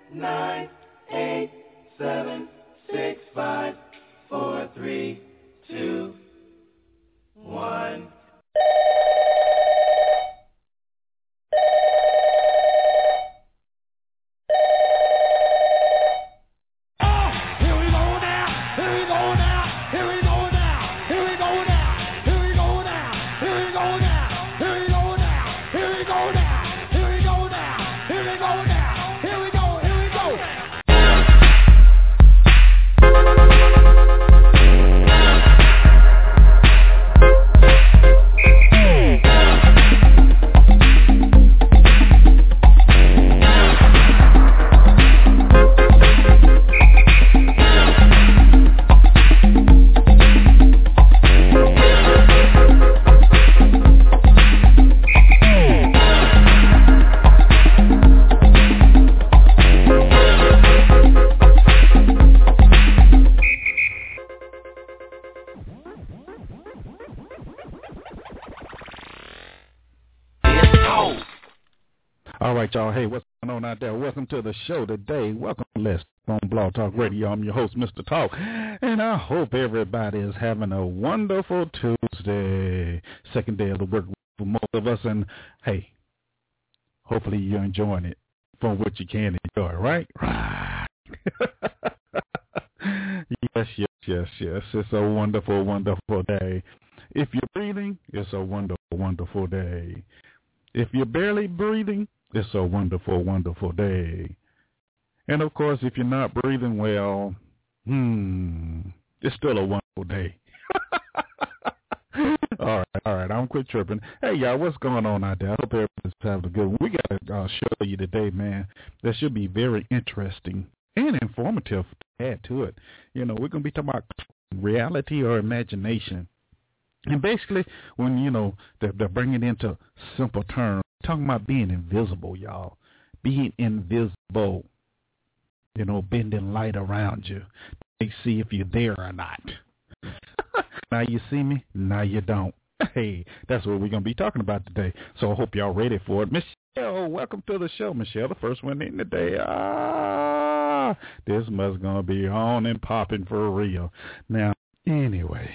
9, 8, 7, 6, 5, 4, 3, 2, 1. All right, y'all. Hey, what's going on out there? Welcome to the show today. Welcome to Let's on Blog Talk Radio. I'm your host, Mr. Talk, and I hope everybody is having a wonderful Tuesday, second day of the work week for most of us. And hey, hopefully you're enjoying it from what you can enjoy, right? Right. Yes. It's a wonderful, wonderful day. If you're breathing, it's a wonderful, wonderful day. If you're barely breathing, it's a wonderful, wonderful day. And, of course, if you're not breathing well, it's still a wonderful day. All right, I'm quit tripping. Hey, y'all, what's going on out there? I hope everybody's having a good one. We got a show you today, man, that should be very interesting and informative to add to it. You know, we're going to be talking about reality or imagination. And basically, when, they're bringing it into simple terms, talking about being invisible, y'all. Being invisible. Bending light around you. They see if you're there or not. Now you see me, now you don't. Hey, that's what we're going to be talking about today. So I hope y'all ready for it. Michelle, welcome to the show. Michelle, the first one in today. This must going to be on and popping for real. Now, anyway.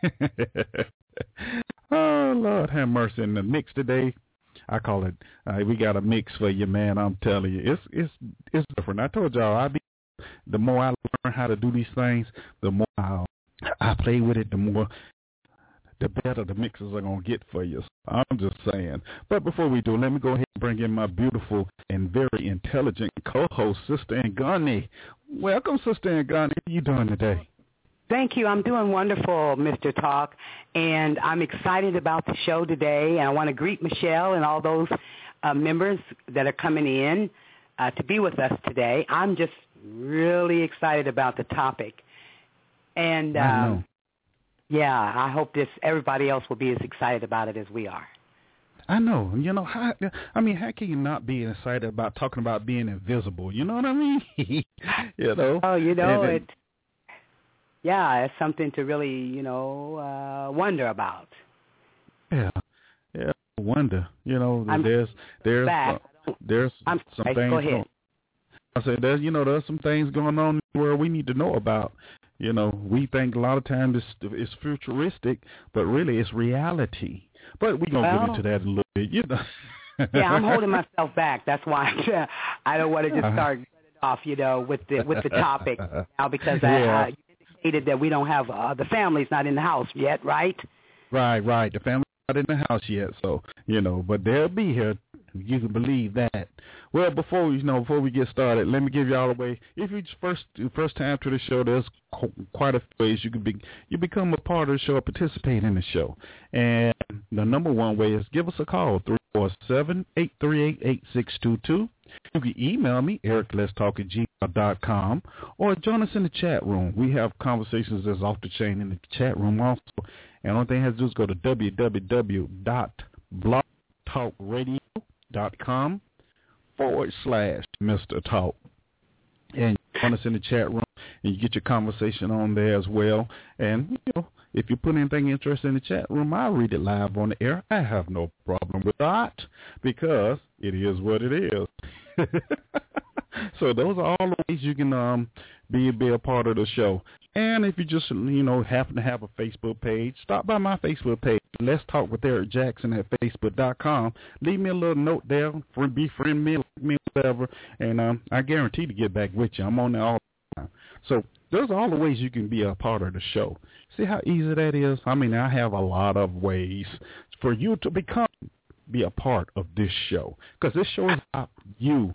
Oh, Lord have mercy. In the mix today, I call it, we got a mix for you, man. I'm telling you, it's different. I told y'all, the more I learn how to do these things, the more I play with it, the better the mixes are going to get for you. So I'm just saying. But before we do, let me go ahead and bring in my beautiful and very intelligent co-host, Sister Ngani. Welcome, Sister Ngani. How are you doing today? Thank you. I'm doing wonderful, Mr. Talk, and I'm excited about the show today. And I want to greet Michelle and all those members that are coming in to be with us today. I'm just really excited about the topic. And, I hope everybody else will be as excited about it as we are. I know. How can you not be excited about talking about being invisible? You know what I mean? Oh, Yeah, it's something to really, wonder about. Yeah, wonder. There's some things. Go ahead. I said there's some things going on where we need to know about. We think a lot of times it's futuristic, but really it's reality. But we're gonna get into that in a little bit, Yeah, I'm holding myself back. That's why I don't want to just start off, with the topic now because I indicated that we don't have the family's not in the house yet, right? Right. The family's not in the house yet, so but they'll be here. You can believe that. Well, before we get started, let me give y'all a way. If you first time to the show, there's quite a few ways you become a part of the show or participate in the show. And the number one way is give us a call, 347-838-8622. You can email me, ericletstalk@gmail.com, or join us in the chat room. We have conversations that's off the chain in the chat room also. And the only thing you have to do is go to www.blogtalkradio.com/Mr. Talk. And join us in the chat room, and you get your conversation on there as well. And, if you put anything interesting in the chat room, I'll read it live on the air. I have no problem with that because it is what it is. So those are all the ways you can be a part of the show. And if you just, happen to have a Facebook page, stop by my Facebook page. Let's Talk with Eric Jackson at Facebook.com. Leave me a little note there, befriend me, like me, whatever, and I guarantee to get back with you. I'm on there all the time. So those are all the ways you can be a part of the show. See how easy that is? I mean, I have a lot of ways for you to be a part of this show, because this show is about you.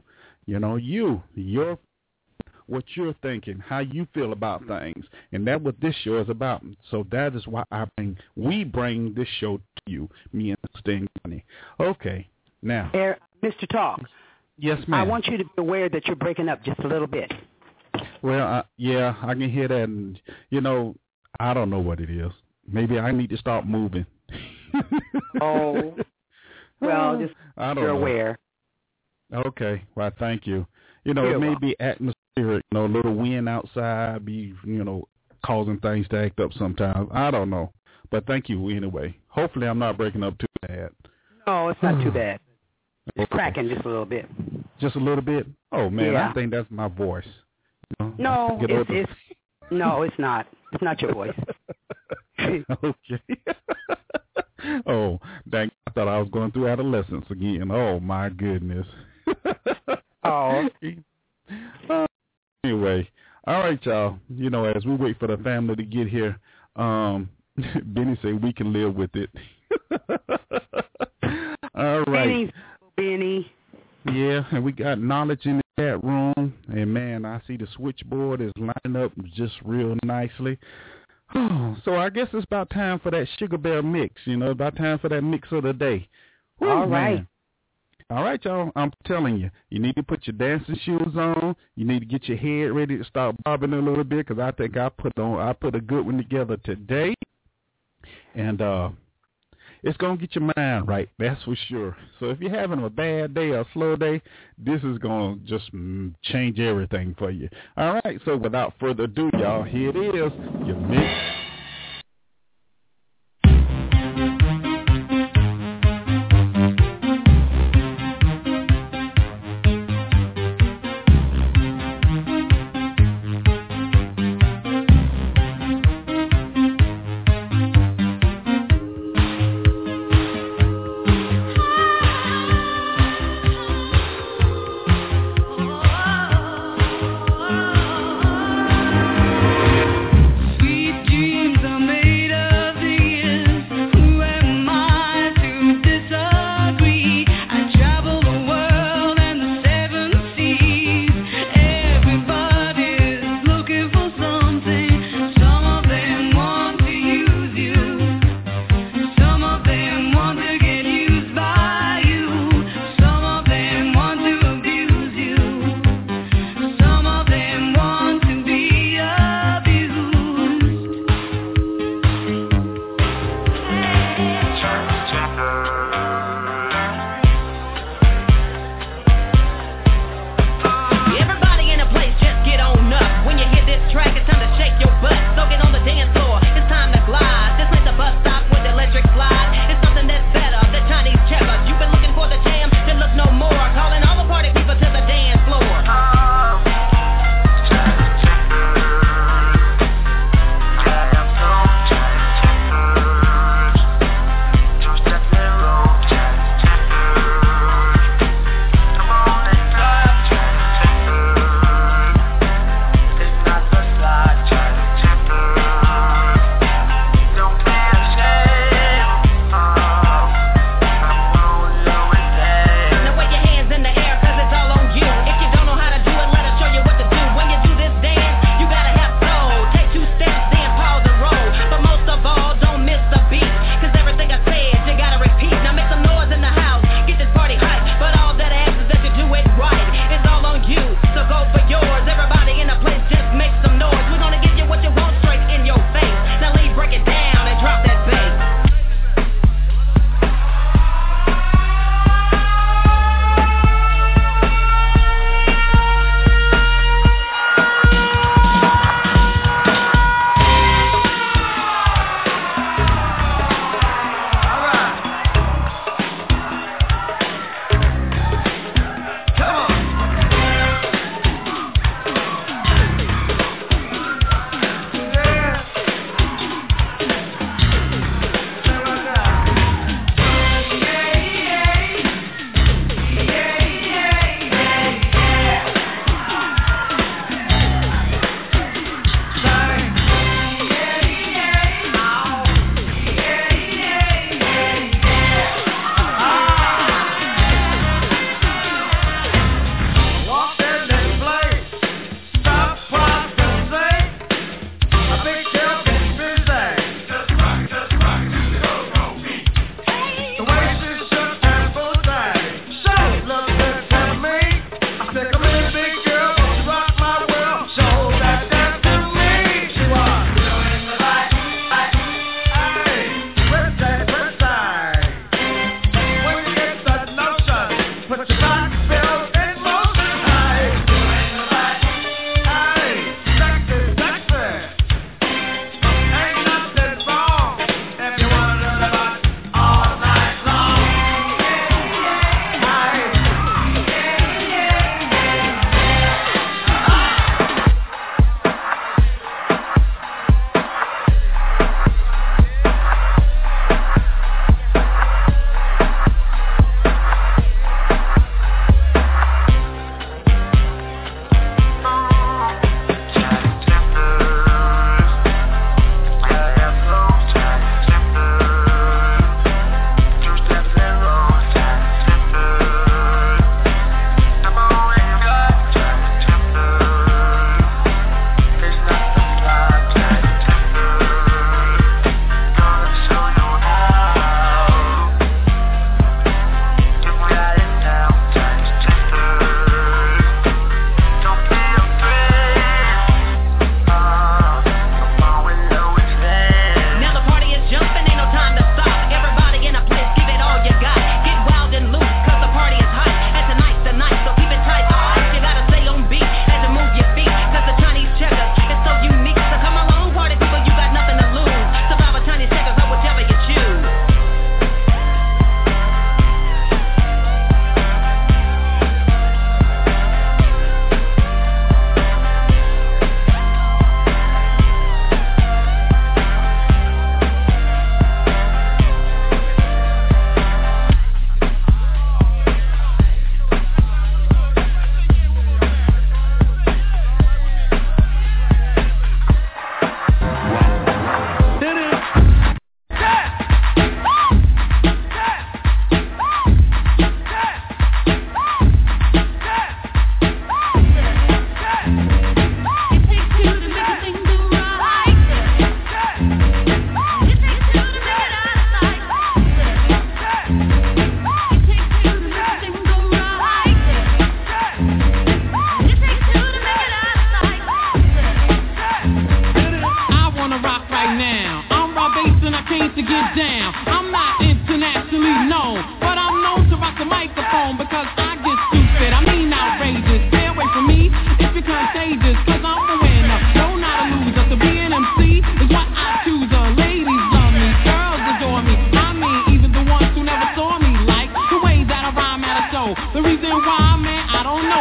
What you're thinking, how you feel about things, and that's what this show is about. So that is why we bring this show to you, me and Sting Money. Okay, now, Mr. Talk. Yes, ma'am. I want you to be aware that you're breaking up just a little bit. Well, yeah, I can hear that, and I don't know what it is. Maybe I need to start moving. Oh, well, just you're aware. Okay, well, thank you. It You're may welcome. be atmospheric, a little wind outside be, causing things to act up sometimes. I don't know. But thank you anyway. Hopefully I'm not breaking up too bad. No, it's not too bad. It's Okay. cracking just a little bit. Just a little bit? Oh, man, Yeah. I think that's my voice. No, no, it's not. It's not your voice. Okay. Oh, dang, I thought I was going through adolescence again. Oh, my goodness. Oh. Anyway, all right, y'all. As we wait for the family to get here, Benny said we can live with it. All right. Benny. Yeah, and we got knowledge in the chat room. And, man, I see the switchboard is lining up just real nicely. So I guess it's about time for that Sugar Bear mix, about time for that mix of the day. Woo, All right. man. All right, y'all, I'm telling you, you need to put your dancing shoes on. You need to get your head ready to start bobbing a little bit, because I think I put a good one together today. And it's going to get your mind right, that's for sure. So if you're having a bad day or a slow day, this is going to just change everything for you. All right, so without further ado, y'all, here it is, your mix. Sweet dreams.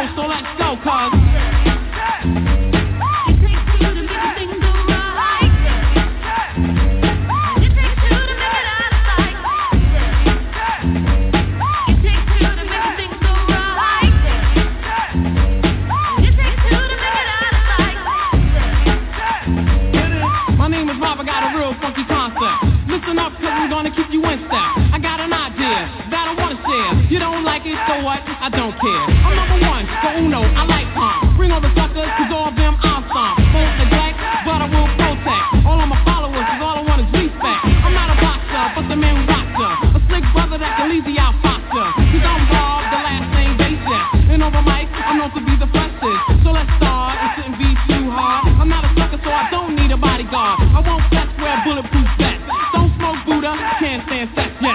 know, so let's go, cuz. Listen up, cause I'm gonna keep you in step. I got an idea that I wanna share. You don't like it, so what? I don't care. I'm number one, so uno, I like pump. Bring all the suckers, cause all of them I'll stomp. Won't neglect, but I will protect. All of my followers, cause all I want is respect. I'm not a boxer, but the man who rocks ya. A slick brother that can leave you out faster. Cause I'm Bob, the last name Basic. And over mic, I'm known to be the freshest. So let's start, it shouldn't be too hard. I'm not a sucker, so I don't need a bodyguard. I won't flex, wear bulletproof vest. Don't smoke Buddha, can't stand sex, yes.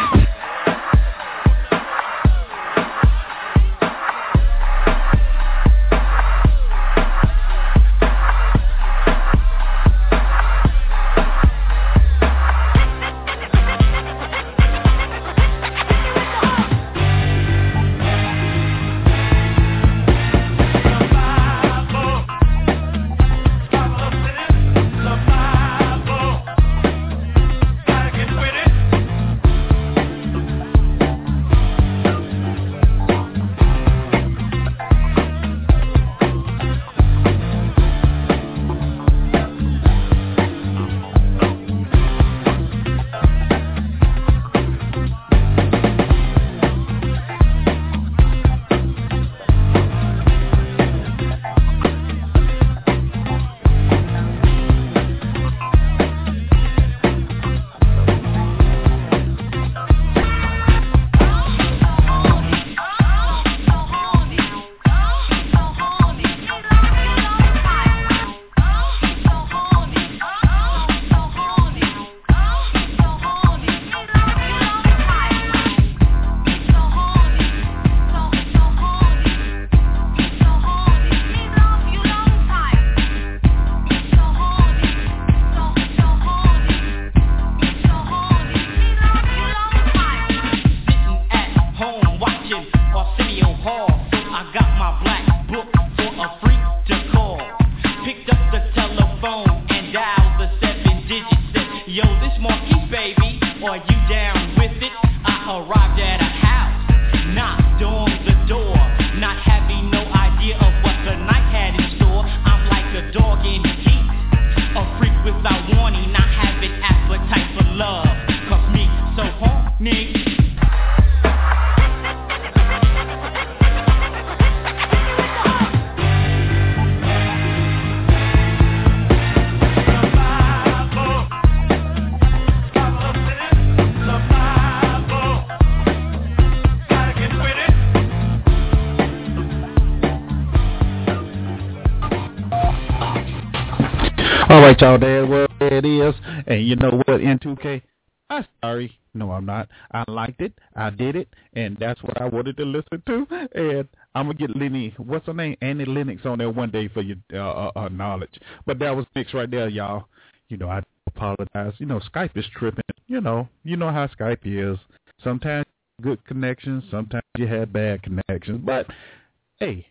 All right, y'all, there it is. And you know what, N2K? I'm sorry. No, I'm not. I liked it. I did it. And that's what I wanted to listen to. And I'm going to get Lenny, what's her name? Annie Lennox on there one day for your knowledge. But that was mixed right there, y'all. You know, I apologize. You know, Skype is tripping. You know how Skype is. Sometimes good connections. Sometimes you have bad connections. But, hey,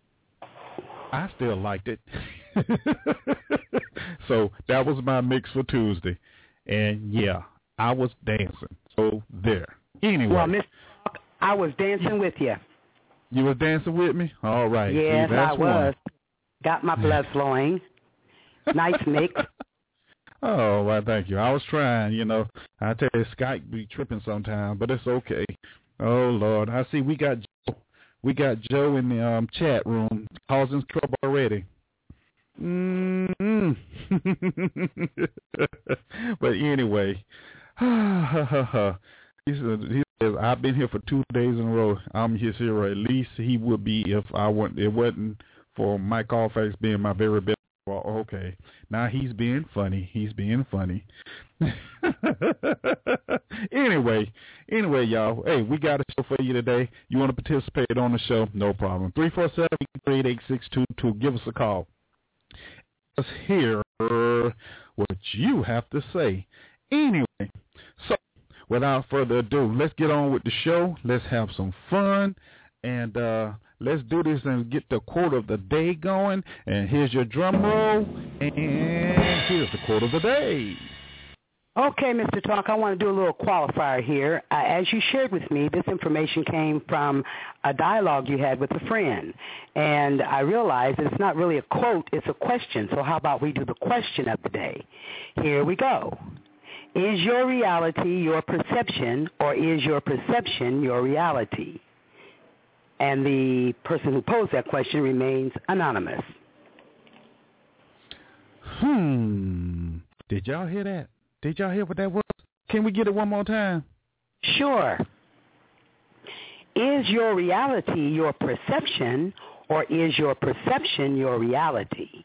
I still liked it. So that was my mix for Tuesday. And, yeah, I was dancing. So there. Anyway. Well, Miss, I was dancing with you. You were dancing with me? All right. Yes, I was. Got my blood flowing. Nice mix. Oh, well, thank you. I was trying, you know. I tell you, Skype be tripping sometimes, but it's okay. Oh, Lord. I see we got Joe. We got Joe in the chat room causing trouble already. Mm-hmm. But anyway, he says, I've been here for 2 days in a row. I'm his hero. At least he would be if it wasn't for Mike Allfax being my very best. Well, okay. Now he's being funny. Anyway, y'all. Hey, we got a show for you today. You want to participate on the show? No problem. 347-388-622. Give us a call. Let's hear what you have to say. Anyway, so without further ado, let's get on with the show. Let's have some fun. And let's do this and get the quote of the day going. And here's your drum roll. And here's the quote of the day. Okay, Mr. Talk, I want to do a little qualifier here. As you shared with me, this information came from a dialogue you had with a friend. And I realized it's not really a quote, it's a question. So how about we do the question of the day? Here we go. Is your reality your perception, or is your perception your reality? And the person who posed that question remains anonymous. Did y'all hear that? Did y'all hear what that was? Can we get it one more time? Sure. Is your reality your perception, or is your perception your reality?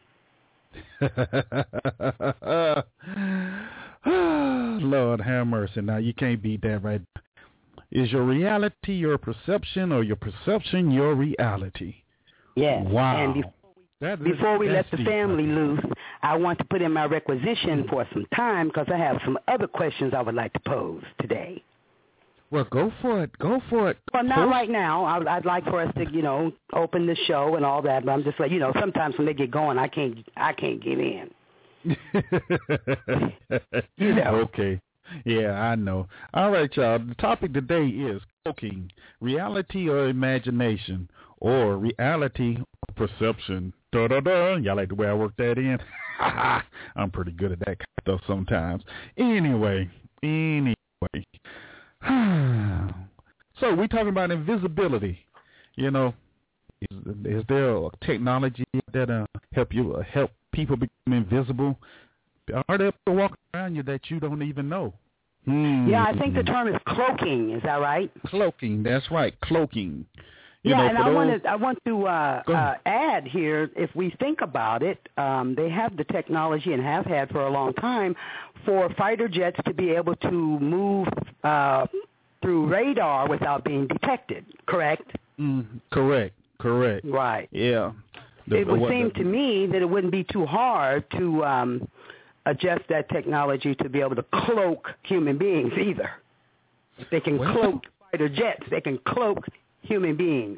Lord have mercy. Now, you can't beat that right. Is your reality your perception, or your perception your reality? Yes. Wow. And before we let the family loose, I want to put in my requisition for some time because I have some other questions I would like to pose today. Well, go for it. Go for it. Well, not right now. I'd like for us to, open the show and all that. But I'm just like, sometimes when they get going, I can't get in. Okay. Yeah, I know. All right, y'all. The topic today is cloaking, reality or imagination, or reality or perception. Da-da-da. Y'all like the way I work that in? I'm pretty good at that kind of stuff sometimes. Anyway. So we talking about invisibility. Is there a technology that help people become invisible? Are there people walking around you that you don't even know? Yeah, I think the term is cloaking. Is that right? Cloaking. That's right. Cloaking. I want to add here, if we think about it, they have the technology and have had for a long time for fighter jets to be able to move through radar without being detected, correct? Correct. Right. Yeah. It would seem to me that it wouldn't be too hard to adjust that technology to be able to cloak human beings either. If they can cloak fighter jets, they can cloak human beings.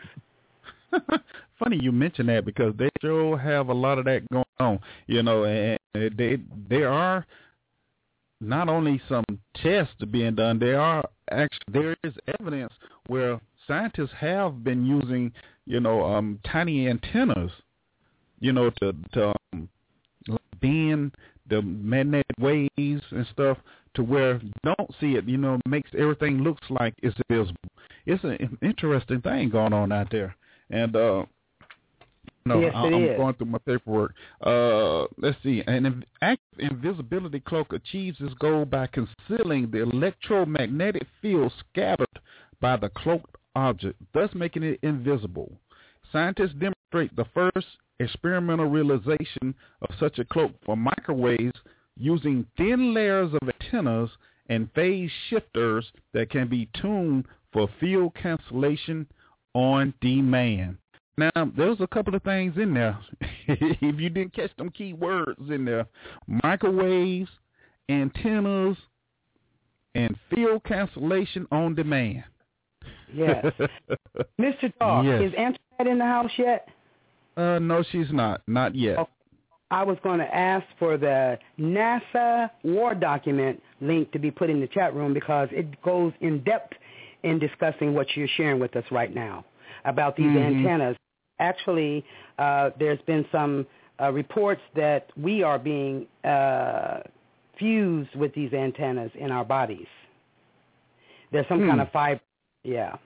Funny you mention that because they sure have a lot of that going on, and there are not only some tests being done, there is evidence where scientists have been using, tiny antennas, to bend the magnetic waves and stuff to where you don't see it, makes everything looks like it's invisible. It's an interesting thing going on out there. And, yes, I'm going through my paperwork. Let's see. An active invisibility cloak achieves its goal by concealing the electromagnetic field scattered by the cloaked object, thus making it invisible. Scientists demonstrate the first experimental realization of such a cloak for microwaves using thin layers of antennas and phase shifters that can be tuned for field cancellation on demand. Now, there's a couple of things in there. If you didn't catch them key words in there, microwaves, antennas, and field cancellation on demand. Yes. Mr. Talk, yes. Is Antoinette in the house yet? No, she's not. Not yet. Okay. I was going to ask for the NASA War document link to be put in the chat room because it goes in depth in discussing what you're sharing with us right now about these antennas. Actually, there's been some reports that we are being fused with these antennas in our bodies. There's some kind of fiber. Yeah.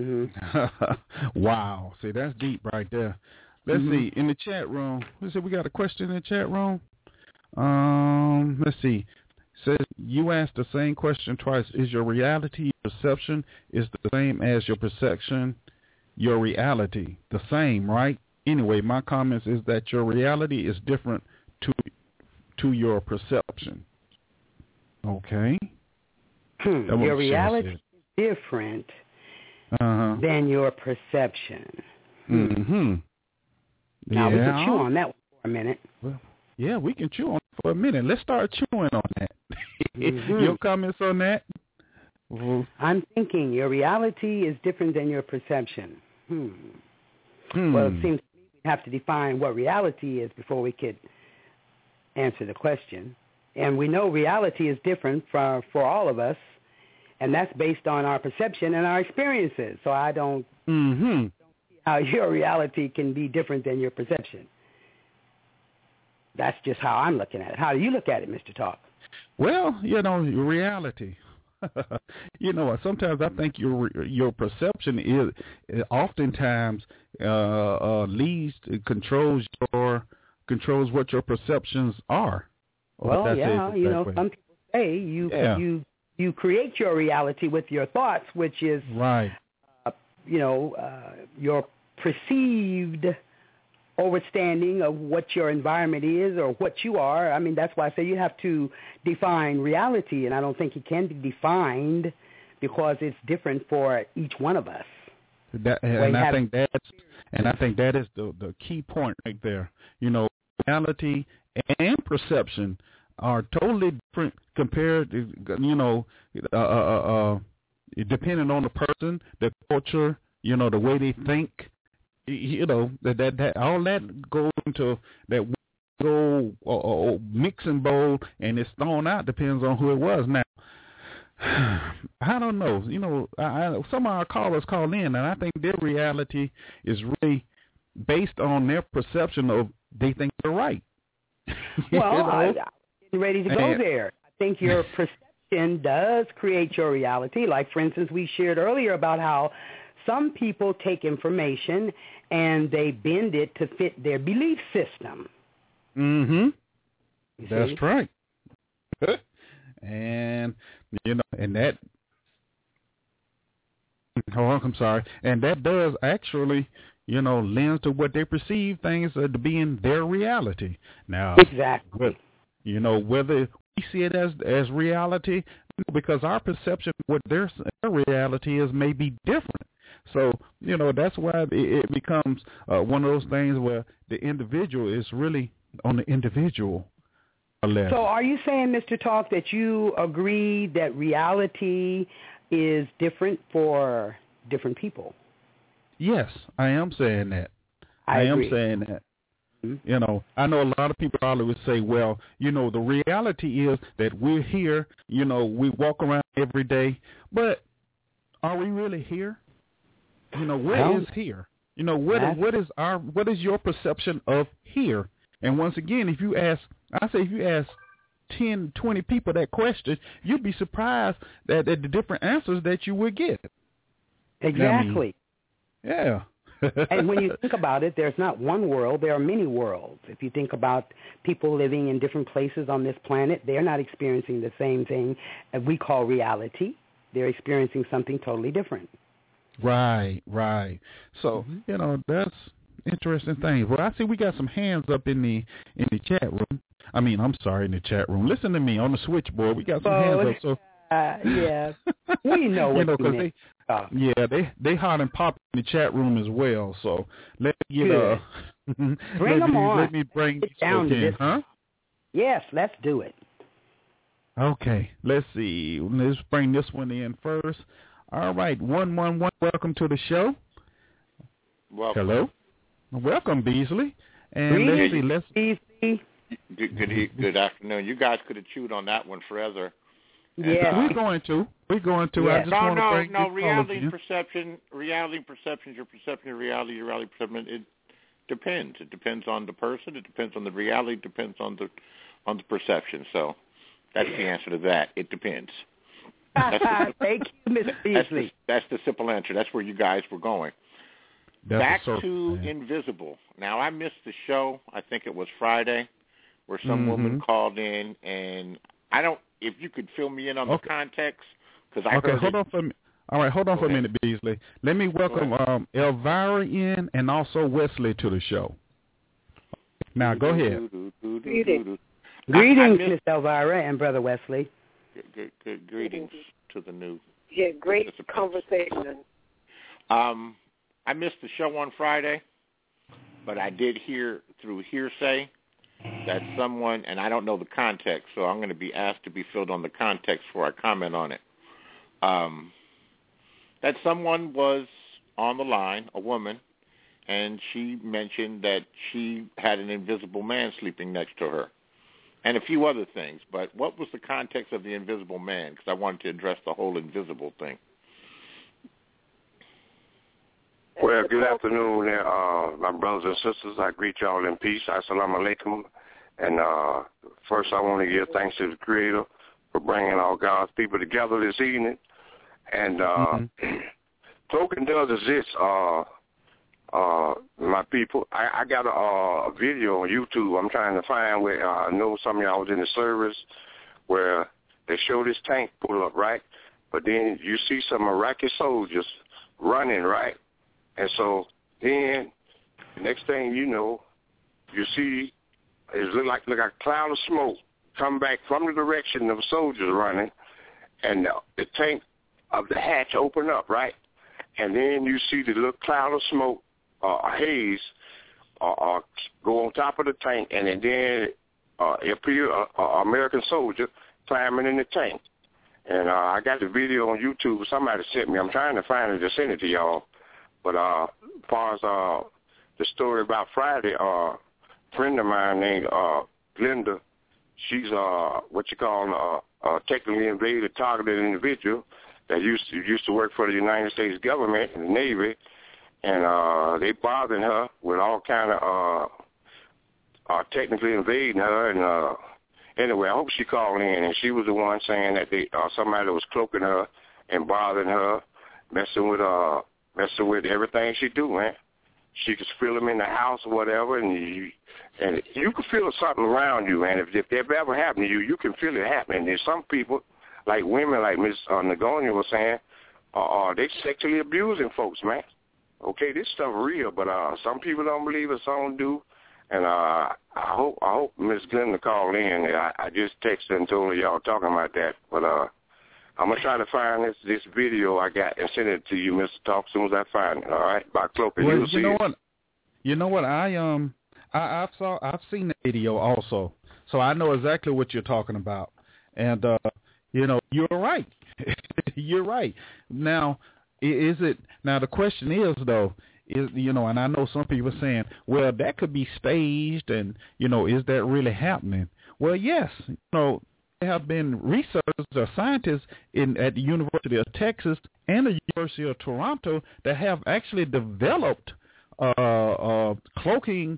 Wow. See, that's deep right there. Let's see. In the chat room, we got a question in the chat room. Let's see. It says, you asked the same question twice. Is your reality perception is the same as your perception, your reality? The same, right? Anyway, my comments is that your reality is different to your perception. Okay. Your reality is different than your perception. Now, we can chew on that one for a minute. Well, yeah, we can chew on it for a minute. Let's start chewing on that. Your comments on that? I'm thinking your reality is different than your perception. Well, it seems to me we have to define what reality is before we could answer the question. And we know reality is different for all of us, and that's based on our perception and our experiences. So I don't see how your reality can be different than your perception. That's just how I'm looking at it. How do you look at it, Mr. Talk? Well, reality. Sometimes I think your perception is oftentimes controls what your perceptions are. Well, some people say you create your reality with your thoughts, which is right. Your perceived understanding of what your environment is or what you are. I mean, that's why I say you have to define reality, and I don't think it can be defined because it's different for each one of us. I think that is the key point right there. Reality and perception are totally different compared to, depending on the person, the culture, the way they think. That all that goes into that mixing bowl, and it's thrown out. Depends on who it was. Now, I don't know. Some of our callers call in, and I think their reality is really based on their perception of they think they're right. Well, I'm ready to go there. I think your perception does create your reality. Like, for instance, we shared earlier about how some people take information and they bend it to fit their belief system. That's right. And and that. I'm sorry. And that does actually, lends to what they perceive things to be in their reality. Now, exactly. Whether we see it as reality, because our perception of what their reality is may be different. So, that's why it becomes one of those things where the individual is really on the individual level. So are you saying, Mr. Talk, that you agree that reality is different for different people? Yes, I am saying that. I am saying that. I know a lot of people probably would say, well, the reality is that we're here, we walk around every day, but are we really here? Where is here? What is your perception of here? And once again, if you ask 10, 20 people that question, you'd be surprised at the different answers that you would get. Exactly. Yeah. And when you think about it, there's not one world, there are many worlds. If you think about people living in different places on this planet, they're not experiencing the same thing that we call reality. They're experiencing something totally different. Right. So, that's interesting thing. Well, I see we got some hands up in the chat room. I'm sorry, in the chat room. Listen to me on the switchboard. We got some hands up. So yeah, we know what you mean. They hot and pop in the chat room as well. So let me bring them on. Let me bring these down to in, this. huh? Yes, let's do it. Okay, let's see. Let's bring this one in first. All right, 111. Welcome to the show. Welcome. Hello. Welcome, Beasley. And let's see. Beasley. Good afternoon. You guys could have chewed on that one forever. Yeah, we're going to. Yeah. I just want to bring reality and perception. Reality and perception is your perception of reality. Your reality perception. It depends. It depends on the person. It depends on the reality. It depends on the perception. So that's the answer to that. It depends. Thank you, Ms. Beasley. That's the simple answer. That's where you guys were going. Back to Invisible. Now, I missed the show. I think it was Friday, where some woman called in, and I don't. If you could fill me in on the context, because I heard. Hold on for a minute, Beasley. Let me welcome Elvira in and also Wesley to the show. Now, go ahead. Greetings, Miss Elvira and Brother Wesley. Good greetings to the new. Yeah, great conversation. I missed the show on Friday, but I did hear through hearsay that someone, and I don't know the context, so I'm going to be asked to be filled on the context before I comment on it, that someone was on the line, a woman, and she mentioned that she had an invisible man sleeping next to her, and a few other things. But what was the context of the invisible man? Because I wanted to address the whole invisible thing. Well, good afternoon, my brothers and sisters. I greet y'all in peace. Assalamu alaikum. And first I want to give thanks to the Creator for bringing all God's people together this evening. And token does is this, my people. I got a video on YouTube I'm trying to find where I know some of y'all was in the service where they show this tank pull up, right? But then you see some Iraqi soldiers running, right? And so then the next thing you know, you see it look like a cloud of smoke come back from the direction of soldiers running, and the tank of the hatch open up, right? And then you see the little cloud of smoke, haze, go on top of the tank, and then it appear an American soldier climbing in the tank. And I got the video on YouTube. Somebody sent me. I'm trying to find it to send it to y'all. But as far as the story about Friday, a friend of mine named Glenda, she's what you call a technically invaded, targeted individual that used to work for the United States government in the Navy, and they bothering her with all kind of technically invading her. And anyway, I hope she called in, and she was the one saying that somebody was cloaking her and bothering her, messing with everything she do, man. She could feel them in the house or whatever, and you can feel something around you, man. If that ever happened to you, you can feel it happening. There's some people, like women, like Miss Nagonia was saying, they sexually abusing folks, man. Okay, this stuff real, but some people don't believe it, some do. And I hope Miss Glenda called in. I just texted and told her y'all talking about that, but I'm going to try to find this video I got and send it to you, Mr. Talk, as soon as I find it, all right? By cloaking, well, you'll see it. You know what? I've seen the video also, so I know exactly what you're talking about. And, you're right. You're right. Now, the question is, though, and I know some people are saying, well, that could be staged, and, is that really happening? Well, yes, there have been researchers or scientists at the University of Texas and the University of Toronto that have actually developed cloaking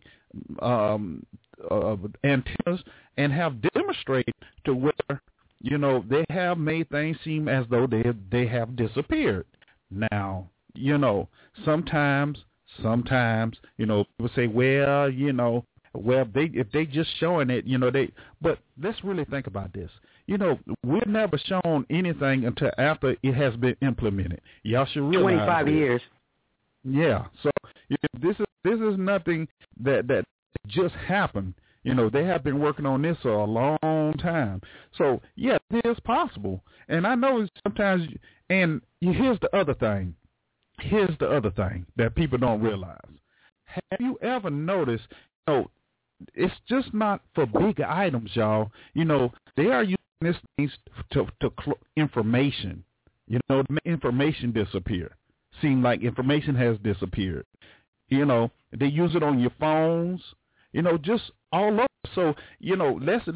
antennas and have demonstrated to where, they have made things seem as though they have disappeared. Now, sometimes, people say, well, if they just showing it, but let's really think about this. We're never shown anything until after it has been implemented. Y'all should realize 25 years. Yeah. So this is nothing that just happened. They have been working on this for a long time. So, yeah, it is possible. And I know sometimes, and here's the other thing. Here's the other thing that people don't realize. Have you ever noticed, it's just not for big items, y'all. They are using this things to information, to make information disappear. Seem like information has disappeared. They use it on your phones, just all over. So, let's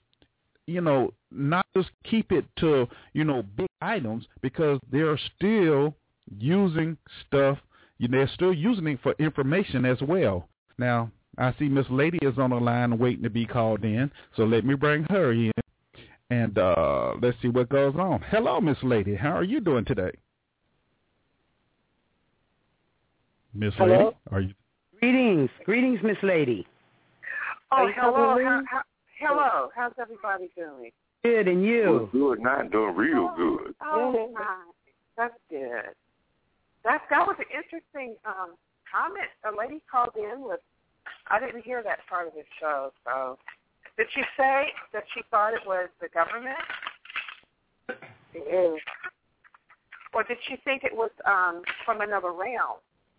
not just keep it to, big items, because they're still using stuff. They're still using it for information as well. Now, I see Miss Lady is on the line waiting to be called in, so let me bring her in, and let's see what goes on. Hello, Miss Lady. How are you doing today? Miss Lady, are you? Greetings, Miss Lady. Oh, hello. Hello. How's everybody doing? Good, and you? Good, not doing real good. Oh, that's good. That was an interesting comment. A lady called in with. I didn't hear that part of the show. So, did she say that she thought it was the government? Mm. Or did she think it was from another realm?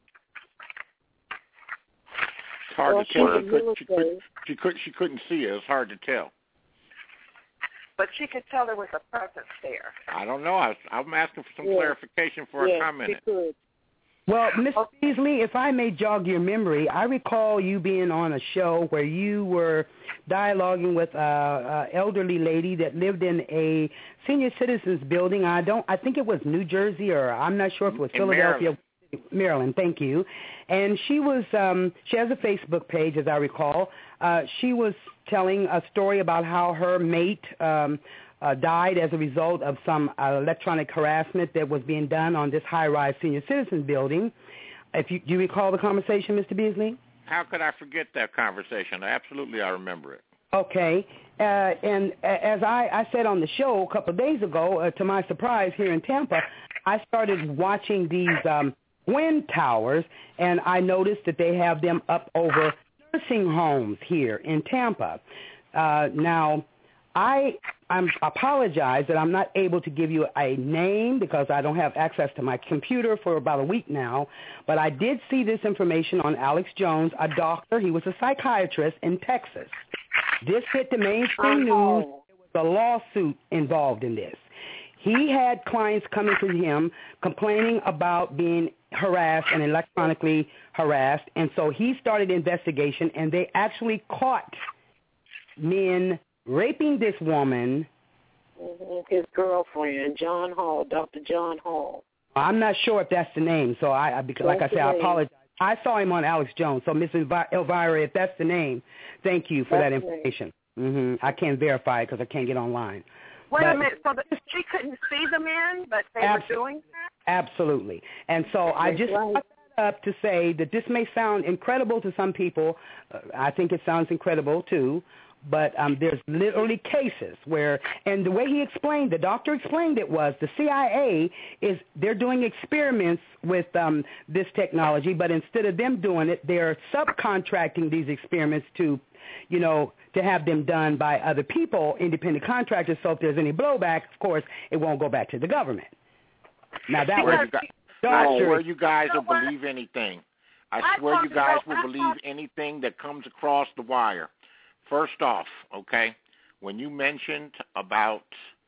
It's hard to tell. She couldn't see it. It's hard to tell. But she could tell there was a presence there. I don't know. I'm asking for some clarification for a comment. She could. Well, Ms. Beasley, if I may jog your memory, I recall you being on a show where you were dialoguing with an elderly lady that lived in a senior citizens building. I think it was New Jersey, or I'm not sure if it was Philadelphia. Maryland, thank you. And she was, she has a Facebook page, as I recall. She was telling a story about how her mate died as a result of some electronic harassment that was being done on this high-rise senior citizen building. Do you recall the conversation, Mr. Beasley? How could I forget that conversation? Absolutely, I remember it. Okay. And as I said on the show a couple of days ago, to my surprise here in Tampa, I started watching these wind towers, and I noticed that they have them up over nursing homes here in Tampa. Now, I apologize that I'm not able to give you a name because I don't have access to my computer for about a week now, but I did see this information on Alex Jones, a doctor. He was a psychiatrist in Texas. This hit the mainstream news. There was a lawsuit involved in this. He had clients coming to him complaining about being harassed and electronically harassed, and so he started an investigation, and they actually caught men raping this woman. His girlfriend, John Hall, Dr. John Hall. I'm not sure if that's the name, so because like I said, I apologize. I saw him on Alex Jones, so Miss Elvira, if that's the name, thank you for that information. I can't verify it because I can't get online. Wait a minute, so she couldn't see the men, but they were doing that? Absolutely. And so I just brought that up to say that this may sound incredible to some people. I think it sounds incredible, too. But there's literally cases where, and the way the doctor explained it was the CIA they're doing experiments with this technology, but instead of them doing it, they're subcontracting these experiments to have them done by other people, independent contractors, so if there's any blowback, of course, it won't go back to the government. Now, that was I swear you guys will believe anything. I swear you guys will believe anything that comes across the wire. First off, okay, when you mentioned about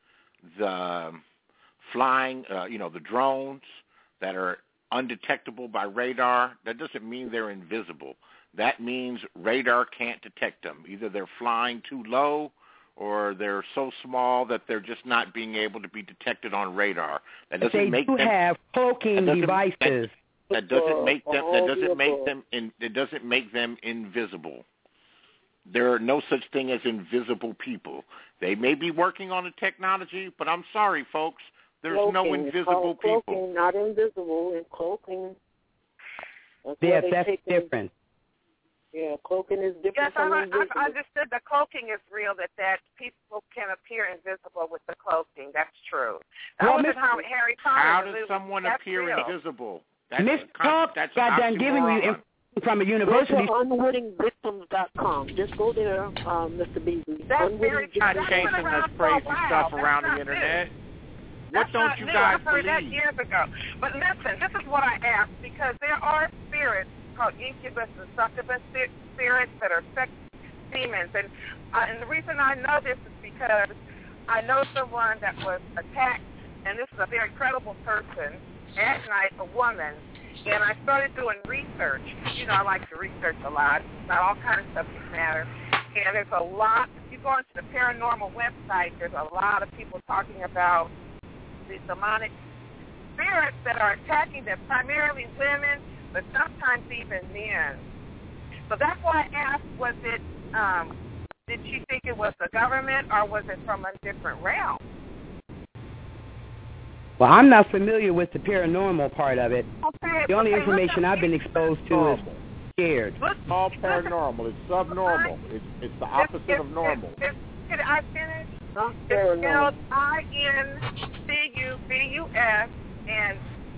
the flying, the drones that are undetectable by radar, that doesn't mean they're invisible. That means radar can't detect them. Either they're flying too low or they're so small that they're just not being able to be detected on radar. That doesn't make them. They do have cloaking devices. That doesn't make them. It doesn't make them invisible. There are no such thing as invisible people. They may be working on the technology, but I'm sorry, folks. There's no invisible people. Cloaking, not invisible, and cloaking. Yes, that's different. Yeah, cloaking is different from invisible. I understood the cloaking is real, that people can appear invisible with the cloaking. That's true. That wasn't how Harry Potter. How does someone appear invisible? Miss Talk got done giving you from a university. Go to unwittingvictims.com. Just go there, Mr. Beasley. That's very true. Not chasing this crazy stuff around the internet. What don't you guys believe? I heard that years ago. But listen, this is what I asked, because there are spirits called incubus and succubus spirits that are sex demons. And the reason I know this is because I know someone that was attacked, and this is a very credible person, at night, a woman. And I started doing research. I like to research a lot about all kinds of subject matter. And there's a lot, if you go into the paranormal website, there's a lot of people talking about the demonic spirits that are attacking them, primarily women, but sometimes even men. So that's why I asked, was it, did she think it was the government, or was it from a different realm? Well, I'm not familiar with the paranormal part of it. Okay, the only information I've been exposed to is scared. It's all paranormal. It's subnormal. It's the opposite of normal. Can I finish? It's spelled INCUBUS and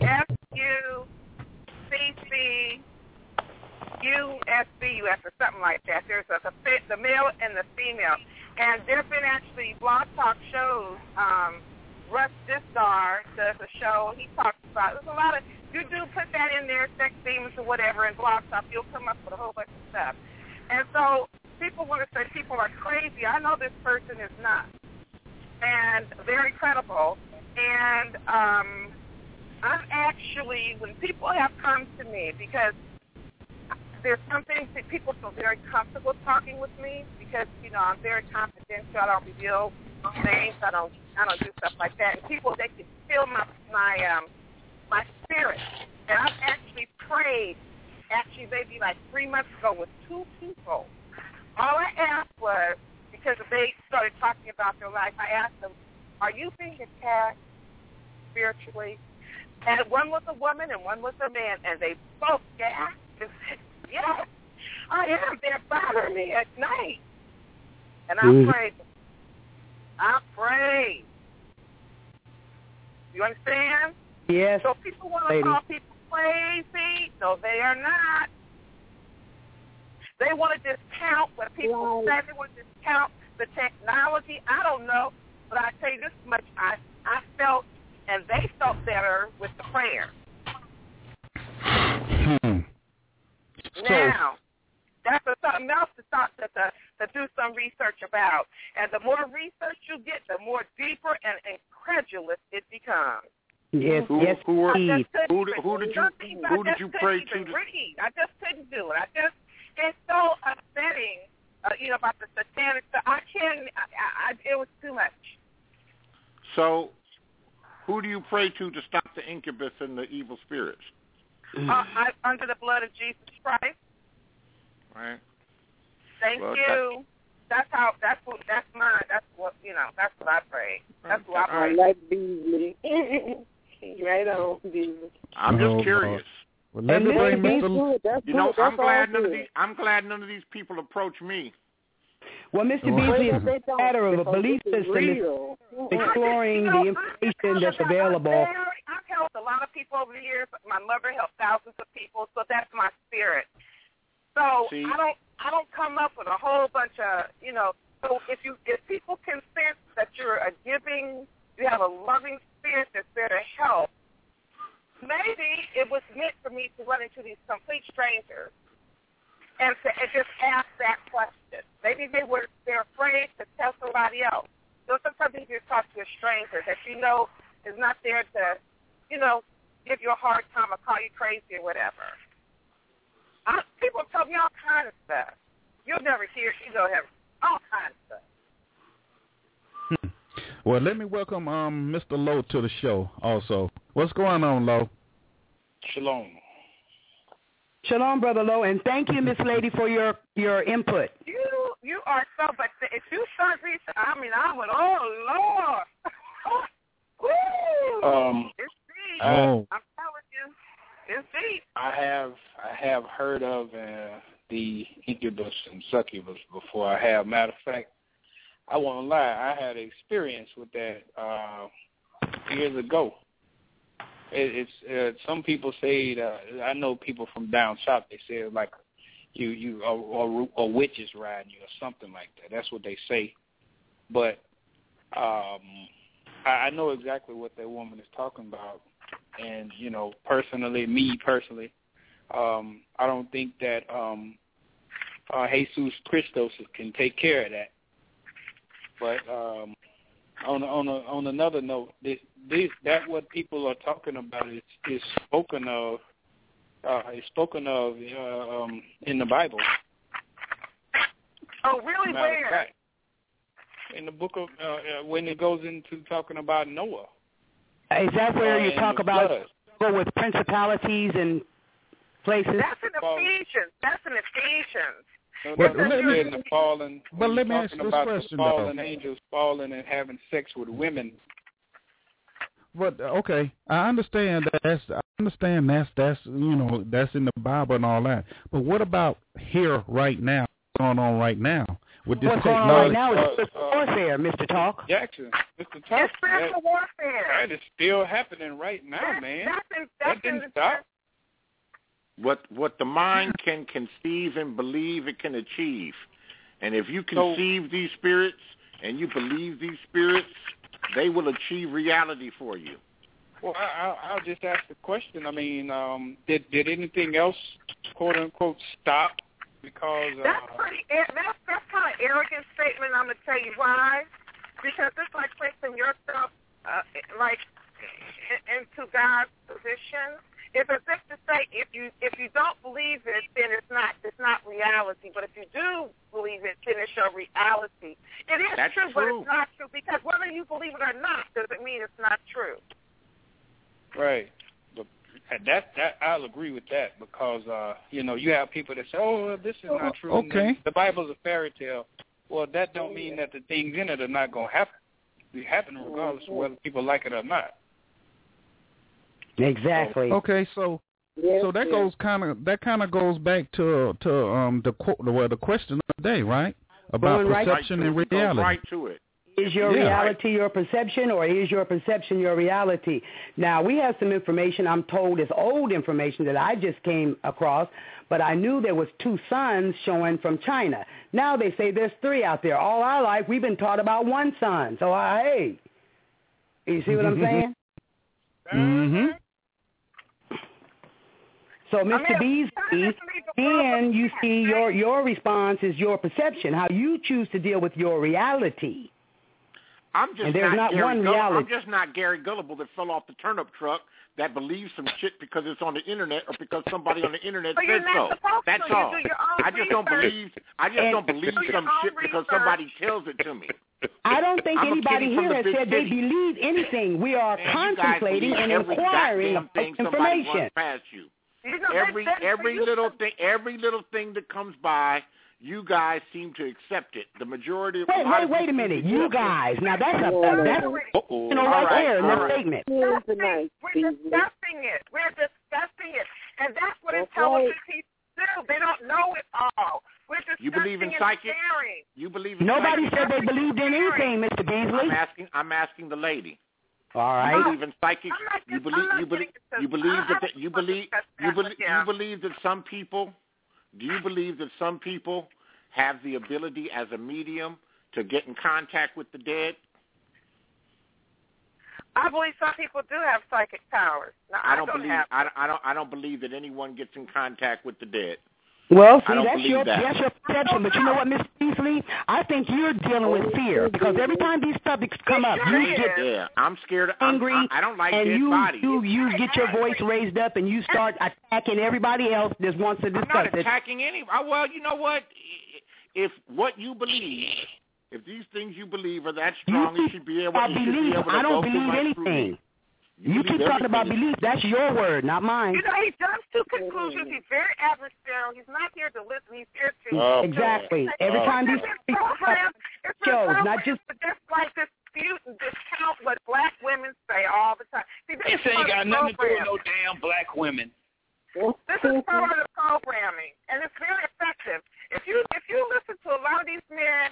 FUCCUSBUS or something like that. There's the male and the female. And there have been actually blog talk shows. Russ Distar does a show. He talks about, there's a lot of, you do put that in there, sex demons or whatever, in blog talk, you'll come up with a whole bunch of stuff. And so people want to say people are crazy. I know this person is not. And very credible. And I'm actually, when people have come to me, because there's some things that people feel very comfortable talking with me because, you know, I'm very confidential. I don't reveal names. I don't do stuff like that. And people, they can feel my spirit. And I've actually prayed, maybe like 3 months ago with 2 people. All I asked was, because they started talking about their life, I asked them, are you being attacked spiritually? And one was a woman and one was a man, and they both gasped and said, yes, I am. They're bothering me at night. And I prayed. You understand? Yes. So people want to call people crazy. No, they are not. They want to discount what people say. They want to discount the technology. I don't know. But I tell you this much. I felt, and they felt better with the prayer. Now, that's something else to do some research about. And the more research you get, the more deeper and incredulous it becomes. Yes, who did you pray to? I just couldn't do it. It's so upsetting, about the satanic stuff. It was too much. So, who do you pray to stop the incubus and the evil spirits? Under the blood of Jesus Christ. Right. Thank you. That's mine. That's what I pray. That's what I pray. I like Beasley. Right on, Beasley. I'm just curious. Well, let me bring Mr. I'm glad none of these people approach me. Well, Mr. Beasley, it's a matter of a belief system. Exploring the information that's available. I've helped a lot of people over the years. My mother helped thousands of people, so that's my spirit. So I don't come up with a whole bunch of, So if people can sense that you're you have a loving spirit that's there to help, maybe it was meant for me to run into these complete strangers and just ask that question. Maybe they're afraid to tell somebody else. So sometimes you just talk to a stranger that is not there to, give you a hard time or call you crazy or whatever. People tell me all kinds of stuff. You'll never hear, have all kinds of stuff. Well, let me welcome Mr. Lowe to the show also. What's going on, Lowe? Shalom. Shalom, Brother Lowe, and thank you, Miss Lady, for your input. You are so, but if you start research, I went, oh, Lord. Woo! It's deep. I'm telling you, it's deep. I have heard of the incubus and succubus before. I have. Matter of fact, I won't lie, I had experience with that years ago. It's some people say I know people from down south. They say like you or witches riding you or something like that. That's what they say. But I know exactly what that woman is talking about. And me personally, I don't think that Jesus Christos can take care of that. But on another note, that what people are talking about is spoken of. In the Bible. Oh, really? Where? In the book of when it goes into talking about Noah. Is that where you talk about go with principalities and places? That's in Ephesians. No, in the fallen. But let me ask this question, the fallen angels falling and having sex with women. But okay, I understand that's that's in the Bible and all that. But what about here right now? What's going on right now with this technology? What's going on right now is warfare, Mr. Talk. Jackson, Mr. Talk. It's spiritual warfare. That is still happening right now, man. That didn't stop. What the mind can conceive and believe, it can achieve. And if you conceive these spirits and you believe these spirits, they will achieve reality for you. Well, I'll just ask the question. I mean, did anything else, quote unquote, stop? Because that's kind of arrogant statement. I'm gonna tell you why. Because it's like placing yourself, like into God's position. It's as if to say, if you don't believe it, then it's not reality. But if you do believe it, then it's your reality. It is true, but it's not true, because whether you believe it or not doesn't mean it's not true. Right. But that I'll agree with that, because you have people that say, "Oh, this is not true. Okay. The Bible's a fairy tale." Well, that don't mean that the things in it are not going to happen. They happen regardless of whether people like it or not. Exactly. Okay, so that goes kind of goes back to the question of the day, right? About perception and reality. Right to it. Is your reality your perception, or is your perception your reality? Now, we have some information, I'm told it's old information that I just came across, but I knew there was 2 suns showing from China. Now they say there's 3 out there. All our life, we've been taught about 1 sun. So, hey, you see what I'm saying? Mm-hmm. So, Mr. Beasley, then you see your response is your perception, how you choose to deal with your reality. I'm just not Gary Gullible that fell off the turnip truck that believes some shit because it's on the internet or because somebody on the internet said so. That's all. I just don't believe some shit because somebody tells it to me. I don't think anybody here has said they believe anything. We are contemplating and inquiring about information. Every little thing that comes by, you guys seem to accept it. The majority of wait a minute. You guys. Now that's right there in the statement. We're discussing it. And that's what intelligent people do. They don't know it all. We're discussing You believe in psychic? You believe in Nobody psychic? said they believed in anything, Mr. Beasley. I'm asking the lady. All right. You believe in psychic? You believe that some people? Do you believe that some people have the ability as a medium to get in contact with the dead? I believe some people do have psychic powers. Now, I don't believe that anyone gets in contact with the dead. Well, see, that's your perception. But you know what, Miss Beasley? I think you're dealing with fear, because every time these topics come up, you get I'm scared. angry, I don't like and dead bodies. You get your voice raised up, and you start attacking everybody else that wants to discuss it. I'm not attacking anybody. Well, you know what? If what you believe, if these things you believe are that strong, you should be able to I don't believe anything. You keep talking about belief. That's your word, not mine. You know, he jumps to conclusions. He's very adversarial. He's not here to listen. He's here to... Exactly. Every time these shows, not just... Just like dispute and discount what black women say all the time. See, this ain't got nothing to do with no damn black women. This is part of the programming, and it's very effective. If you listen to a lot of these men,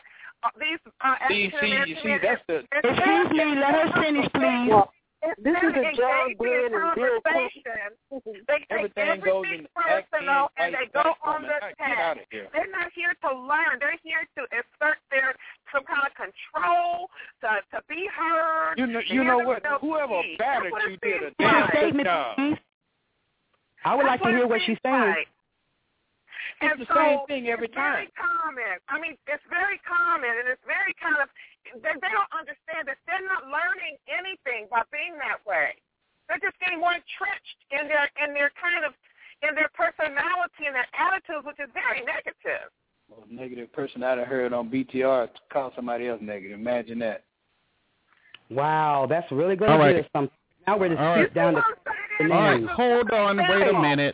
Excuse me, let her finish, please. This is a John Glenn and Bill Clinton. They take everything personal and they go on the attack. They're not here to learn. They're here to assert some kind of control, to be heard. You know what? Whoever battered you did a damn job. I would like to hear what she's saying. And it's the same thing every time. It's very common. I mean, it's very common, and it's very kind of, they don't understand that they're not learning anything by being that way. They're just getting more entrenched in their personality and their attitudes, which is very negative. Well, negative person I heard on BTR call somebody else negative. Imagine that. Wow, that's really going to do something. Now we're just skip down to the names. All right, hold on, wait a minute.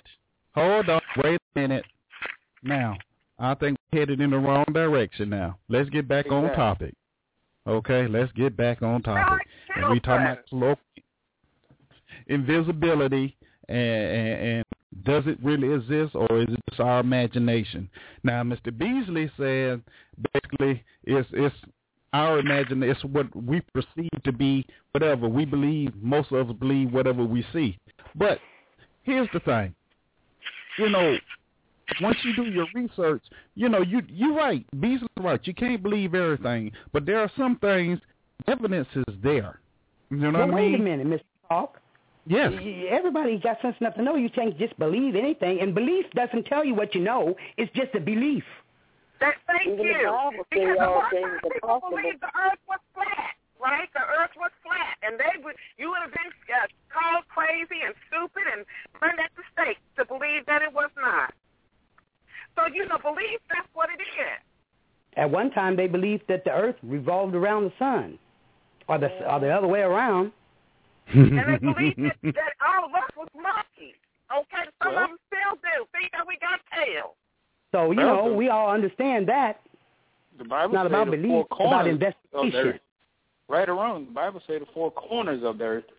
Now, I think we're headed in the wrong direction now. Let's get back on topic. Okay, let's get back on topic. And we talking about local invisibility and does it really exist, or is it just our imagination? Now, Mr. Beasley said basically it's our imagination. It's what we perceive to be whatever we believe. Most of us believe whatever we see. But here's the thing. You know, once you do your research, you know, you're right. Beasley's right. You can't believe everything. But there are some things, evidence is there. You know what I mean? Wait a minute, Mr. Talk. Yes. Everybody got sense enough to know you can't just believe anything. And belief doesn't tell you what you know. It's just a belief. Thank you. Because a lot of people believe the earth was flat, right? The earth was flat. and you would have been called crazy and stupid and burned at the stake to believe that it was not. So, belief, that's what it is. At one time, they believed that the earth revolved around the sun, or the other way around. And they believed that all of us was monkeys. Okay, some of them still do. Think that we got tails. So, we all understand that. The Bible it's not about belief, it's about investigation. Right or wrong, the Bible says the four corners of the earth.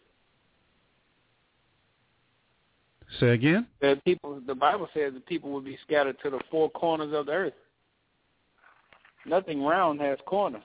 Say again? The Bible says that people will be scattered to the four corners of the earth. Nothing round has corners.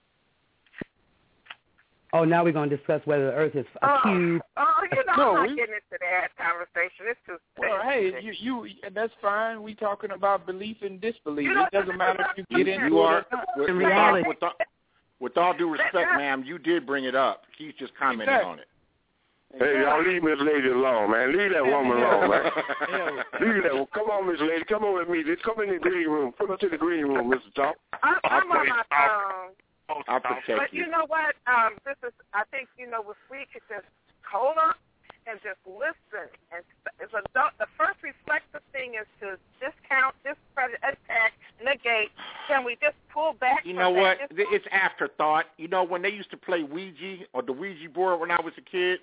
Oh, now we're going to discuss whether the earth is a cube. I'm not getting into that conversation. It's too well, hey, you that's fine. We talking about belief and disbelief. It doesn't matter if you get into it. Reality. With all due respect, ma'am, you did bring it up. He's just commenting on it. Hey, y'all leave Miss Lady alone, man. Leave that woman alone, man. Leave that one. Come on, Miss Lady. Come on with me. Just come in the green room. Come up to the green room, Mr. Talk. I'm on my phone. I'll protect you. But you know what? I think, if we could just hold on and just listen. And the first reflexive thing is to discount, discredit, attack, negate. Can we just pull back? You know what? It's afterthought. When they used to play Ouija or the Ouija board when I was a kid,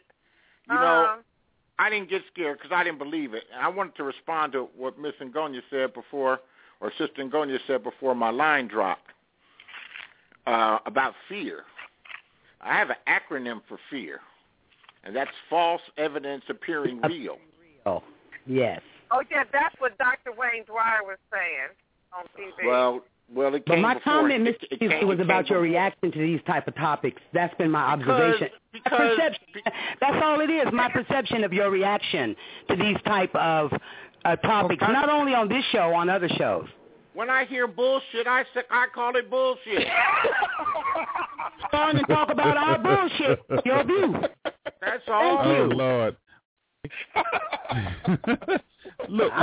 I didn't get scared because I didn't believe it. And I wanted to respond to what Miss Ngonia said before, or Sister Ngonia said before my line dropped about fear. I have an acronym for fear, and that's false evidence appearing real. Oh, yes. Oh, yeah, that's what Dr. Wayne Dwyer was saying on TV. Well, it came my before. comment, Mr. Chief, was about your reaction to these type of topics. That's been my observation. That's all it is, my perception of your reaction to these type of topics, not only on this show, on other shows. When I hear bullshit, I call it bullshit. Come and talk about our bullshit, your view. That's all. Oh, Lord. Look,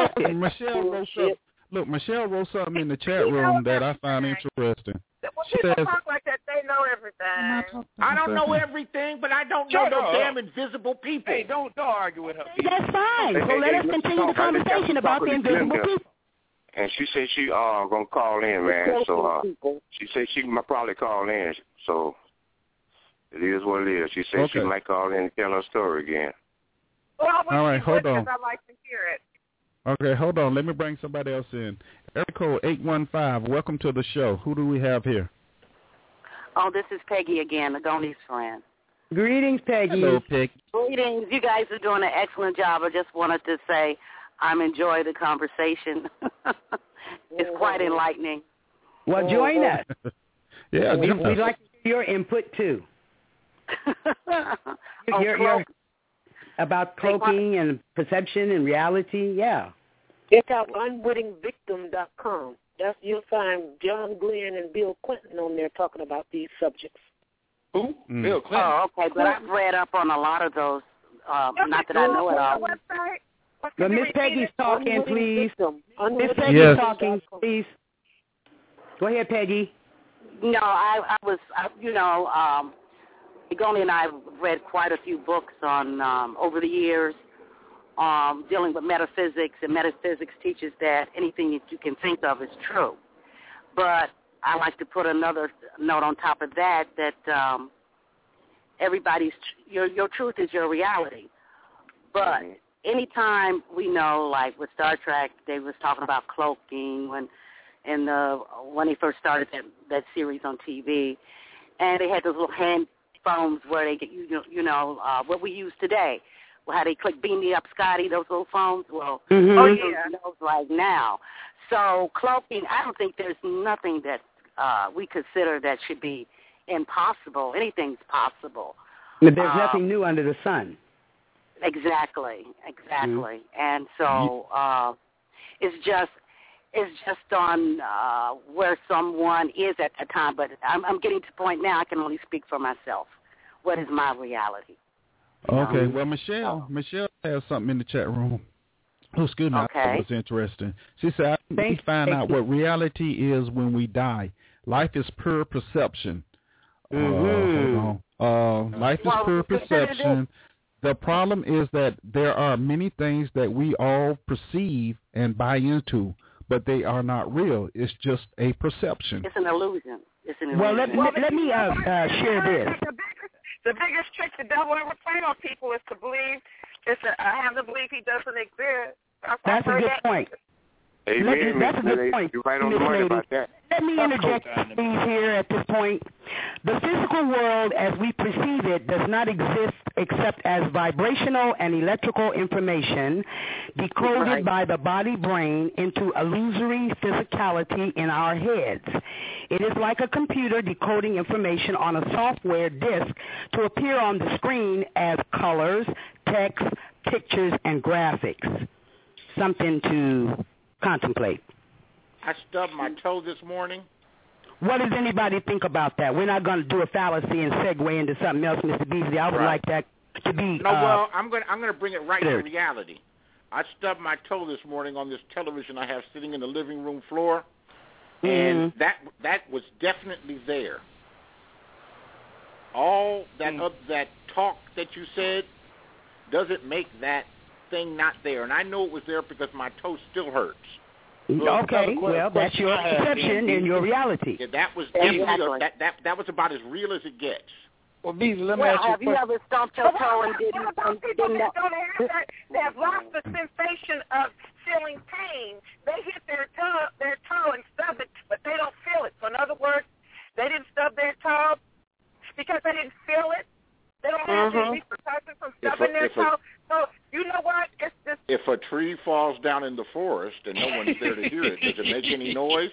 Michelle wrote something in the chat room that I found interesting. When people talk like that, they know everything. I don't know everything, but I don't know no damn invisible people. Hey, don't argue with her. That's fine. So let us continue the conversation about the invisible people. And she said she gonna call in, man. So she said she might probably call in. So it is what it is. She said she might call in and tell her story again. Well, all right, hold on. I'd like to hear it. Okay, hold on. Let me bring somebody else in. Area code 815. Welcome to the show. Who do we have here? Oh, this is Peggy again, Agoni's friend. Greetings, Peggy. Hello, Peggy. Greetings. You guys are doing an excellent job. I just wanted to say I'm enjoying the conversation. It's quite enlightening. Well, join us. Yeah, we'd like to hear your input, too. Your about cloaking and perception and reality, yeah. Check out unwittingvictim.com. You'll find John Glenn and Bill Clinton on there talking about these subjects. Who? Bill Clinton. Oh, okay, but I've read up on a lot of those. Not that I know it all. But Miss Peggy's talking, please. Miss Peggy's talking, please. Go ahead, Peggy. No, I was, Agoni and I have read quite a few books on over the years dealing with metaphysics, and metaphysics teaches that anything that you can think of is true. But I like to put another note on top of that, your truth is your reality. But anytime we know, like with Star Trek, they was talking about cloaking when they first started that series on TV, and they had those little hand phones where they get what we use today, how they click "Beam Me Up, Scotty," those little phones. Well, those right now. So cloaking, I don't think there's nothing that we consider that should be impossible. Anything's possible. But there's nothing new under the sun. Exactly. And so it's just on where someone is at a time. But I'm getting to the point now I can only speak for myself. What is my reality? Okay. Well, Michelle has something in the chat room. Oh, excuse me. Okay. That was interesting. She said, I think we find out what reality is when we die. Life is pure perception. Hold on. Life is pure perception. The problem is that there are many things that we all perceive and buy into, but they are not real. It's just a perception. It's an illusion. Well, let me share this. The biggest trick the devil ever played on people is to believe. I have to believe he doesn't exist. That's a good point. Amen. That's a good point. You're right on the money about that. Let me interject things here at this point. The physical world as we perceive it does not exist except as vibrational and electrical information decoded by the body-brain into illusory physicality in our heads. It is like a computer decoding information on a software disk to appear on the screen as colors, text, pictures, and graphics. Something to contemplate. I stubbed my toe this morning. What does anybody think about that? We're not going to do a fallacy and segue into something else, Mr. Beasley. I would like that to be. No, well, I'm going to bring it right to reality. I stubbed my toe this morning on this television I have sitting in the living room floor, and that was definitely there. All that talk that you said doesn't make that thing not there, and I know it was there because my toe still hurts. Okay, well, that's your perception and your reality. Yeah, that was definitely that was about as real as it gets. Well, Beasley, let me ask you a question. Have you ever stomped your toe and didn't? People that don't have that, they have lost the sensation of feeling pain. They hit their toe and stub it, but they don't feel it. So in other words, they didn't stub their toe because they didn't feel it. They don't have any repercussions from stubbing their toe. So you know what? It's just if a tree falls down in the forest and no one's there to hear it, does it make any noise?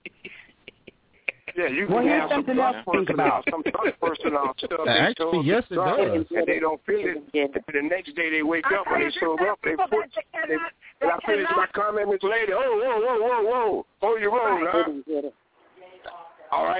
Yeah, you can have something else to think about. Some person actually, yes, it does. And they don't feel it. And the next day they wake up and they show up. They put. And I finished my comment, Miss Lady. Whoa! Hold your roll, huh? All right.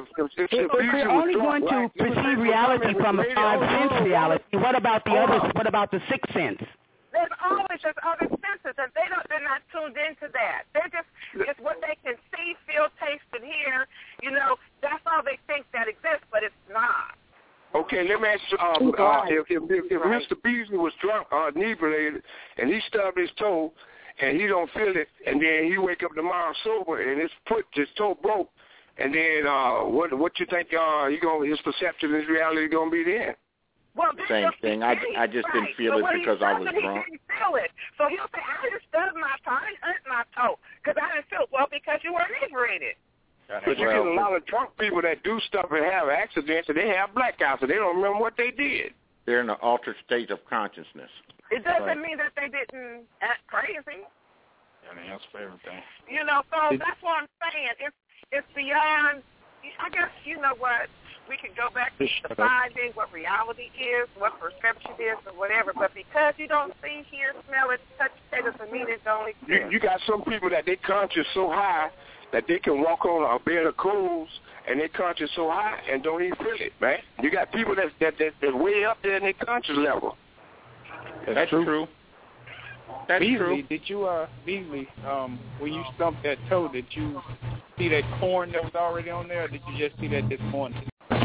If we're only going to perceive reality from a 5-sense reality, what about the others? What about the 6th sense? There's always just other senses, and they're not tuned into that. They're it's what they can see, feel, taste, and hear. You know, that's all they think that exists, but it's not. Okay, let me ask you, if Mr. Beasley was drunk or inebriated and he stubbed his toe and he don't feel it, and then he wake up tomorrow sober and his toe broke, and then what you think his perception, his reality going to be then? Well, same thing. I just didn't feel it because I was drunk. He didn't feel it. So he'll say, I just stubbed my toe. I didn't hurt my toe because I didn't feel it. Well, because you were inebriated. But you get a lot of drunk people that do stuff and have accidents, and they have blackouts, and they don't remember what they did. They're in an altered state of consciousness. It doesn't mean that they didn't act crazy. That's favorite thing. You know, so that's what I'm saying. It's beyond. I guess you know what. We can go back to finding what reality is, what perception is, or whatever. But because you don't see, hear, smell it, touch it, doesn't mean it don't exist. You got some people that they conscious so high that they can walk on a bed of coals and they conscious so high and don't even feel it, man. You got people that's way up there in their conscious level. That's true. That's Beasley, true. Did you, Beasley, when you stumped that toe, did you see that corn that was already on there, or did you just see that this morning?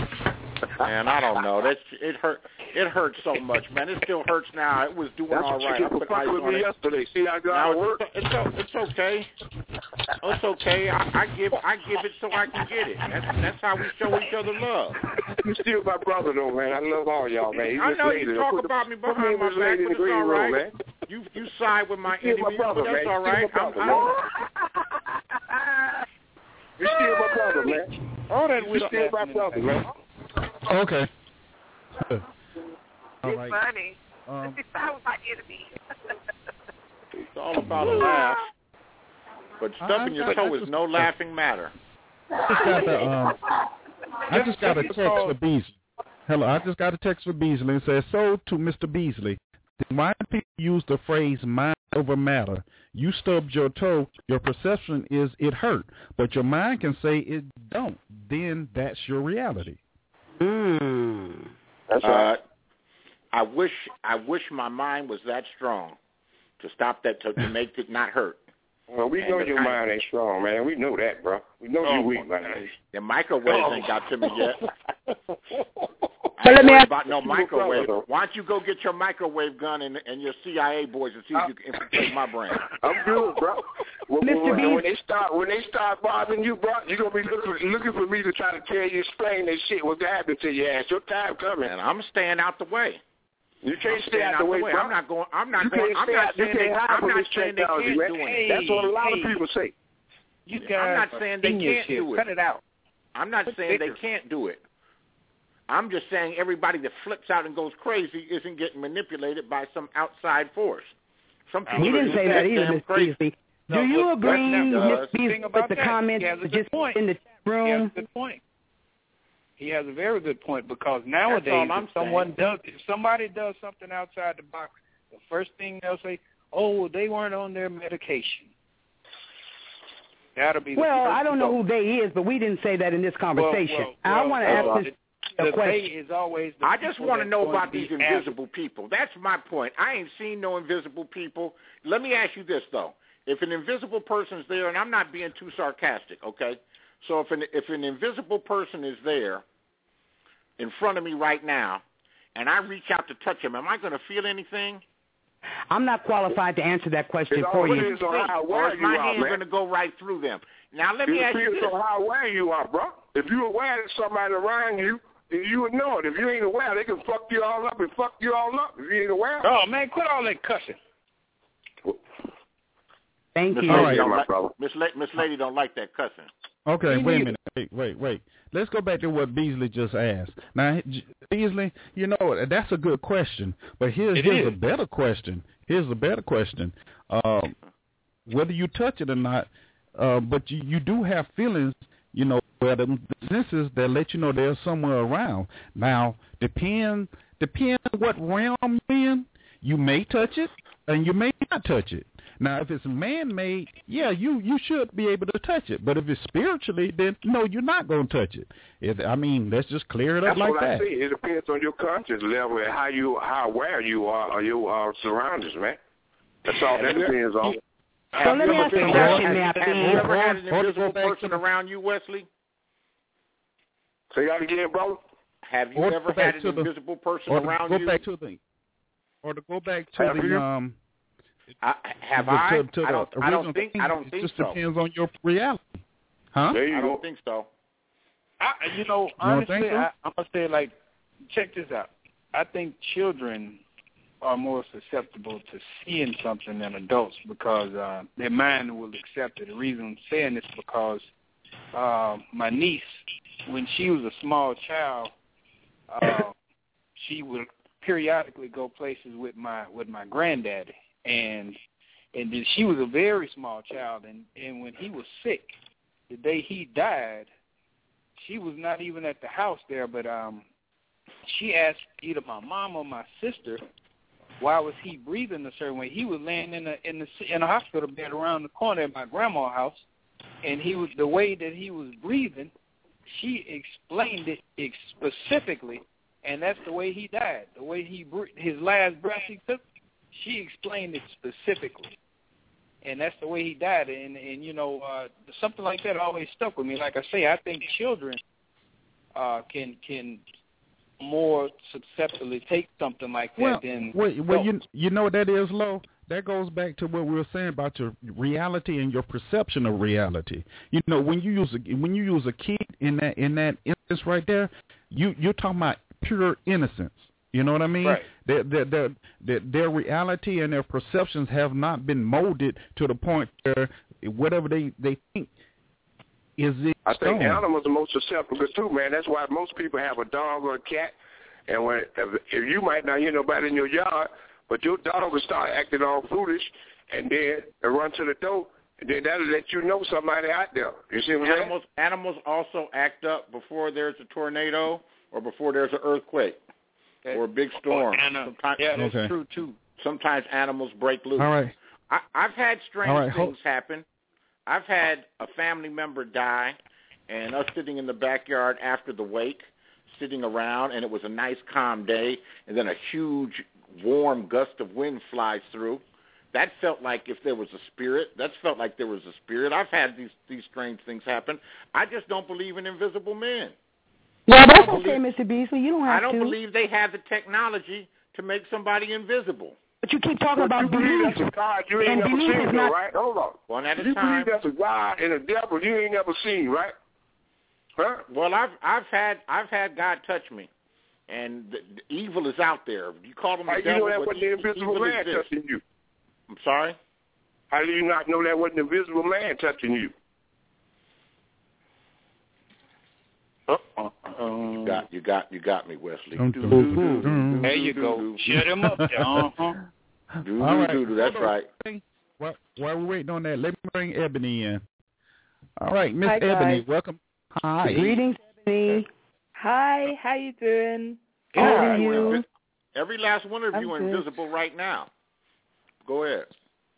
Man, I don't know. It hurt. It hurts so much, man. It still hurts now. It was doing all right. I put ice on it yesterday. See how God works. It's okay. It's okay. I give it so I can get it. That's how we show each other love. You still my brother, though, man. I love all y'all, man. I know you talk about me behind my back, but it's all right. Man. You side with my enemy, brother, but that's man. all right. You're still my brother, man. All that You're still my brother, man. Okay. All right. Funny. That was my enemy. It's all about a laugh. But stubbing your toe is no laughing matter. I just got a text for Beasley. Hello, I just got a text for Beasley and says, so to Mr. Beasley, why do people use the phrase mind over matter? You stubbed your toe, your perception is it hurt, but your mind can say it don't. Then that's your reality. That's right. I wish my mind was that strong to stop that, to make it not hurt. Well, we know your mind ain't strong, man. We know that, bro. We know you're weak, man. The microwave ain't got to me yet. But let me ask about no microwave. Why don't you go get your microwave gun and your CIA boys and see if you can infiltrate my brain? I'm good, bro. When they start bothering you, bro, you're gonna be looking for me to try to tell you, explain that shit what's happening to your ass. Your time coming. And I'm staying out the way. You can't stay out the way, bro. I'm not saying they can't do it. That's what a lot of people say. I'm not saying they can't do it. Cut it out. I'm not saying they can't do it. I'm just saying everybody that flips out and goes crazy isn't getting manipulated by some outside force. Some people we didn't say that either, Ms. Beasley. Do you agree, Ms. Beasley, with the comments just in the chat room? He has a good point. He has a very good point, because nowadays if somebody does something outside the box, the first thing they'll say, oh, they weren't on their medication. That'll be I don't know who they is, but we didn't say that in this conversation. I want to ask this question. Is always I just want to know about these invisible people. That's my point. I ain't seen no invisible people. Let me ask you this, though. If an invisible person's there, and I'm not being too sarcastic, okay? So if an invisible person is there in front of me right now, and I reach out to touch him, am I going to feel anything? I'm not qualified to answer that question for you. Or is my hand going to go right through them? Now, let me ask you this. It depends on how aware you are, bro. If you're aware that somebody around you, you would know it. If you ain't aware, they can fuck you all up and fuck you all up. If you ain't aware. Oh, man, quit all that cussing. Thank you. All right, Miss Lady don't like that cussing. Okay, wait a minute. Wait. Let's go back to what Beasley just asked. Now, Beasley, you know, that's a good question. But here's a better question. Whether you touch it or not, but you do have feelings, you know, where the senses that let you know there's somewhere around. Now, depend what realm you're in, you may touch it and you may not touch it. Now, if it's man-made, yeah, you should be able to touch it. But if it's spiritually, then no, you're not going to touch it. Let's just clear it up like that. That's what I say. It depends on your conscience level and how aware you are of your surroundings, man. That's all that depends on. So let me ask you a question, Have you ever had an invisible person around you, Wesley? Say that again, brother. Have you ever had an invisible person around you? Or to go back to the I don't think so. It just depends on your reality. Huh? I don't think so. Honestly, I'm going to say, like, check this out. I think children are more susceptible to seeing something than adults because their mind will accept it. The reason I'm saying this is because my niece, when she was a small child, she would periodically go places with my granddaddy. And then she was a very small child, and when he was sick, the day he died, she was not even at the house there, but she asked either my mom or my sister, why was he breathing a certain way? He was laying in a hospital bed around the corner at my grandma's house, and the way that he was breathing, she explained it specifically, and that's the way he died. The way his last breath he took, she explained it specifically, and that's the way he died. And you know, something like that always stuck with me. Like I say, I think children can more susceptibly take something like that than you know what that is, Lo? That goes back to what we were saying about your reality and your perception of reality. You know, when you use a kid in that instance right there, you're talking about pure innocence. You know what I mean? Right. Their reality and their perceptions have not been molded to the point where whatever they think is it. I think animals are most susceptible too, man. That's why most people have a dog or a cat, and if you might not hear nobody in your yard, but your dog will start acting all foolish, and then run to the door, and then that'll let you know somebody out there. You see what I'm saying? Animals also act up before there's a tornado or before there's an earthquake. Or a big storm. That's true, too. Sometimes animals break loose. All right. I've had strange things happen. I've had a family member die, and us sitting in the backyard after the wake, sitting around, and it was a nice, calm day, and then a huge, warm gust of wind flies through. that felt like if there was a spirit. That felt like there was a spirit. I've had these strange things happen. I just don't believe in invisible men. Well, that's okay, Mr. Beasley. You don't have to. I don't believe they have the technology to make somebody invisible. But you keep talking about belief. That's a God you ain't never seen, though, right? Hold on. One at a you time. You believe that's a God and a devil you ain't never seen, right? Huh? Well, I've had God touch me, and the evil is out there. You call them the devil, you know that wasn't the invisible man touching you? I'm sorry? How do you not know that wasn't the invisible man touching you? You got me, Wesley. There you go. Shut him up there. All right. That's right. While we're waiting on that, let me bring Ebony in. All right, Miss Ebony, welcome. Hi. Greetings, Ebony. Hi, how you doing? Good. How are you? Every last one of you are invisible right now. Go ahead.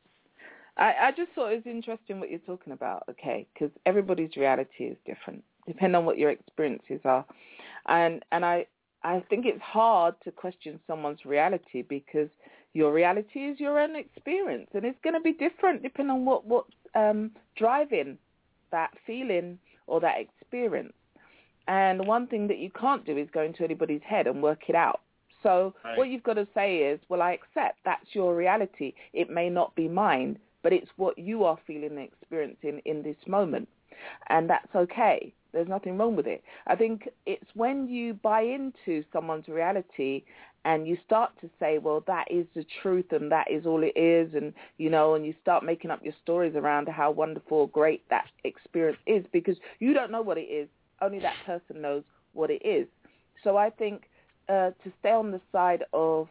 I just thought it was interesting what you're talking about, okay, because everybody's reality is different, depending on what your experiences are. And I think it's hard to question someone's reality because your reality is your own experience, and it's going to be different depending on what driving that feeling or that experience. And one thing that you can't do is go into anybody's head and work it out. So what you've got to say is, well, I accept that's your reality. It may not be mine, but it's what you are feeling and experiencing in this moment. And that's okay. There's nothing wrong with it. I think it's when you buy into someone's reality and you start to say, well, that is the truth and that is all it is, and, you know, and you start making up your stories around how wonderful or great that experience is because you don't know what it is. Only that person knows what it is. So I think to stay on the side of,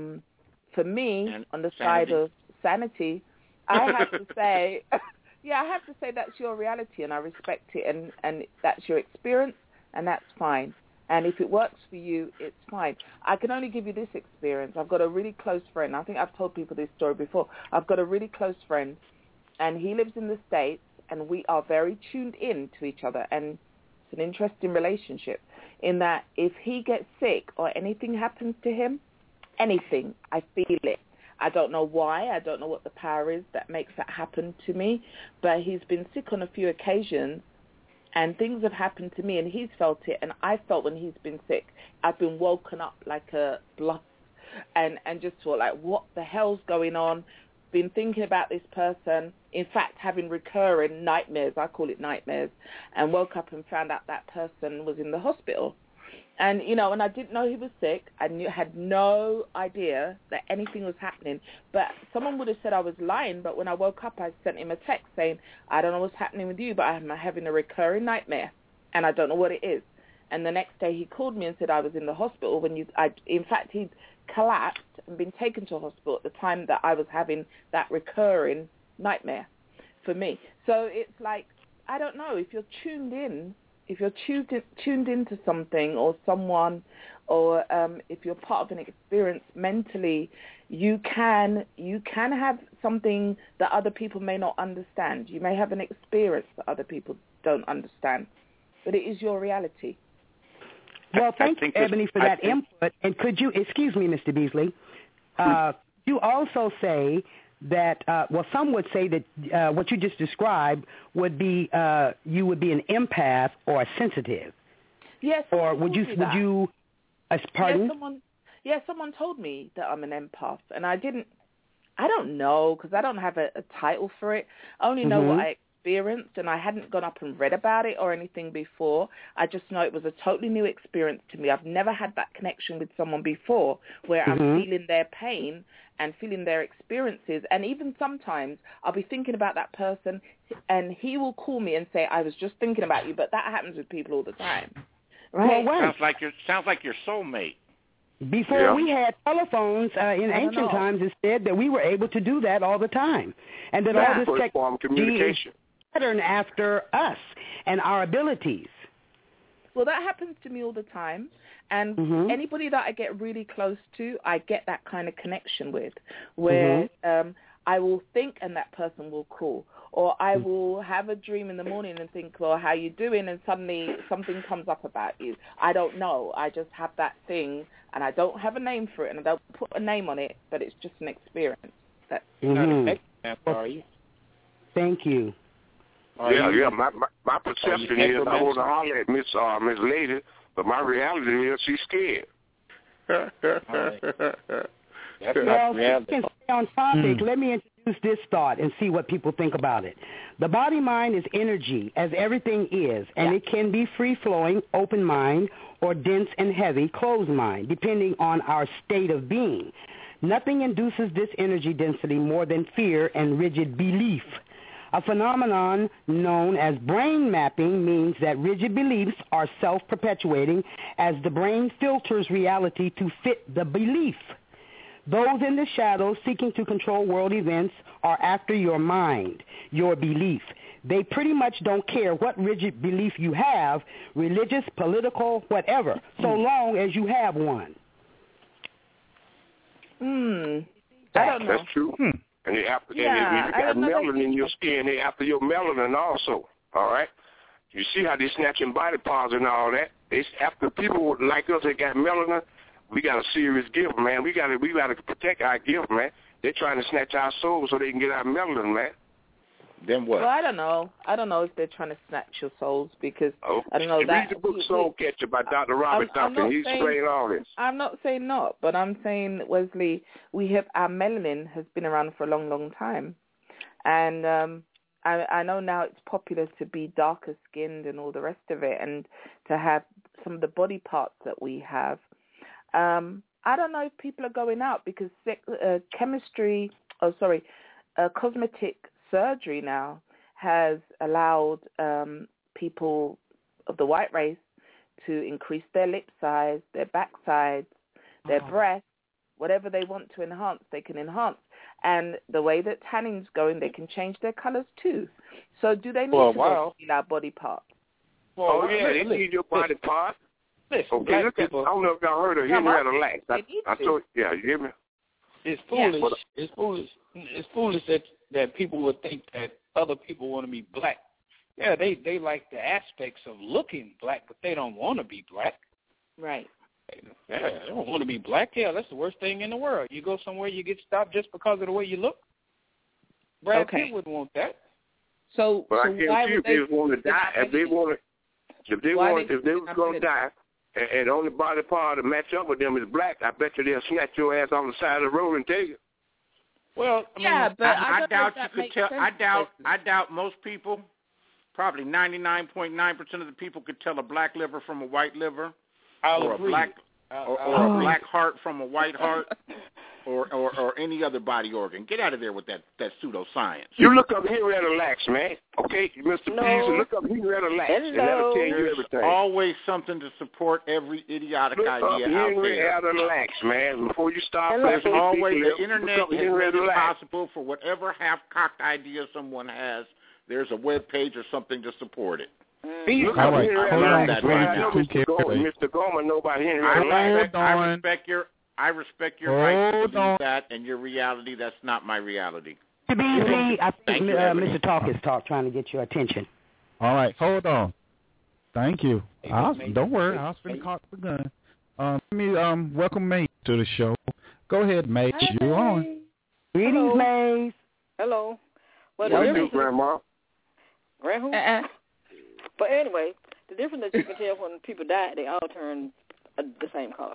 for me, on the side of sanity, I have to say, I have to say that's your reality and I respect it and that's your experience and that's fine. And if it works for you, it's fine. I can only give you this experience. I've got a really close friend. I think I've told people this story before. I've got a really close friend and he lives in the States and we are very tuned in to each other and it's an interesting relationship in that if he gets sick or anything happens to him, anything, I feel it. I don't know why. I don't know what the power is that makes that happen to me. But he's been sick on a few occasions and things have happened to me and he's felt it. And I felt when he's been sick, I've been woken up like a blood and just thought like, what the hell's going on? Been thinking about this person. In fact, having recurring nightmares, I call it nightmares, and woke up and found out that person was in the hospital. And, you know, and I didn't know he was sick. I had no idea that anything was happening. But someone would have said I was lying, but when I woke up, I sent him a text saying, I don't know what's happening with you, but I'm having a recurring nightmare, and I don't know what it is. And the next day he called me and said I was in the hospital. In fact, he'd collapsed and been taken to a hospital at the time that I was having that recurring nightmare for me. So it's like, I don't know, if you're tuned in, if you're tuned into something or someone, or if you're part of an experience mentally, you can have something that other people may not understand. You may have an experience that other people don't understand, but it is your reality. Well, thank you, Ebony, for that input. And could you, excuse me, Mr. Beasley, you also say that, some would say that what you just described would be you would be an empath or a sensitive. Yes. Or would you? Pardon? Someone told me that I'm an empath, and I don't know because I don't have a title for it. I only know what I experienced, and I hadn't gone up and read about it or anything before. I just know it was a totally new experience to me. I've never had that connection with someone before where I'm feeling their pain and feeling their experiences. And even sometimes I'll be thinking about that person and he will call me and say, I was just thinking about you. But that happens with people all the time. Right? Well, sounds like your soulmate. Before we had telephones in ancient times, it said that we were able to do that all the time. And that all this technology is pattern after us and our abilities. Well, that happens to me all the time. And anybody that I get really close to, I get that kind of connection with, where I will think and that person will call. Or I will have a dream in the morning and think, well, how you doing? And suddenly something comes up about you. I don't know. I just have that thing, and I don't have a name for it, and I don't put a name on it, but it's just an experience You're not a necromancer, are you? Thank you. Yeah. My perception is I want to holler at Miss Lady, but my reality is she's scared. That's well, since we can stay on topic, let me introduce this thought and see what people think about it. The body mind is energy, as everything is, and it can be free-flowing, open mind, or dense and heavy, closed mind, depending on our state of being. Nothing induces this energy density more than fear and rigid belief. A phenomenon known as brain mapping means that rigid beliefs are self-perpetuating as the brain filters reality to fit the belief. Those in the shadows seeking to control world events are after your mind, your belief. They pretty much don't care what rigid belief you have, religious, political, whatever, so long as you have one. I don't know. That's true. And they after you got melanin in your skin, they after your melanin also. All right? You see how they snatching body parts and all that? They after people like us that got melanin. We got a serious gift, man. We got to protect our gift, man. They're trying to snatch our souls so they can get our melanin, man. Then what? Well, I don't know if they're trying to snatch your souls because I don't know read the book Soul Catcher by Dr. Robert Duncan. He explained all this. I'm not saying not, but I'm saying, Wesley, our melanin has been around for a long, long time. And I know now it's popular to be darker skinned and all the rest of it and to have some of the body parts that we have. I don't know if people are going out because cosmetic surgery now has allowed people of the white race to increase their lip size, their back sides, their breasts, whatever they want to enhance, they can enhance. And the way that tanning's going, they can change their colors too. So do they need to go see our body parts? They need your body part. Okay, look at. I don't know if y'all heard of Henrietta Lacks. I told you hear me? It's foolish. Yeah. It's foolish. It's foolish that people would think that other people want to be black. Yeah, they like the aspects of looking black, but they don't want to be black. Right. Yeah, they don't want to be black. Yeah, that's the worst thing in the world. You go somewhere, you get stopped just because of the way you look. Brad Pitt wouldn't want that. So I guarantee if they want to die, if they were going to die, and the only body part to match up with them is black, I bet you they'll snatch your ass on the side of the road and take it. Well, I doubt you could tell. I doubt most people, probably 99.9% of the people could tell a black liver from a white liver, or a black heart from a white heart, or any other body organ. Get out of there with that pseudoscience. You look up Henrietta Lacks, man. Okay, Mr. Pease, look up Henrietta Lacks, and that'll tell you everything. Always something to support every idiotic idea out there. Henrietta Lacks, man. Before you start, there's always the internet has made it possible for whatever half-cocked idea someone has. There's a web page or something to support it. Look up Henrietta Lacks. Mr. Gorman know about Henrietta Lacks. I respect your right to believe that and your reality. That's not my reality. I think Mr. Talk is trying to get your attention. All right, hold on. Thank you. Don't worry, I'll spin caught the gun. Let me welcome Maze to the show. Go ahead, Maze. You're on. Greetings, Maze. Hello. What do you do, Grandma? Grandma? But anyway, the difference that you can tell when people die, they all turn the same color.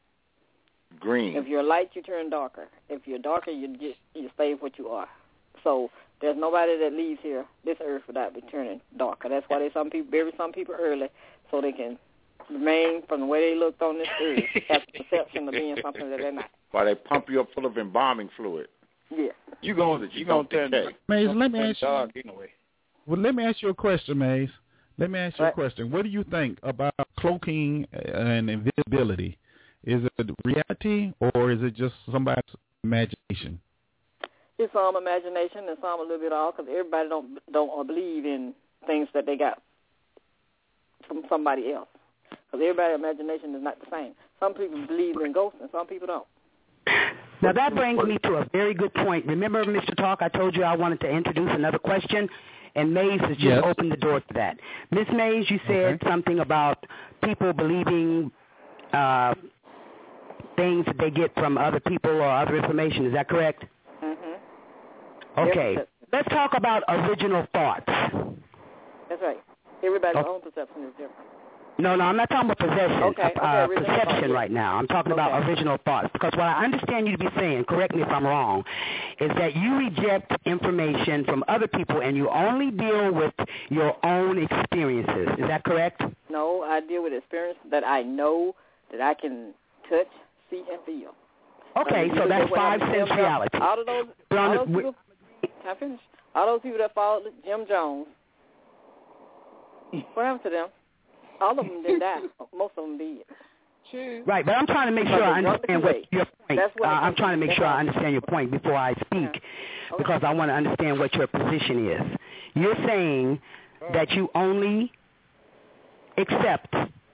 Green. If you're light, you turn darker. If you're darker, you stay what you are. So there's nobody that leaves this earth without turning darker. That's why some people bury some people early, so they can remain from the way they looked on this earth, have the perception of being something that they're not. Why they pump you up full of embalming fluid. Yeah. You gonna turn Maze, let me ask you. Well, let me ask you a question, Maze. Let me ask you a question. What do you think about cloaking and invisibility? Is it reality or is it just somebody's imagination? It's some imagination and some a little bit all, because everybody don't believe in things that they got from somebody else. Because everybody's imagination is not the same. Some people believe in ghosts and some people don't. Now that brings me to a very good point. Remember, Mr. Talk, I told you I wanted to introduce another question, and Maze has just opened the door to that. Miss Maze, you said something about people believing things that they get from other people or other information. Is that correct? Mm-hmm. Okay, let's talk about original thoughts. That's right. Everybody's own perception is different. No, I'm not talking about possession, perception right now. I'm talking about original thoughts. Because what I understand you to be saying, correct me if I'm wrong, is that you reject information from other people and you only deal with your own experiences. Is that correct? No, I deal with experience that I know that I can touch, see, and feel. Okay, so that's 5 sense reality. All of those people, can I finish? All those people that followed Jim Jones, what happened to them? All of them didn't die. Most of them did. True. Right, but I'm trying to make sure I understand what your point. I'm trying to make sure I understand your point before I speak, because I want to understand what your position is. You're saying that you only accept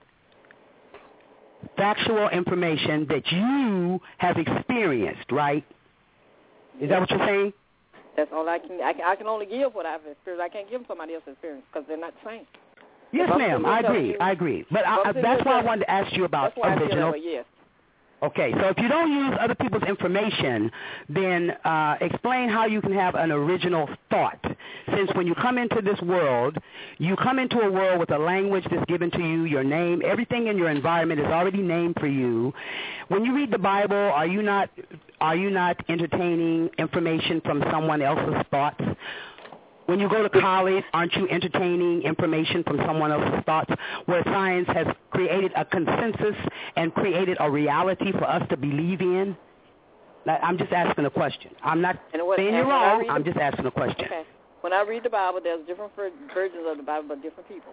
factual information that you have experienced, right? Is that what you're saying? That's all I can. I can only give what I've experienced. I can't give somebody else's experience because they're not the same. Yes, ma'am. I agree. But that's why I wanted to ask you about original. Yes. Okay, so if you don't use other people's information, then explain how you can have an original thought. Since when you come into this world, you come into a world with a language that's given to you, your name, everything in your environment is already named for you. When you read the Bible, are you not entertaining information from someone else's thoughts? When you go to college, aren't you entertaining information from someone else's thoughts, where science has created a consensus and created a reality for us to believe in? I'm just asking a question. I'm not saying you're wrong. I'm just asking a question. Okay. When I read the Bible, there's different versions of the Bible, but different people.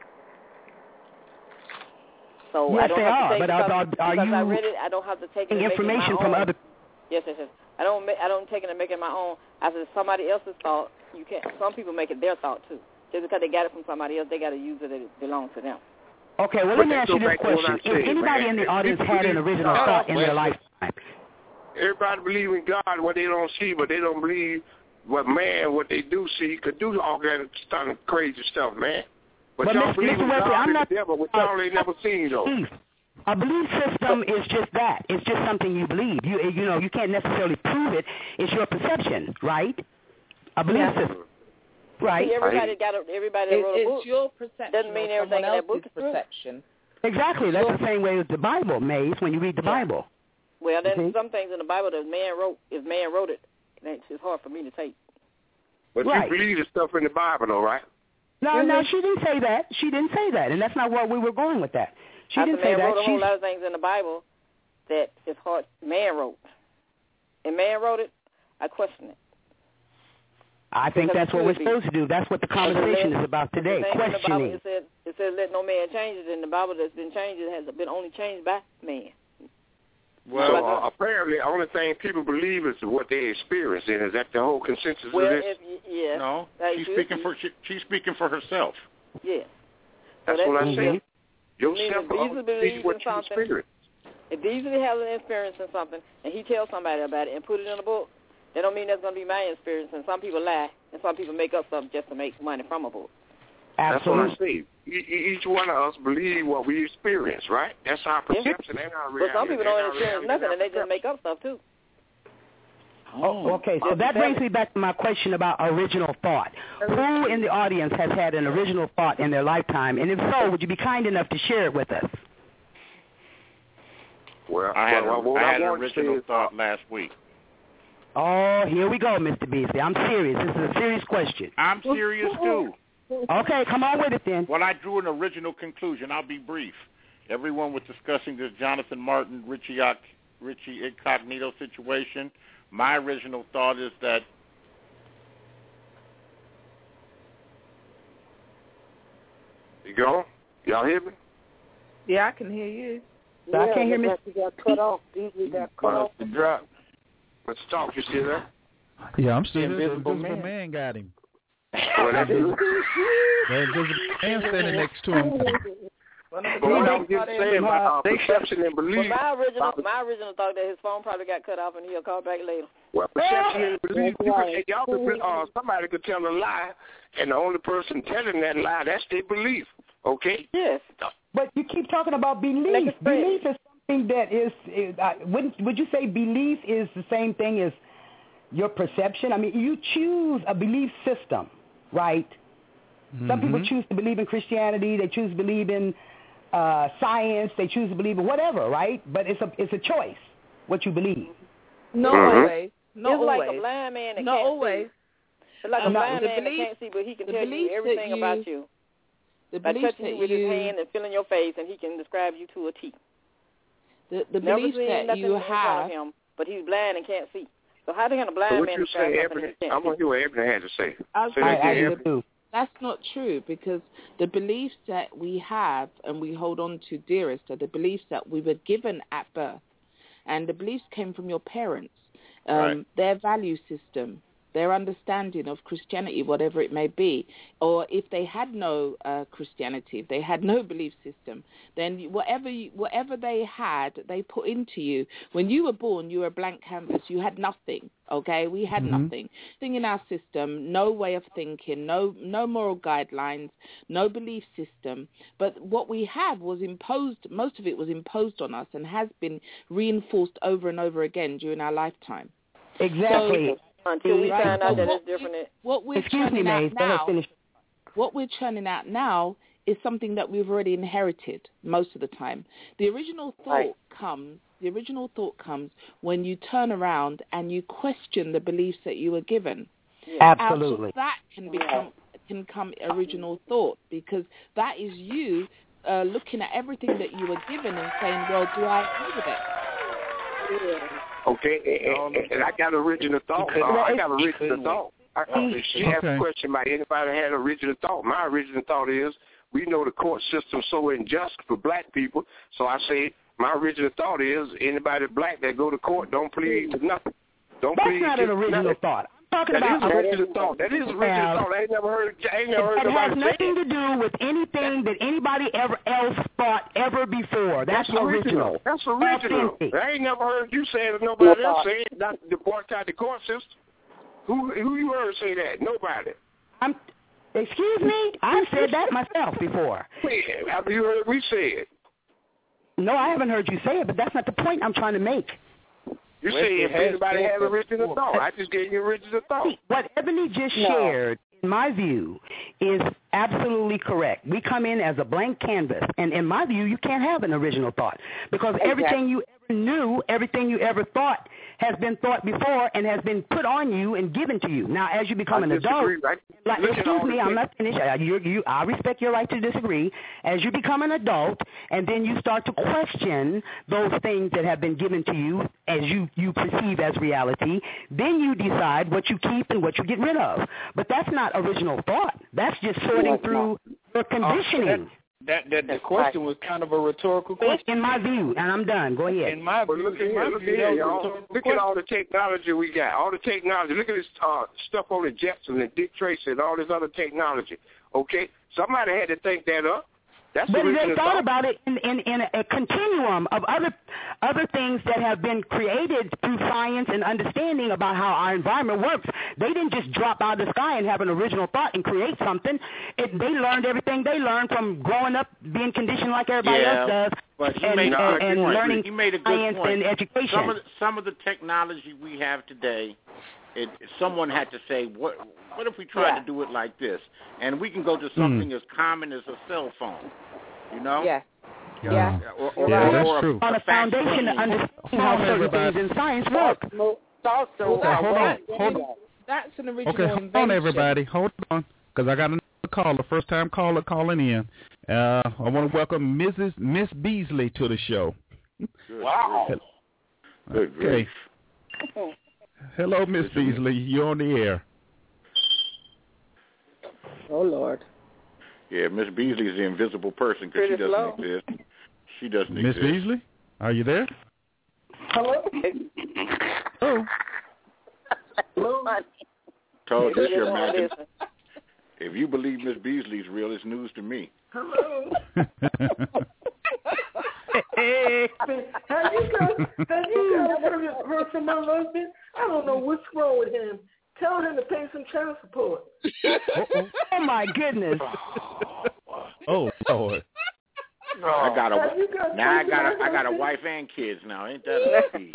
So yes, I don't they have are. to take But are you I read it, I don't have to take it information from other? Yes. I don't take it and make it my own. I said somebody else's thought. You can't. Some people make it their thought too. Just because they got it from somebody else, they got to use it. It belongs to them. Okay. Well, let me ask you this question: if anybody in the audience had an original thought in their lifetime? Everybody believes in God, what they don't see, but they don't believe what they do see could do all that crazy stuff, man. But y'all believe in God and the devil, which y'all ain't never seen though. A belief system is just that. It's just something you believe. You can't necessarily prove it. It's your perception, right? A belief system, right? See, everybody that wrote a book. It's your perception. Doesn't mean everything in that book is perception. Exactly. That's the same way with the Bible, Maze. When you read the Bible. Well, then some things in the Bible that man wrote. If man wrote it, it's hard for me to take. But you believe the stuff in the Bible, though, right? No, she didn't say that. She didn't say that, and that's not where we were going with that. She didn't say that. Man wrote a whole lot of things in the Bible that is hard. Man wrote, and man wrote it. I question it. I think that's what we're supposed to do. That's what the conversation is about today, questioning. It said, let no man change it. In the Bible that's been changed, it has been only changed by man. Well, apparently, the only thing people believe is what they experience. And is that the whole consensus of this? Yes. No, she's speaking for herself. Yes. That's what I said. Yourself believes what you experience. If Beasley has an experience in something, and he tells somebody about it and put it in a book, that don't mean that's going to be my experience. And some people lie, and some people make up stuff just to make money from a book. Absolutely. That's what I say. Each one of us believe what we experience, right? That's our perception and our reality. But some people don't experience nothing, and they just make up stuff, too. Oh, okay. So that brings me back to my question about original thought. Who in the audience has had an original thought in their lifetime? And if so, would you be kind enough to share it with us? Well, I had an original thought last week. Oh, here we go, Mr. Beasley. I'm serious. This is a serious question. I'm serious, too. Okay, come on with it then. Well, I drew an original conclusion. I'll be brief. Everyone was discussing this Jonathan Martin, Richie Incognito situation. My original thought is that you go? Y'all hear me? Yeah, I can hear you. I can't hear me. You got cut off. Beasley got cut off. The drop. Let's talk. You see that? Yeah, I'm still there. The invisible man got him. Well, that's it. The invisible man standing next to him. What I'm just saying about perception and belief. Well, my original thought that his phone probably got cut off and he'll call back later. Well, perception and belief. Somebody could tell a lie, and the only person telling that lie, that's their belief. Okay? Yes. But you keep talking about belief. Belief is something that is would you say belief is the same thing as your perception. I mean, you choose a belief system, right? Mm-hmm. Some people choose to believe in Christianity. They choose to believe in science. They choose to believe in whatever, right? But it's a choice what you believe. Not always. Not it's always. Like a blind man that not can't always. See. It's like a blind man that can't see, but he can tell you everything about you. By touching you with his hand and feeling your face, and he can describe you to a T. The belief that you have, him, but he's blind and can't see. So how can a blind man describe something he can't see? I want to hear what Ebony had to say. I do. That's not true, because the beliefs that we have and we hold on to dearest are the beliefs that we were given at birth. And the beliefs came from your parents, their value system, their understanding of Christianity, whatever it may be. Or if they had no Christianity, if they had no belief system, then whatever they had, they put into you. When you were born, you were a blank canvas. You had nothing, okay? We had nothing. Thing in our system, no way of thinking, no moral guidelines, no belief system. But what we have was imposed, most of it was imposed on us and has been reinforced over and over again during our lifetime. Exactly. So, until we find out that it's different. What we're churning out now is something that we've already inherited most of the time. The original thought comes when you turn around and you question the beliefs that you were given. Absolutely. Out of that can come original thought, because that is you looking at everything that you were given and saying, well, do I agree with it? Okay, and I got original thought. I She asked a question about anybody had original thought. My original thought is, we know the court system's so unjust for black people, so I say my original thought is anybody black that go to court don't plead to nothing. That's not an original thought. Talking about original thought. That is original thought. I ain't never heard it has nothing to do with anything that anybody else thought ever before. That's original. That's original. I ain't never heard you say it. Nobody else say it. Not the boycott the court system. Who you heard say that? Nobody. Excuse me? I've said that myself before. Have you heard we say it? No, I haven't heard you say it, but that's not the point I'm trying to make. You say if anybody has original thought. I just gave you original thought. What Ebony just shared, in my view, is absolutely correct. We come in as a blank canvas, and in my view, you can't have an original thought, because everything you ever knew, everything you ever thought has been thought before and has been put on you and given to you. Now, as you become an adult, excuse me, I'm not finished. I respect your right to disagree. As you become an adult, and then you start to question those things that have been given to you as you perceive as reality, then you decide what you keep and what you get rid of. But that's not original thought. That's just sorting through your conditioning. The question was kind of a rhetorical question. In my view, and I'm done. Go ahead. In my view, look at all the technology we got. All the technology. Look at this stuff on the Jetsons and Dick Tracy and all this other technology. Okay? Somebody had to think that up. That's but they thought about it in a continuum of other things that have been created through science and understanding about how our environment works. They didn't just drop out of the sky and have an original thought and create something. They learned everything they learned from growing up, being conditioned like everybody else does, and learning science and education. Some of the technology we have today, someone had to say, what if we tried to do it like this? And we can go to something as common as a cell phone, you know? Yeah. That's true. On a foundation to understand how certain things in science work. Hold on. That's an original invention. Hold on, everybody. Hold on, because I got another caller, first-time caller calling in. I want to welcome Miss Beasley to the show. Wow. Okay. Hello, Miss Beasley. You're on the air. Oh, Lord. Yeah, Miss Beasley is the invisible person because she doesn't exist. She doesn't exist. Miss Beasley, are you there? Hello? Oh. Hello? Told you, your magic. If you believe Miss Beasley's real, it's news to me. Hello? Hey. Have you guys heard from my husband? I don't know what's wrong with him. Tell him to pay some child support. Oh my goodness. Oh, Lord. I got a wife and kids now. Ain't that a piece?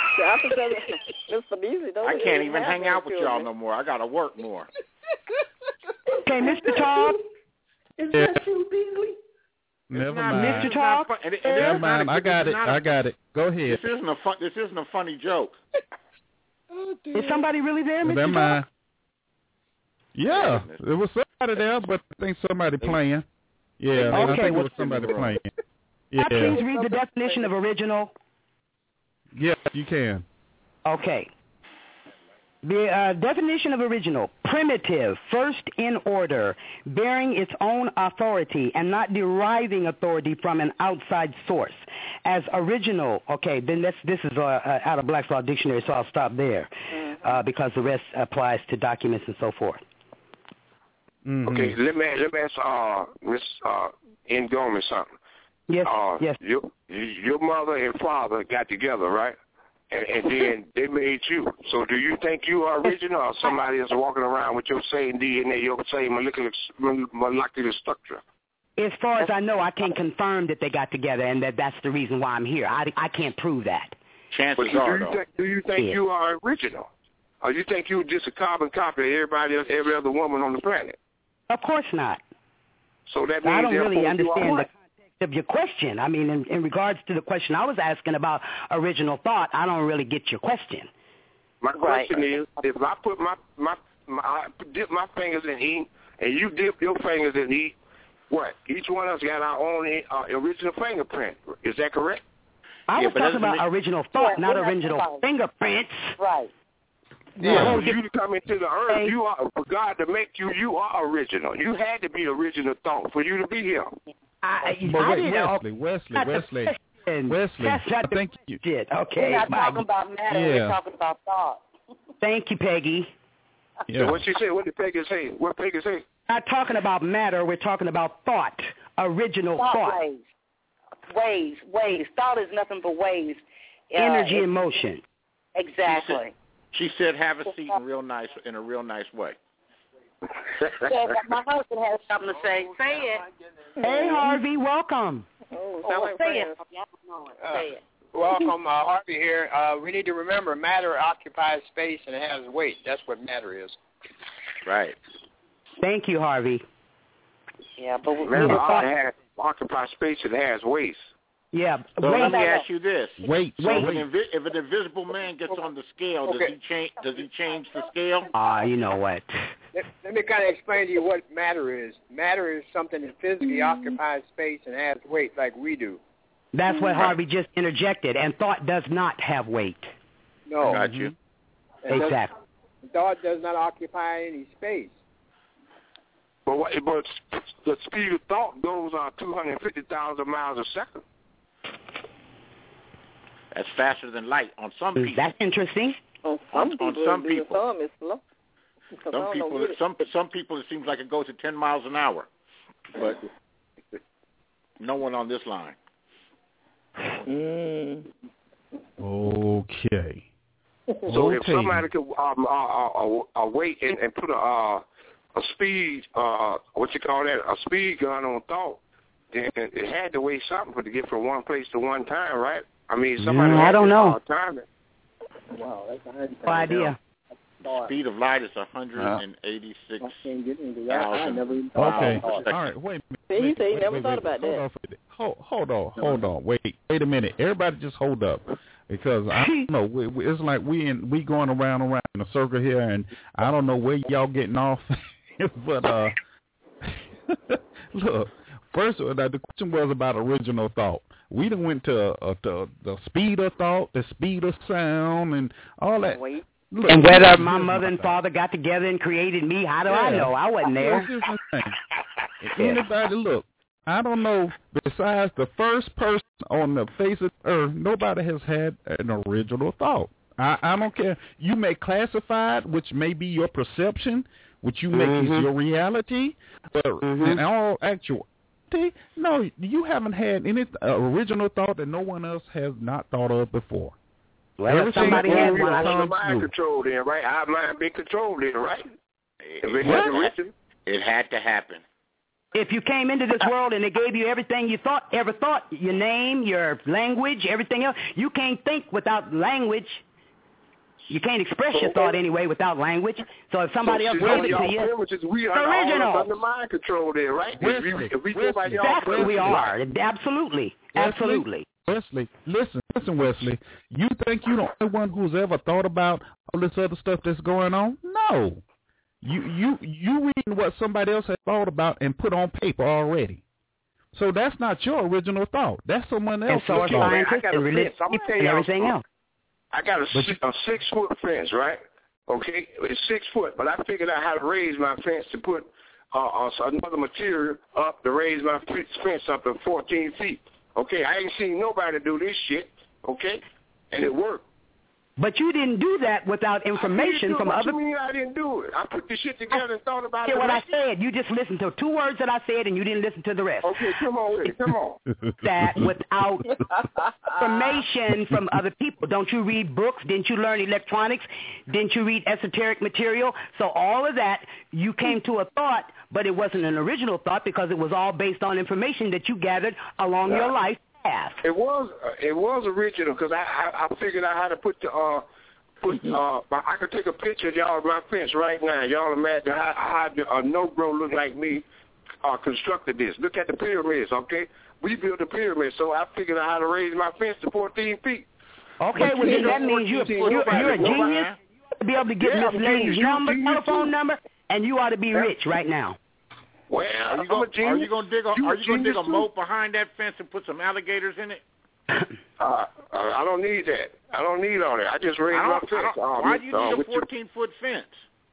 I can't even hang out with y'all no more. I got to work more. Okay, Mr. Todd. Is that you, Beasley? Never mind. Mr. Todd. Never mind. I got it. Go ahead. This isn't a funny joke. Is somebody really there, Mr. Never mind. Todd? Yeah, it was somebody there, but I think somebody playing. Yeah, okay, I think it was somebody playing. Yeah. Please read the definition of original. Yes, you can. Okay. The definition of original: primitive, first in order, bearing its own authority and not deriving authority from an outside source. As original, okay, then this is out of Black's Law Dictionary, so I'll stop there because the rest applies to documents and so forth. Mm-hmm. Okay, let me ask Miss N. Gomez something. Yes. Yes. Your mother and father got together, right? And then they made you. So do you think you are original, or somebody is walking around with your same DNA, your same molecular structure? As far as I know, I can't confirm that they got together, and that's the reason why I'm here. I can't prove that. Chances are, do you think you are original, or you think you're just a carbon copy of everybody else, every other woman on the planet? Of course not. So that means I don't really understand the context of your question. I mean, in regards to the question I was asking about original thought, I don't really get your question. My question is, if I put I dip my fingers in ink, and you dip your fingers in ink, what? Each one of us got our own original fingerprint. Is that correct? I was talking about original thought, not original fingerprints. Right. Yeah, for you to come into the earth, you are, for God to make you, you are original. You had to be original thought for you to be here. Wesley, I think you did. Okay. We're not talking about matter, we're talking about thought. Thank you, Peggy. Yeah. So what she said, what did Peggy say? What Peggy say? Not talking about matter, we're talking about thought, original thought. Waves. Thought is nothing but waves. Energy and motion. Exactly. She said, "Have a seat in a real nice way." My husband has something to say. Say it. Hey, Harvey, welcome. Say it. Say it. Welcome, Harvey here. We need to remember matter occupies space and it has weight. That's what matter is. Right. Thank you, Harvey. Yeah, but matter occupies space and has weight. Yeah. So let me ask you this: Wait. If an invisible man gets on the scale, does he change the scale? You know what? Let me kind of explain to you what matter is. Matter is something that physically occupies space and has weight, like we do. That's what Harvey just interjected. And thought does not have weight. No. I got you. Exactly. Thought does not occupy any space. But the speed of thought goes 250,000 miles a second. That's faster than light on some people. That's interesting. On some people, it's slow. Some people, it seems like it goes at 10 miles an hour, but no one on this line. Okay. So if somebody could wait and put a speed, a speed gun on thought, then it had to weigh something to get from one place to one time, right? I mean, somebody. I don't know. Wow, that's no idea. Speed of light is 186,000. Okay. All right. Wait a minute. He said he never thought about that. Hold on. Wait a minute. Everybody, just hold up, because I don't know. It's like we going around in a circle here, and I don't know where y'all getting off. But look, first the question was about original thought. We done went to the speed of thought, the speed of sound, and all that. Look, and whether my mother and father got together and created me, how do I know? I wasn't there. Anybody, look, I don't know, besides the first person on the face of the earth, nobody has had an original thought. I don't care. You may classify it, which may be your perception, which you make is your reality, but in all actuality, no, you haven't had any original thought that no one else has not thought of before. Well, if somebody had one, mind control then, right? Our mind being controlled then, right? It had to happen. If you came into this world and they gave you everything you ever thought, your name, your language, everything else, you can't think without language. You can't express your thought anyway without language. So if somebody else gave it to you, we are all under mind control there, right? If we go by y'all, exactly, we are. Absolutely. Absolutely. Wesley, listen, Wesley. You think you're the only one who's ever thought about all this other stuff that's going on? No. You reading what somebody else has thought about and put on paper already. So that's not your original thought. That's someone else's thought. And so are scientists and religious and everything else. I got a 6-foot fence, right? Okay, it's 6 foot, but I figured out how to raise my fence to put another material up to raise my fence up to 14 feet. Okay, I ain't seen nobody do this shit, okay, and it worked. But you didn't do that without information from other people. What you mean I didn't do it? I put this shit together and thought about it. Hear what I said. You just listened to 2 words that I said, and you didn't listen to the rest. Okay, come on with it. Come on. That without information from other people. Don't you read books? Didn't you learn electronics? Didn't you read esoteric material? So all of that, you came to a thought, but it wasn't an original thought because it was all based on information that you gathered along your life. It was original because I figured out how to put I could take a picture of y'all of my fence right now. Y'all imagine how a no-bro look like me constructed this. Look at the pyramids, okay? We built the pyramid, so I figured out how to raise my fence to 14 feet. Okay, well then that means you're a genius. To be able to get Miss Lane's telephone number, and you ought to be rich right now. Well, are you gonna dig a moat behind that fence and put some alligators in it? I don't need that. I don't need all that. I just raised my fence. Why do you need a 14-foot fence?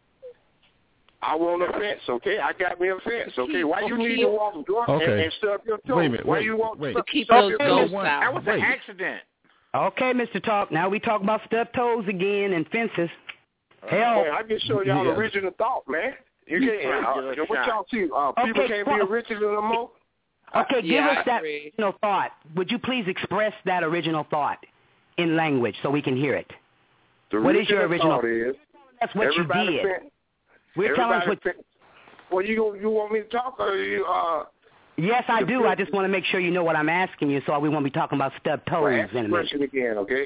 I want a fence, okay? I got me a fence, okay? Why you need to walk and stub your toe? Why you want to keep those ghosts out? That was an accident. Okay, Mr. Talk. Now we talk about stubbed toes again and fences. Hell, I just show y'all the original thought, man. You can't. What y'all see? People can't be original no more. Okay, give us that original thought. Would you please express that original thought in language so we can hear it? What is your original thought? That's what you did. We're telling us what. Well, you want me to talk or you? Yes, I do. I just want to make sure you know what I'm asking you, so we won't be talking about stubbed toes in a minute. Question again, okay?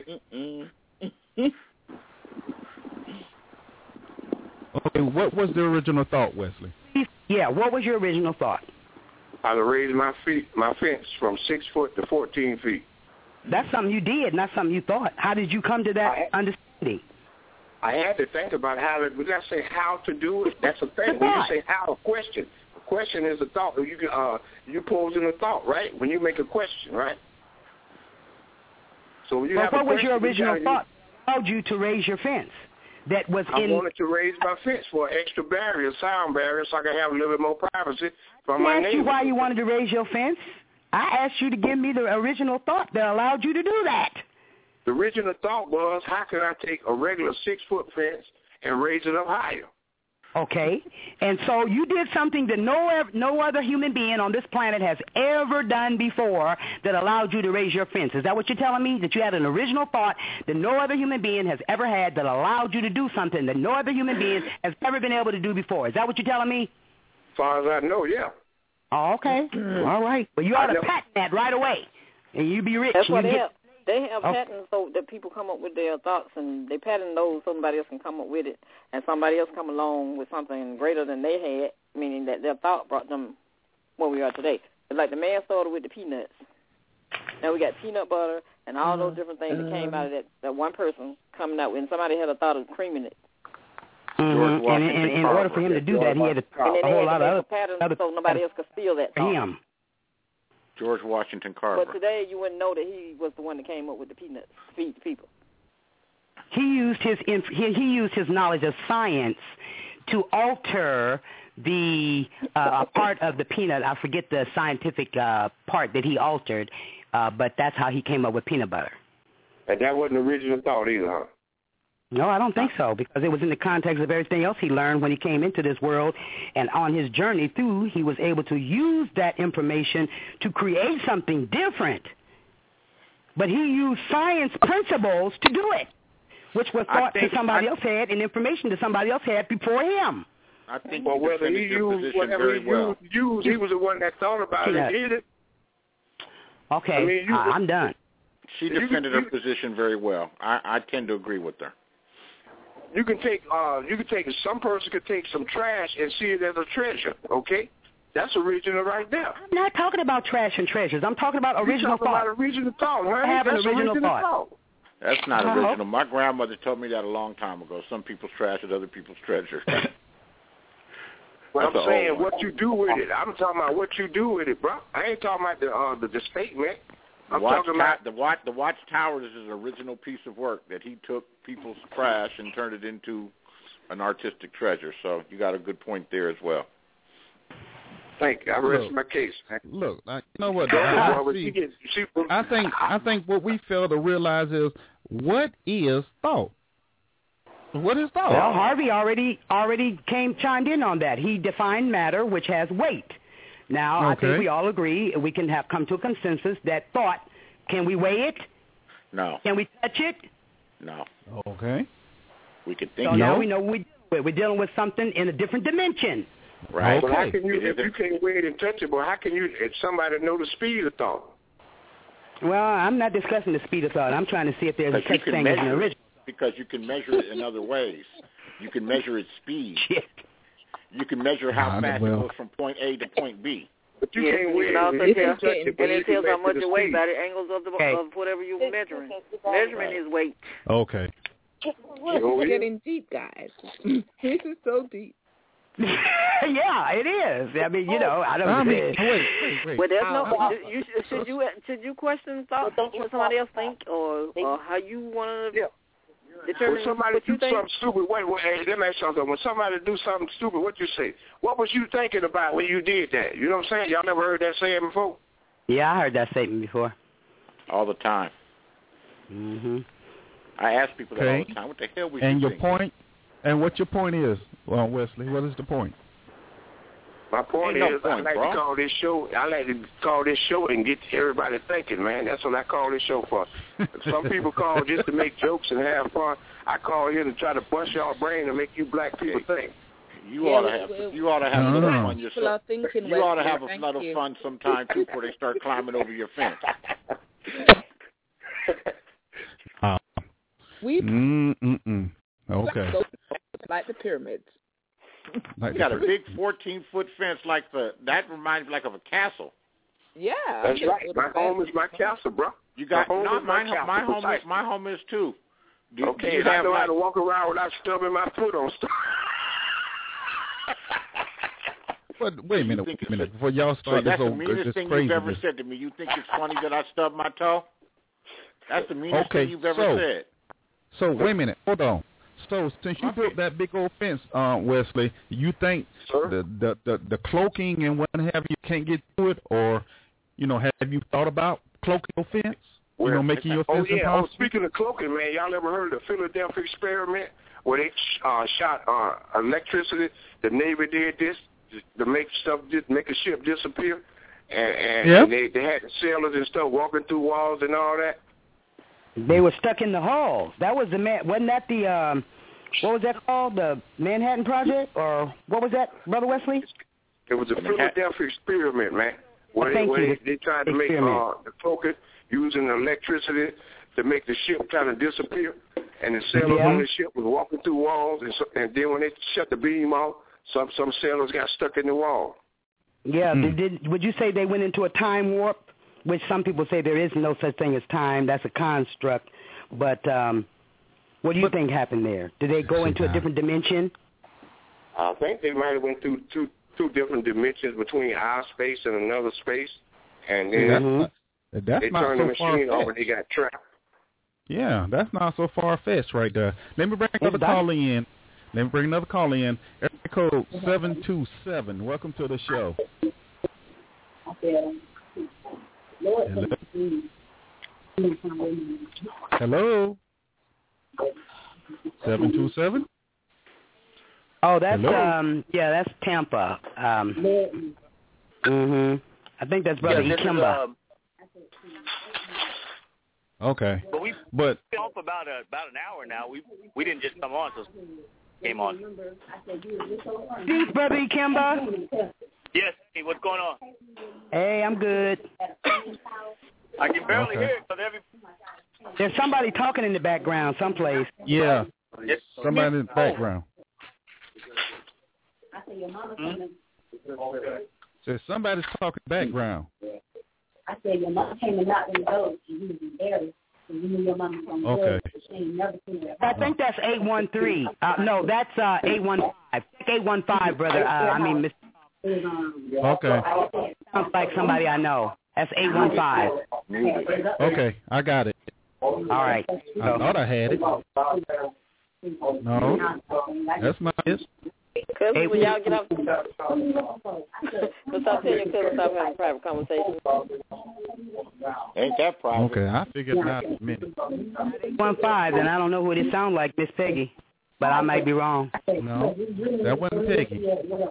Okay, what was the original thought, Wesley? Yeah, what was your original thought? I'd raise my fence from 6 foot to 14 feet. That's something you did, not something you thought. How did you come to that understanding? I had to think about when I say how to do it, that's a thing. When you say how, a question is a thought. You pose in a thought, right? When you make a question, right? So when you have what was your original thought that allowed you to raise your fence? I wanted to raise my fence for an extra barrier, sound barrier, so I can have a little bit more privacy from my neighbors. I asked you why you wanted to raise your fence. I asked you to give me the original thought that allowed you to do that. The original thought was, how can I take a regular 6-foot fence and raise it up higher? Okay, and so you did something that no other human being on this planet has ever done before that allowed you to raise your fence. Is that what you're telling me? That you had an original thought that no other human being has ever had that allowed you to do something that no other human being has ever been able to do before. Is that what you're telling me? As far as I know, yeah. Oh, okay. All right. Well, you ought to patent that right away, and you be rich. That's what they have patents so that people come up with their thoughts, and they patent those so somebody else can come up with it, and somebody else come along with something greater than they had, meaning that their thought brought them where we are today. It's like the man started with the peanuts. Now we got peanut butter and all those different things that came out of that one person coming out with, and somebody had a thought of creaming it. Mm-hmm. And in order for him to do that, he had to a whole lot of other so nobody else could steal that thought. Him. George Washington Carver. But today you wouldn't know that he was the one that came up with the peanuts to feed the people. He used his knowledge of science to alter the part of the peanut. I forget the scientific part that he altered, but that's how he came up with peanut butter. And that wasn't the original thought either, huh? No, I don't think so, because it was in the context of everything else he learned when he came into this world, and on his journey through, he was able to use that information to create something different. But he used science principles to do it, which was thought that somebody else had and information that somebody else had before him. I think well, he whether he defended your used position whatever very well. he was the one that thought about it and did it. Okay, I mean, I'm done. She defended her position very well. I tend to agree with her. You can take some person could take some trash and see it as a treasure. Okay, that's original right there. I'm not talking about trash and treasures. I'm talking about original thought. About original thought, right? I have an original thought. That's not original. My grandmother told me that a long time ago. Some people's trash is other people's treasure. Well, I'm saying what you do with it. I'm talking about what you do with it, bro. I ain't talking about the statement. I'm talking about the Watchtower is his original piece of work that he took people's trash and turned it into an artistic treasure. So you got a good point there as well. Thank you. I rest my case. Look, you know what? I think what we fail to realize is what is thought. What is thought? Well, Harvey already chimed in on that. He defined matter, which has weight. Now, I think we all agree we can come to a consensus that thought, can we weigh it? No. Can we touch it? No. Okay. We can think. So now we know we're dealing with something in a different dimension. Right. But how can you, if you can't weigh it and touch it, well, how can you, if somebody know the speed of thought? Well, I'm not discussing the speed of thought. I'm trying to see if there's such thing as an original. Because you can measure it in other ways. You can measure its speed. Shit. You can measure how fast it goes from point A to point B. But you can't weigh it. And it tells how much it weighs by the angles of whatever you're measuring. Measurement is weight. Okay. We're getting deep, guys. This is so deep. Yeah, it is. I mean, you know, I don't. Wait. Well, there's no. Should you question thought? What somebody else think, or how you want to determine when somebody what you do think? something stupid, wait, let me ask you something. When somebody do something stupid, what you say? What was you thinking about when you did that? You know what I'm saying? Y'all never heard that saying before? Yeah, I heard that statement before. All the time. Mhm. I ask people that all the time. What the hell we And your think? point? And what your point is, Wesley? What is the point? My point is, I like to call this show. I like to call this show and get everybody thinking, man. That's what I call this show for. Some people call just to make jokes and have fun. I call here to try to bust y'all brain and make you black people think. You ought to have a little fun yourself. You ought to have a lot of fun sometime too before they start climbing over your fence. Okay. Like the pyramids. You got a big 14-foot fence that reminds me like of a castle. Yeah. That's right. My home is my castle, bro. You got my home is too. Okay, I know how to walk around without stubbing my foot on stuff. But wait a minute. Before y'all start that's the meanest thing you've ever said to me. You think it's funny that I stubbed my toe? That's the meanest thing you've ever said. So wait a minute. Hold on. So since you built that big old fence, Wesley, you think the cloaking and what have you can't get to it, or have you thought about cloaking your fence? Making your fence impossible? Speaking of cloaking, man, y'all ever heard of the Philadelphia experiment where they shot electricity? The Navy did this to make a ship disappear, and they had the sailors and stuff walking through walls and all that. They were stuck in the hull. That was wasn't that the what was that called? The Manhattan Project, or what was that, Brother Wesley? It was a Philadelphia experiment, man. Where they tried to make the cloaking using electricity to make the ship kind of disappear, and the sailors on the ship was walking through walls, and then when they shut the beam off, some sailors got stuck in the wall. Yeah, would you say they went into a time warp? Which some people say there is no such thing as time. That's a construct. But what do you think happened there? Did they go into a different dimension? I think they might have went through two different dimensions between our space and another space. And then they turned the machine off and they got trapped. Yeah, that's not so far-fetched right there. Let me bring another call in. Area code 727. Welcome to the show. Hello. 727. Oh, that's that's Tampa. I think that's Brother Ikemba. Okay. But we've been on for about an hour now. We didn't just come on. So came on. Peace, Brother Ikemba. Yes, hey, what's going on? Hey, I'm good. I can barely hear it because There's somebody talking in the background someplace. Yeah, somebody in the background. There's somebody's talking background. I said your mom came and knocked on the door. She was embarrassed. So you knew your mama was from Okay. She ain't never seen her. I think that's 813. No, that's 815. 815, brother. I mean, Miss. Okay. Sounds like somebody I know. That's 815. Okay, I got it. All right. I thought I had it. No, that's not it. Cousins, when y'all get off, stop telling your cousins stop having private conversations. Ain't that private? Okay, I figured it out in a minute. 815, and I don't know who it sounds like, Miss Peggy, but I might be wrong. No, that wasn't Peggy.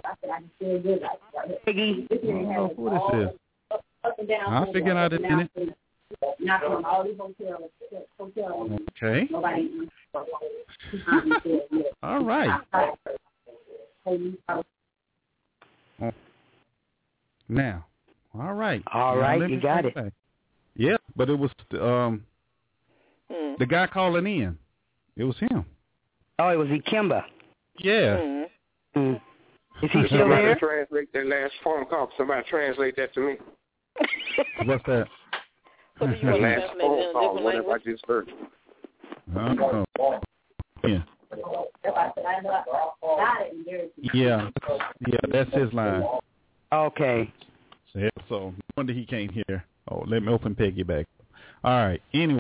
Peggy? I don't know who this is. I'll figure out in a minute. Okay. All right. Now, all right. All right, you got it. Yeah, but it was the guy calling in. It was him. Oh, it was Ikemba. Yeah. Is he still Somebody there? translate that last phone call. Somebody translate that to me. What's that? What do you The want to last translate phone in a call, different whatever I language? just heard. Yeah. Yeah, that's his line. Okay. So, no wonder he can't hear. Oh, let me open Peggy back. All right. Anyway.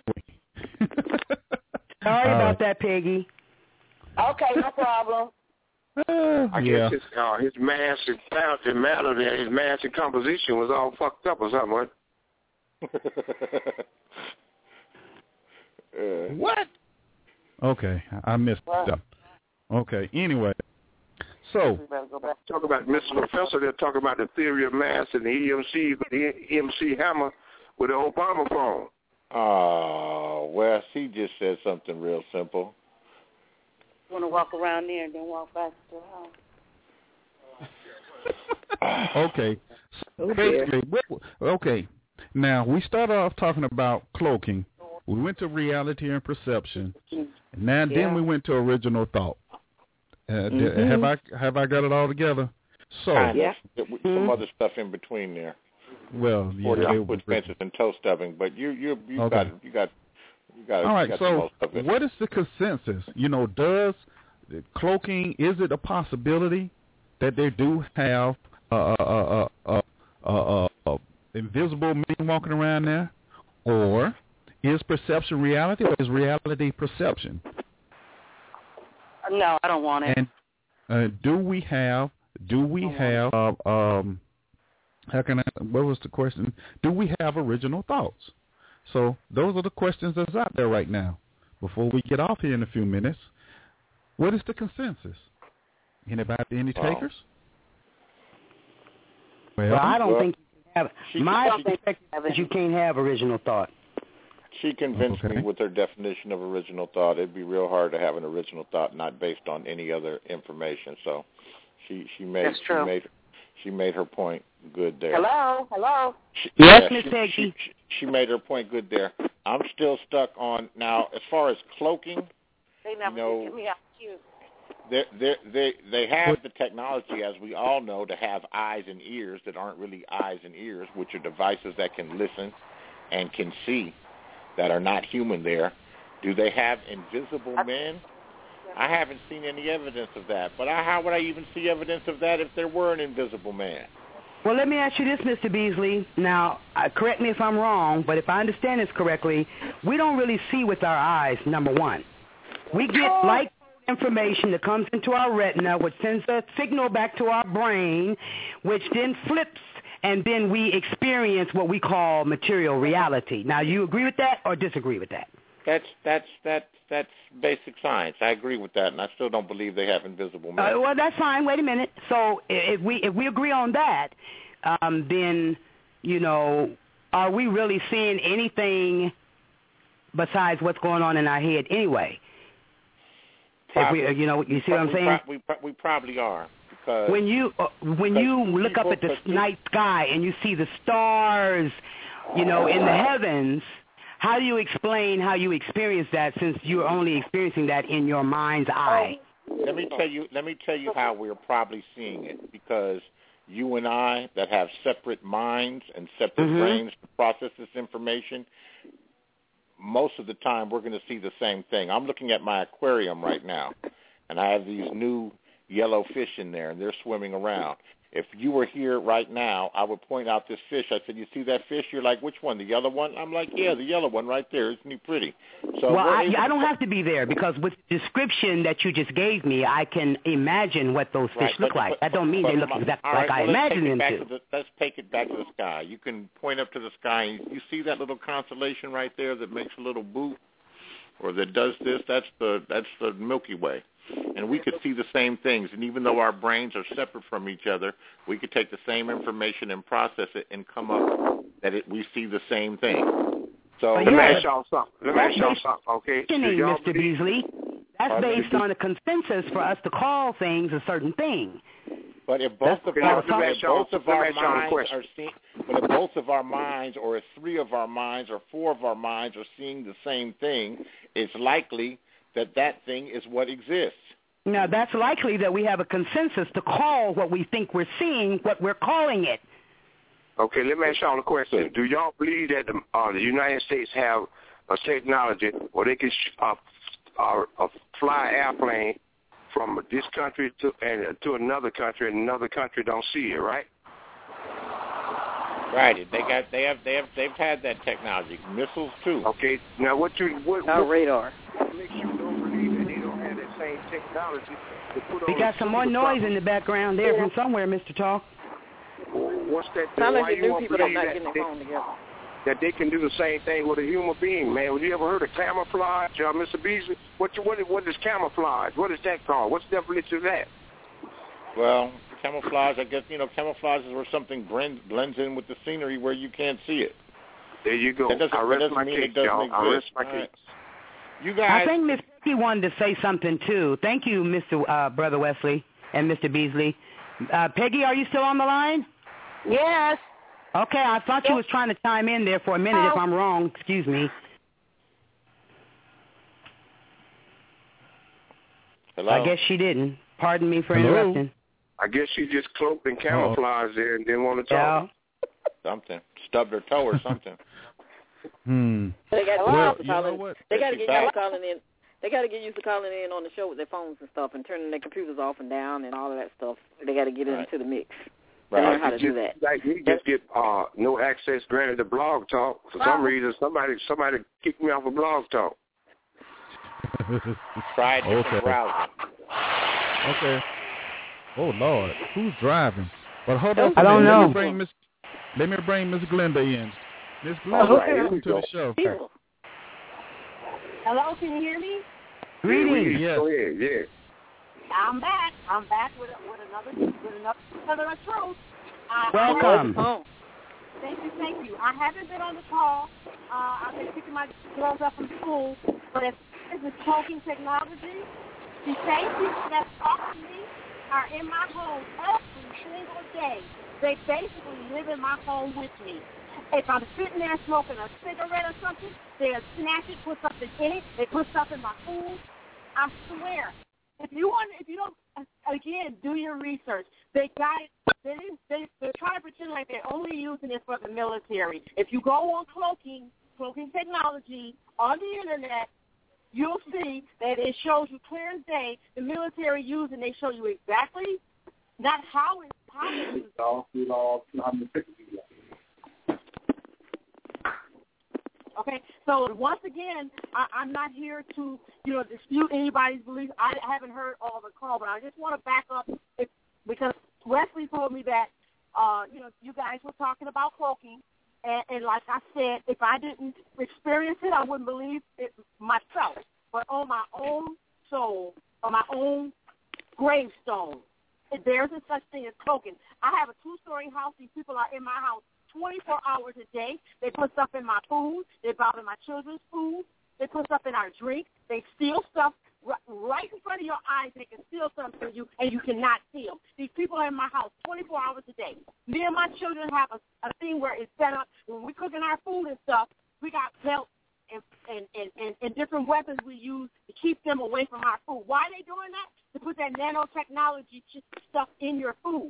Sorry about that, Peggy. Okay, no problem. I guess his mass and sound and matter there, his mass and composition was all fucked up or something. What? Okay, I missed stuff. Okay, anyway. So, talk about Mr. Professor, they're talking about the theory of mass and the MC Hammer with the Obama phone. Oh, Wes, he just said something real simple. Want to walk around there and then walk back to the house. Okay. So basically, okay. Now, we started off talking about cloaking. We went to reality and perception. And then we went to original thought. Have I got it all together? So some other stuff in between there. Well, with fences and toe stubbing, but you got it. All right. So what is the consensus? Does cloaking, is it a possibility that they do have invisible men walking around there, or is perception reality, or is reality perception? No, I don't want it. And do we have what was the question? Do we have original thoughts? So those are the questions that's out there right now. Before we get off here in a few minutes, what is the consensus? Any takers? Well, I don't think you can have. My perspective is you can't have original thought. She convinced me with her definition of original thought. It'd be real hard to have an original thought not based on any other information. So she made her point good there. Hello. Yes, Miss Peggy. She made her point good there. I'm still stuck on now as far as cloaking. They never give me a cue. They have the technology, as we all know, to have eyes and ears that aren't really eyes and ears, which are devices that can listen and can see, that are not human there. Do they have invisible men? I haven't seen any evidence of that. But how would I even see evidence of that if there were an invisible man? Well, let me ask you this, Mr. Beasley. Now, correct me if I'm wrong, but if I understand this correctly, we don't really see with our eyes, number one. We get light information that comes into our retina, which sends a signal back to our brain, which then flips, and then we experience what we call material reality. Now, you agree with that or disagree with that? That's basic science. I agree with that, and I still don't believe they have invisible men. Well, that's fine. Wait a minute. So if we agree on that, then, are we really seeing anything besides what's going on in our head anyway? Probably, you see what I'm saying? We probably are. Because when you look up at the night sky and you see the stars, in the heavens, how do you explain how you experience that, since you're only experiencing that in your mind's eye? Let me tell you how we're probably seeing it, because you and I that have separate minds and separate brains to process this information, most of the time we're going to see the same thing. I'm looking at my aquarium right now, and I have these new yellow fish in there, and they're swimming around. If you were here right now, I would point out this fish. I said, you see that fish? You're like, which one, the yellow one? I'm like, yeah, the yellow one right there. Isn't he pretty? So I don't have to be there, because with the description that you just gave me, I can imagine what those fish look like. That don't mean they look exactly like I imagine them to. Let's take it back to the sky. You can point up to the sky, and you see that little constellation right there that makes a little boot, or that does this? That's the Milky Way. And we could see the same things. And even though our brains are separate from each other, we could take the same information and process it and come up that we see the same thing. So let me ask y'all something. Okay, Mr. Beasley, that's based on a consensus for us to call things a certain thing. But if both of our minds, or if 3 of our minds, or 4 of our minds are seeing the same thing, it's likely that thing is what exists. Now, that's likely that we have a consensus to call what we think we're seeing what we're calling it. Okay, let me ask y'all a question. Do y'all believe that the United States have a technology where they can fly an airplane from this country to another country, and another country don't see it, right? Right. They've had that technology. Missiles too. Okay. Now what radar. What makes you don't believe that they don't have that same technology to put on? We got some more noise in the background there from somewhere, Mr. Talk. What's that? Sound like why the you new people believe not getting their phone together. That they can do the same thing with a human being, man. Have you ever heard of camouflage, Mr. Beasley? What is camouflage? What is that called? What's the definition of that? Well, camouflage, I guess, camouflage is where something blends in with the scenery where you can't see it. There you go. I rest my case, y'all. I rest my case. You guys, I think Miss Peggy wanted to say something, too. Thank you, Mr. Brother Wesley and Mr. Beasley. Peggy, are you still on the line? Yes. Okay, I thought you was trying to chime in there for a minute. If I'm wrong, excuse me. Hello? I guess she didn't. Pardon me for interrupting. I guess she just cloaked and camouflaged there and didn't want to talk. Something. Stubbed her toe or something. They got to get used to calling in. They got to get used to calling in on the show with their phones and stuff, and turning their computers off and down and all of that stuff. They got to get into the mix. Right. Learn how to do that. Like me, just get no access granted to Blog Talk. For some reason, somebody kicked me off of Blog Talk. Try a different browser. Okay. Oh Lord, who's driving? But hold on. I don't know. Let me bring Miss Glenda in. Miss Glenda, welcome to the show. Hello, can you hear me? Greetings. Yes. Go ahead. Yeah. I'm back with another truth. Welcome. Thank you. I haven't been on the call. I've been picking my girls up from school, but as far as the talking technology, the same people that talk to me are in my home every single day. They basically live in my home with me. If I'm sitting there smoking a cigarette or something, they'll snatch it, put something in it. They put stuff in my food. I swear. If you don't, again, do your research. They got it. They're trying to pretend like they're only using it for the military. If you go on cloaking technology on the internet, you'll see that it shows you clear as day the military using. They show you exactly not how it's Okay, so once again, I'm not here to, dispute anybody's beliefs. I haven't heard all the call, but I just want to back up because Wesley told me that, you guys were talking about cloaking, and like I said, if I didn't experience it, I wouldn't believe it myself. But on my own soul, on my own gravestone, there's a such thing as cloaking. I have a 2-story house. These people are in my house 24 hours a day. They put stuff in my food. They bother my children's food. They put stuff in our drink. They steal stuff right in front of your eyes. They can steal something from you, and you cannot see them. These people are in my house 24 hours a day. Me and my children have a thing where it's set up. When we're cooking our food and stuff, we got belts and different weapons we use to keep them away from our food. Why are they doing that? To put that nanotechnology stuff in your food.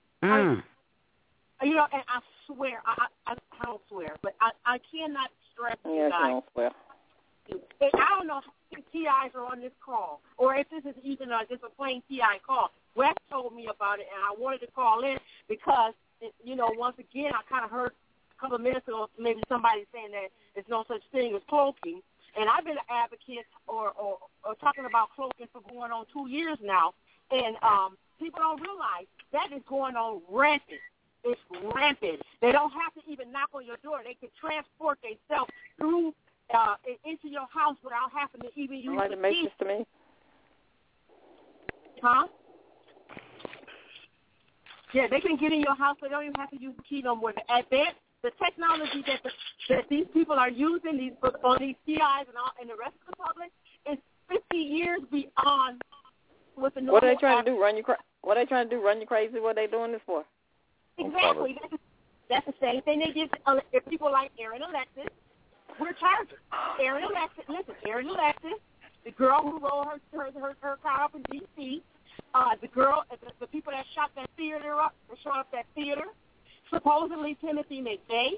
You know, and I swear, I don't swear, but I cannot stress you guys. Don't swear. I don't know if TIs are on this call or if this is even just a plain TI call. Wes told me about it, and I wanted to call in because, you know, once again, I kind of heard a couple of minutes ago maybe somebody saying that there's no such thing as cloaking. And I've been an advocate or talking about cloaking for going on 2 years now, and people don't realize that is going on rampant. It's rampant. They don't have to even knock on your door. They can transport themselves through into your house without having to even use the key. To me. Huh? Yeah, they can get in your house. They don't even have to use the key no more. The technology that these people are using on these TIs and the rest of the public is 50 years beyond what the normal. What are they trying to do? What are they trying to do? Run you crazy? What are they doing this for? Exactly. That's the same thing they did if people like Aaron Alexis. We're charging Aaron Alexis. Listen, Aaron Alexis, the girl who rolled her car up in D.C., the people that shot that theater up, supposedly Timothy McVeigh,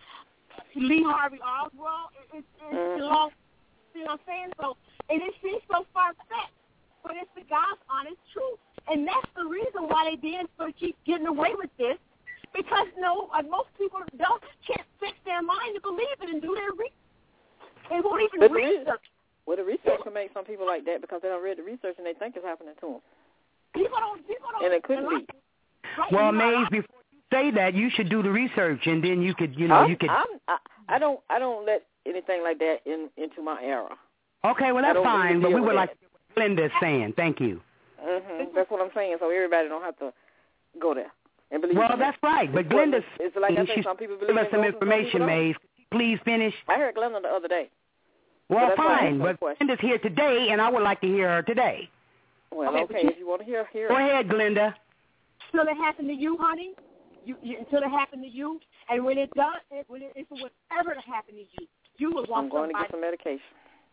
Lee Harvey Oswald. It's long. See what I'm saying? So, and it seems so far-fetched, but it's the God's honest truth. And that's the reason why they didn't keep getting away with this, because most people can't fix their mind to believe it and do their research. They won't even research. Well, the research can make some people like that because they don't read the research and they think it's happening to them. People don't. And it couldn't be. Right? Well, Maze, before you say that, you should do the research, and then you could, you could. I don't let anything like that into my era. Okay, well that's fine, but we would like Glenda's saying. Thank you. That's what I'm saying. So everybody don't have to go there and believe. Well, that's right. But Glenda's it's like I say, some people believe. Give us some information, Maze. Please finish. I heard Glenda the other day. Well, fine, but Glenda's here today, and I would like to hear her today. Well, okay, if you want to hear. Go ahead, Glenda. Until it happened to you, honey. Until it happened to you, and when it does, if it was ever to happen to you, you would want somebody. I'm going to get some medication.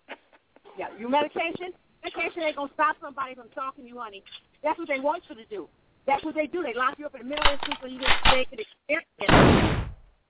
Yeah, your medication. Medication ain't gonna stop somebody from talking to you, honey. That's what they want you to do. That's what they do. They lock you up in the middle of the street so you can experience it.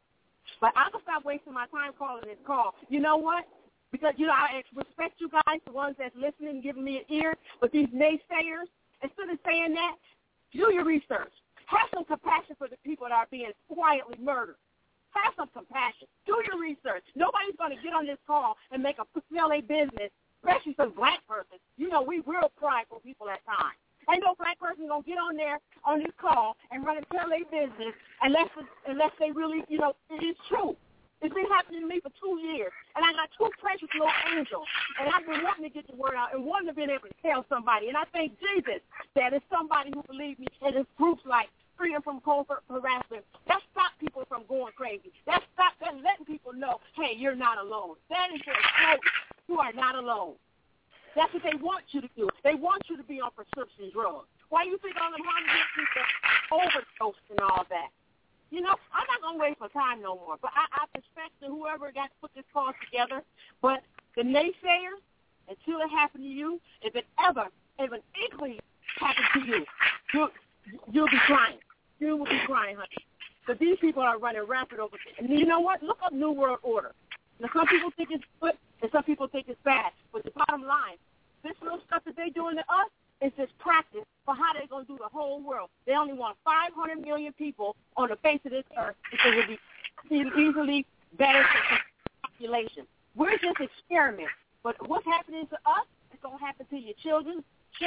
But I'm gonna stop wasting my time calling this call. You know what? Because I respect you guys, the ones that's listening and giving me an ear. But these naysayers, instead of saying that, do your research. Have some compassion for the people that are being quietly murdered. Have some compassion. Do your research. Nobody's going to get on this call and make a sell their business, especially some black person. You know, we real prideful people at times. Ain't no black person going to get on there on this call and run and tell their business unless they really, it is true. It's been happening to me for 2 years, and I got 2 precious little angels, and I've been wanting to get the word out and wanting to be able to tell somebody. And I thank Jesus that it's somebody who believes me, and it's groups like Freedom from Covert Harassment. That stop people from going crazy. That letting people know, hey, you're not alone. That is your slogan. You are not alone. That's what they want you to do. They want you to be on prescription drugs. Why you think all the homeless people overdose and all that? I'm not going to waste my time no more. But I respect to whoever got to put this call together. But the naysayers, until it happened to you, if an inkling happened to you, you'll be crying. You will be crying, honey. But these people are running rapid over there. And you know what? Look up New World Order. Now, some people think it's good, and some people think it's bad. But the bottom line, this little stuff that they're doing to us is just practice for how they're going to do the whole world. They only want 500 million people on the face of this earth because it will be easily better for population. We're just experiments. But what's happening to us is going to happen to your children,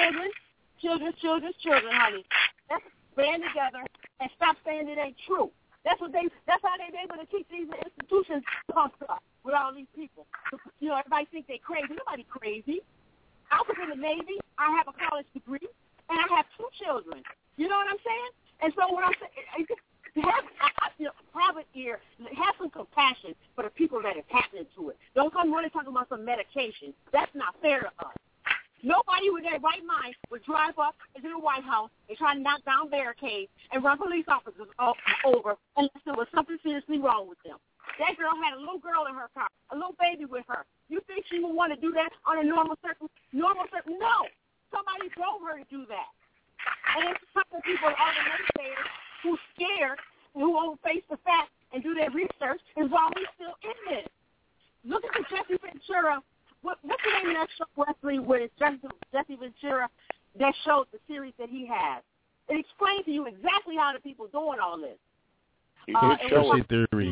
honey. Let's band together and stop saying it ain't true. That's how they're able to keep these institutions pumped up with all these people. Everybody thinks they're crazy. Nobody crazy. I was in the Navy. I have a college degree, and I have 2 children. You know what I'm saying? And so what I'm saying, have an ear, have some compassion for the people that is happening to it. Don't come running talking about some medication. That's not fair to us. Nobody with their right mind would drive up into the White House and try to knock down barricades and run police officers over unless there was something seriously wrong with them. That girl had a little girl in her car, a little baby with her. You think she would want to do that on a normal circle? No. Somebody drove her to do that. And it's a couple of people, all the naysayers, who's scared and who won't face the facts and do their research, and while we're still in this. Look at the Jesse Ventura. What's the name of that show, Wesley, where it's Jesse Ventura that showed the series that he has? It explains to you exactly how the people doing all this. He did show it.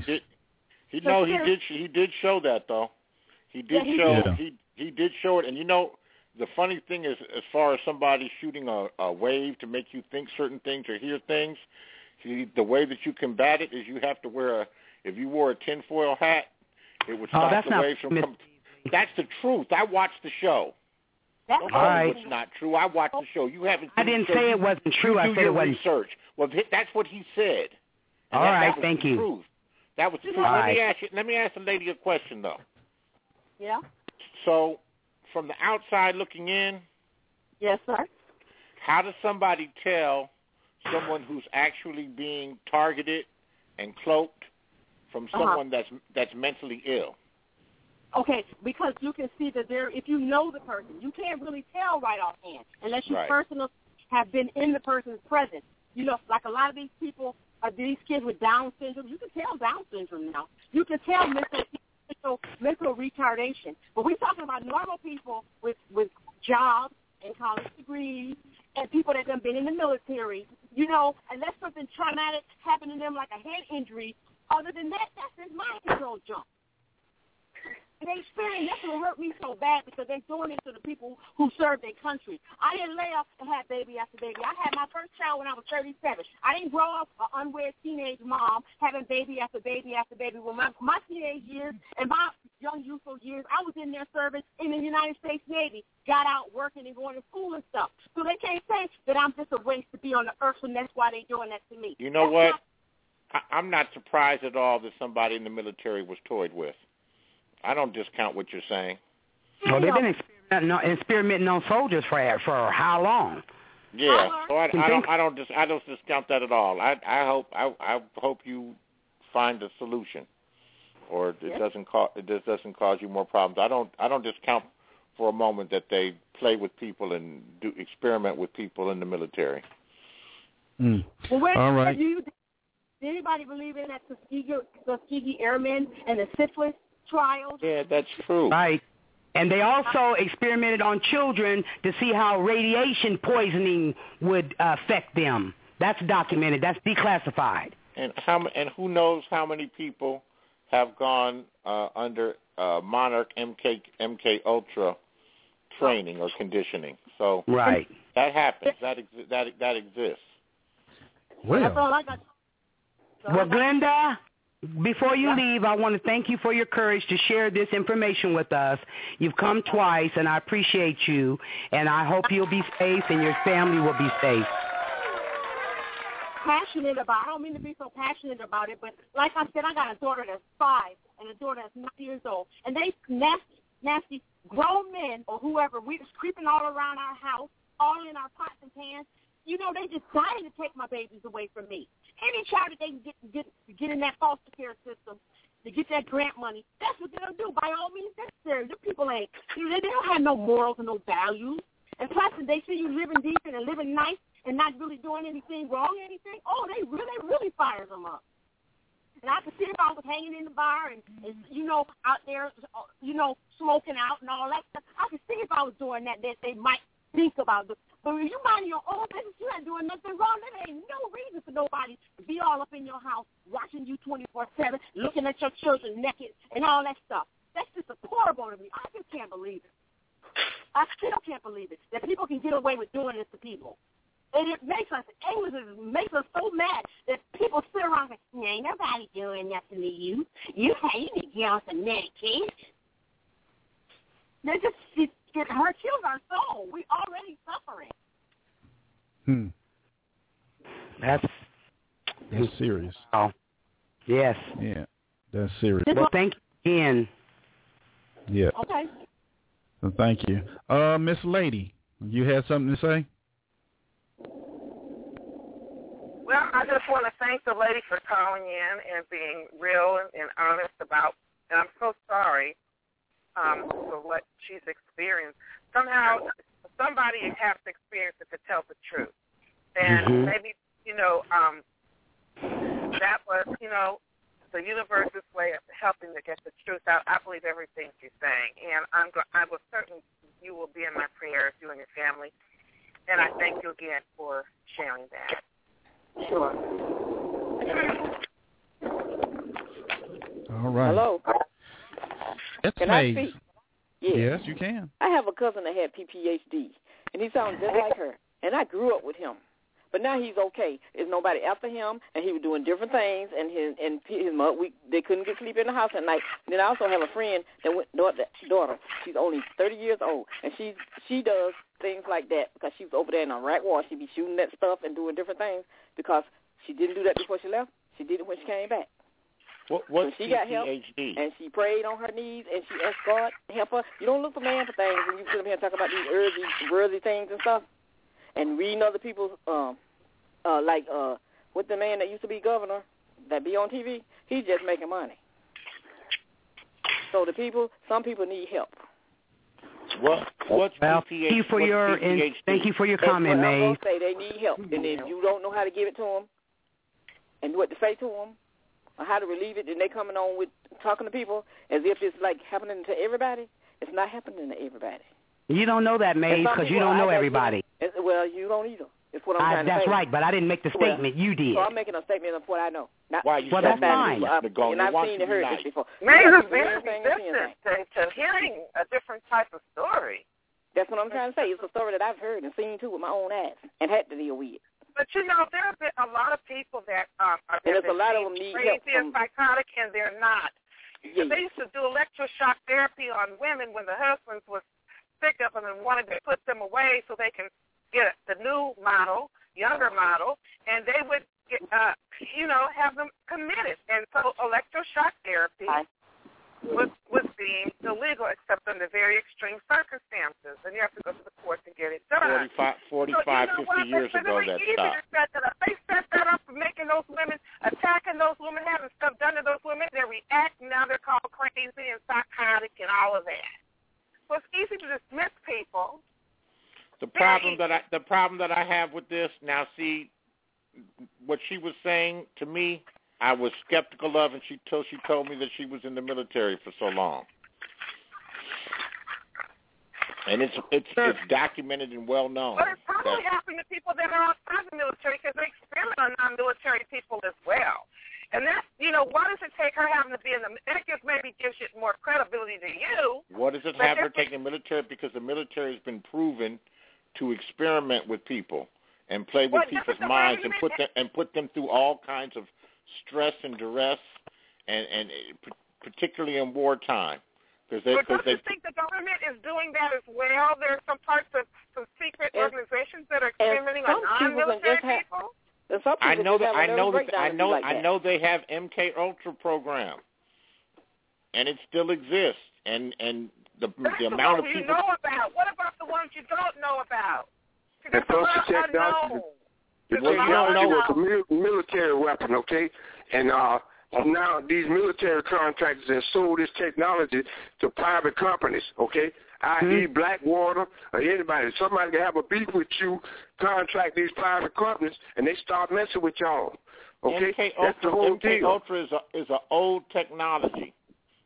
He did show that, though. He did show it. And you know, the funny thing is, as far as somebody shooting a wave to make you think certain things or hear things, the way that you combat it is you have to wear if you wore a tinfoil hat, it would stop the waves from coming. That's the truth. I watched the show. Don't tell me it's not true. I watched the show. You haven't. I didn't say it wasn't true. I said it wasn't. Research. Well, that's what he said. And all right, thank you. Truth. That was the truth. Let me ask the lady a question, though. Yeah. So, from the outside looking in. Yes, sir. How does somebody tell someone who's actually being targeted and cloaked from someone that's mentally ill? Okay, because you can see that if you know the person, you can't really tell right offhand unless you personally have been in the person's presence. You know, like a lot of these people, these kids with Down syndrome, you can tell Down syndrome now. You can tell mental retardation. But we're talking about normal people with jobs and college degrees and people that have been in the military. You know, unless something traumatic happened to them like a head injury, other than that, that's this mind control junk. And they experience that's what hurt me so bad because they're doing it to the people who serve their country. I didn't lay up and have baby after baby. I had my first child when I was 37. I didn't grow up an unwed teenage mom having baby after baby after baby. Well, my teenage years and my young youthful years, I was in their service in the United States Navy, got out working and going to school and stuff. So they can't say that I'm just a waste to be on the earth and that's why they're doing that to me. You know what? I'm not surprised at all that somebody in the military was toyed with. I don't discount what you're saying. Well, they've been experimenting on soldiers for how long? Yeah, so I don't discount that at all. I hope you find a solution, or it doesn't cause you more problems. I don't discount for a moment that they play with people and do experiment with people in the military. Well, all right. Did anybody believe in that Tuskegee Airmen and the syphilis trials? Yeah, that's true. Right. And they also experimented on children to see how radiation poisoning would affect them. That's documented. That's declassified. And who knows how many people have gone under Monarch MK Ultra training or conditioning. So that happens. That exists. Well, Glenda, before you leave, I want to thank you for your courage to share this information with us. You've come twice, and I appreciate you, and I hope you'll be safe and your family will be safe. I don't mean to be so passionate about it, but like I said, I got a daughter that's 5 and a daughter that's 9 years old, and they nasty grown men or whoever, we just creeping all around our house, all in our pots and pans. You know, they just dying to take my babies away from me. Any child that they can get in that foster care system to get that grant money, that's what they'll do. By all means necessary. The people they don't have no morals and no values. And plus, they see you living decent and living nice and not really doing anything wrong or anything, they really fire them up. And I could see if I was hanging in the bar and you know, out there, you know, smoking out and all that stuff, I could see if I was doing that they might think about it. But when you mind your own business, you're not doing nothing wrong. There ain't no reason for nobody to be all up in your house, watching you 24/7, looking at your children naked and all that stuff. That's just horrible to me. I just can't believe it. I still can't believe it, that people can get away with doing this to people. And it makes us angry. It makes us so mad that people sit around and say, ain't nobody doing nothing to you. You need to get on some medication. They just... It kills our soul. We're already suffering. That's serious. Oh, yes. Yeah, that's serious. Well, thank you again. Yeah. Okay. So thank you. Miss Lady, you had something to say? Well, I just want to thank the lady for calling in and being real and honest about, and I'm so sorry for what she's experienced. Somehow, somebody has to experience it to tell the truth. And maybe, that was, the universe's way of helping to get the truth out. I believe everything she's saying. And I was certain you will be in my prayers, you and your family. And I thank you again for sharing that. Sure. All right. Hello. Can I speak? Yes, you can. I have a cousin that had PTSD, and he sounds just like her. And I grew up with him. But now he's okay. There's nobody after him, and he was doing different things. And his mother, they couldn't get sleep in the house at night. And then I also have a friend that went daughter. She's only 30 years old, and she does things like that because she was over there in Iraq War. She'd be shooting that stuff and doing different things because she didn't do that before she left. She did it when she came back. What's so she got help, PTSD? and she prayed on her knees, and she asked God to help her. You don't look for man for things when you sit up here and talk about these worthy things and stuff. And reading other people's, with the man that used to be governor, that be on TV, he's just making money. So some people need help. What's PTSD? Thank you for your comment, May. I'm going to say they need help, and if you don't know how to give it to them and what to say to them or how to relieve it, then they coming on with talking to people as if it's like happening to everybody. It's not happening to everybody. You don't know that, May, because you don't know everybody. Well, you don't either. It's what I'm trying to say. That's right, but I didn't make the statement. You did. So I'm making a statement of what I know. That's fine. And I've seen and heard this before. May is very resistant to hearing a different type of story. That's what I'm trying to say. It's a story that I've heard and seen, too, with my own eyes and had to deal with. But, there have been a lot of people that are and a lot of them need help crazy and psychotic, and they're not. Yeah. They used to do electroshock therapy on women when the husbands was sick of them and wanted to put them away so they can get the new model, younger model, and they would, have them committed. And so electroshock therapy was deemed illegal except under very extreme circumstances, and you have to go to the court to get it done. 50 years ago that stopped. They set that up for making those women, attacking those women, having stuff done to those women. They react, and now they're called crazy and psychotic and all of that. So it's easy to dismiss people. The problem that I have with this, now see, what she was saying to me, I was skeptical of until she told me that she was in the military for so long. And it's documented and well known. But it's probably happening to people that are outside the military because they experiment on non-military people as well. And that's, why does it take her having to be in the military? Maybe gives you more credibility to you. What does it have her taking the military? Because the military has been proven to experiment with people and play with people's minds and put them through all kinds of stress and duress, and particularly in wartime. But don't you think the government is doing that as well? There's some parts of some secret organizations that are experimenting on non-military people. I know they have MK Ultra program, and it still exists. And the amount of people you know about. What about the ones you don't know about? And plus the technology. The technology was a military weapon, okay? And now these military contractors have sold this technology to private companies, okay? I.e. Blackwater or anybody. Somebody can have a beef with you, contract these private companies, and they start messing with y'all. Okay? That's the whole deal. MK Ultra is an old technology.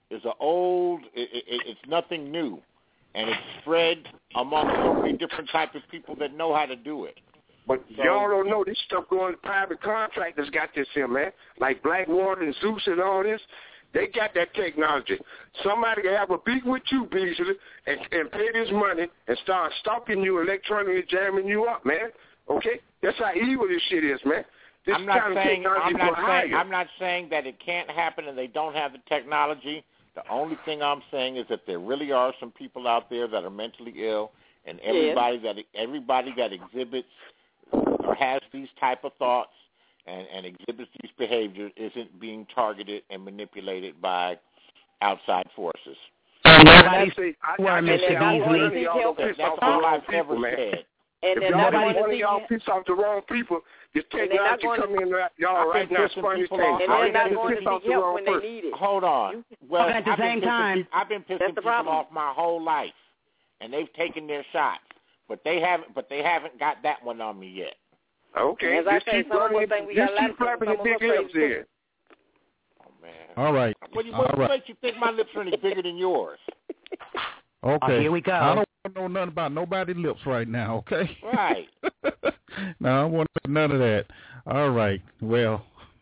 It's nothing new. And it's spread among so many different types of people that know how to do it. But y'all don't know this stuff going to private contractors got this here, man. Like Blackwater and Zeus and all this. They got that technology. Somebody can have a beef with you, Beasley, and pay this money and start stalking you, electronically jamming you up, man. Okay? That's how evil this shit is, man. I'm not saying that it can't happen and they don't have the technology. The only thing I'm saying is that there really are some people out there that are mentally ill, and everybody that exhibits or has these type of thoughts and exhibits these behaviors isn't being targeted and manipulated by outside forces. Nobody's word, Mr. Beasley. That's all I've ever said. And if y'all want one of y'all piss off the wrong people, just take out to come in y'all right now, sponge tank. And they're not going to seek help when they need it. Hold on. Well, at the same time, I've been pissing people off my whole life, and they've taken their shots, but they haven't got that one on me yet. Okay, just keep flapping your big lips in. Oh man. All right. What makes you think my lips are any bigger than yours? Okay. Here we go. I don't want to know nothing about nobody's lips right now, okay? Right. No, I don't want to know none of that. All right. Well,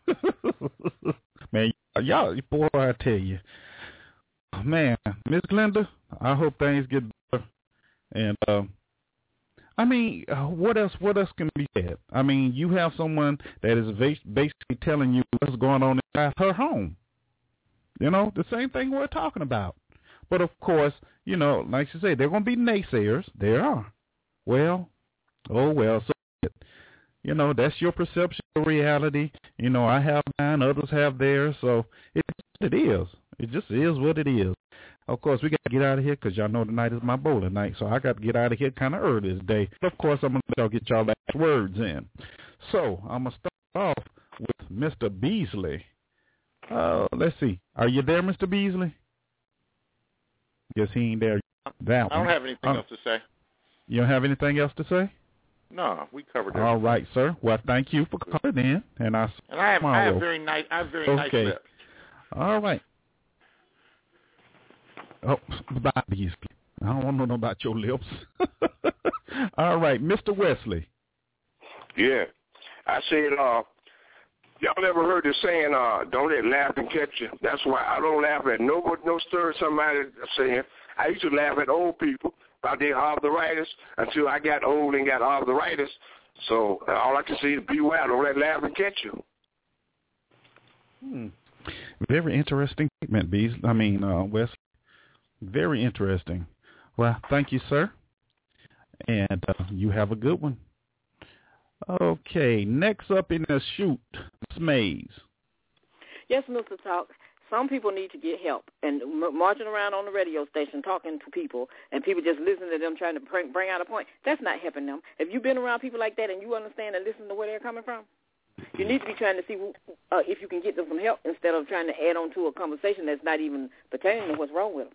man, y'all, boy, I tell you. Man, Miss Glenda, I hope things get better. And, I mean, what else can be said? I mean, you have someone that is basically telling you what's going on inside her home. You know, the same thing we're talking about. But, of course, you know, like you say, there are going to be naysayers. There are. Well, so, you know, that's your perception of reality. You know, I have mine, others have theirs. So it is. It just is what it is. Of course, we got to get out of here because y'all know tonight is my bowling night. So I got to get out of here kind of early this day. But, of course, I'm going to let y'all get y'all last words in. So I'm going to start off with Mr. Beasley. Let's see. Are you there, Mr. Beasley? Guess he ain't there. I don't have anything else to say. You don't have anything else to say? No, we covered everything. All right, sir. Well, thank you for calling in, and I have very nice lips. All right. Oh, bye, Beasley. I don't want to know about your lips. All right, Mr. Wesley. Yeah, I said, y'all ever heard the saying, don't let laughing catch you? That's why I don't laugh at no stir somebody saying. I used to laugh at old people about their arthritis until I got old and got arthritis. So all I can say is beware, don't let laughing catch you. Very interesting statement, Wesley. Very interesting. Well, thank you, sir. And you have a good one. Okay, next up in the shoot, Ms. Mays. Yes, Mr. Talk. Some people need to get help. And marching around on the radio station talking to people and people just listening to them trying to bring out a point, that's not helping them. If you've been around people like that and you understand and listen to where they're coming from, you need to be trying to see if you can get them some help instead of trying to add on to a conversation that's not even pertaining to what's wrong with them.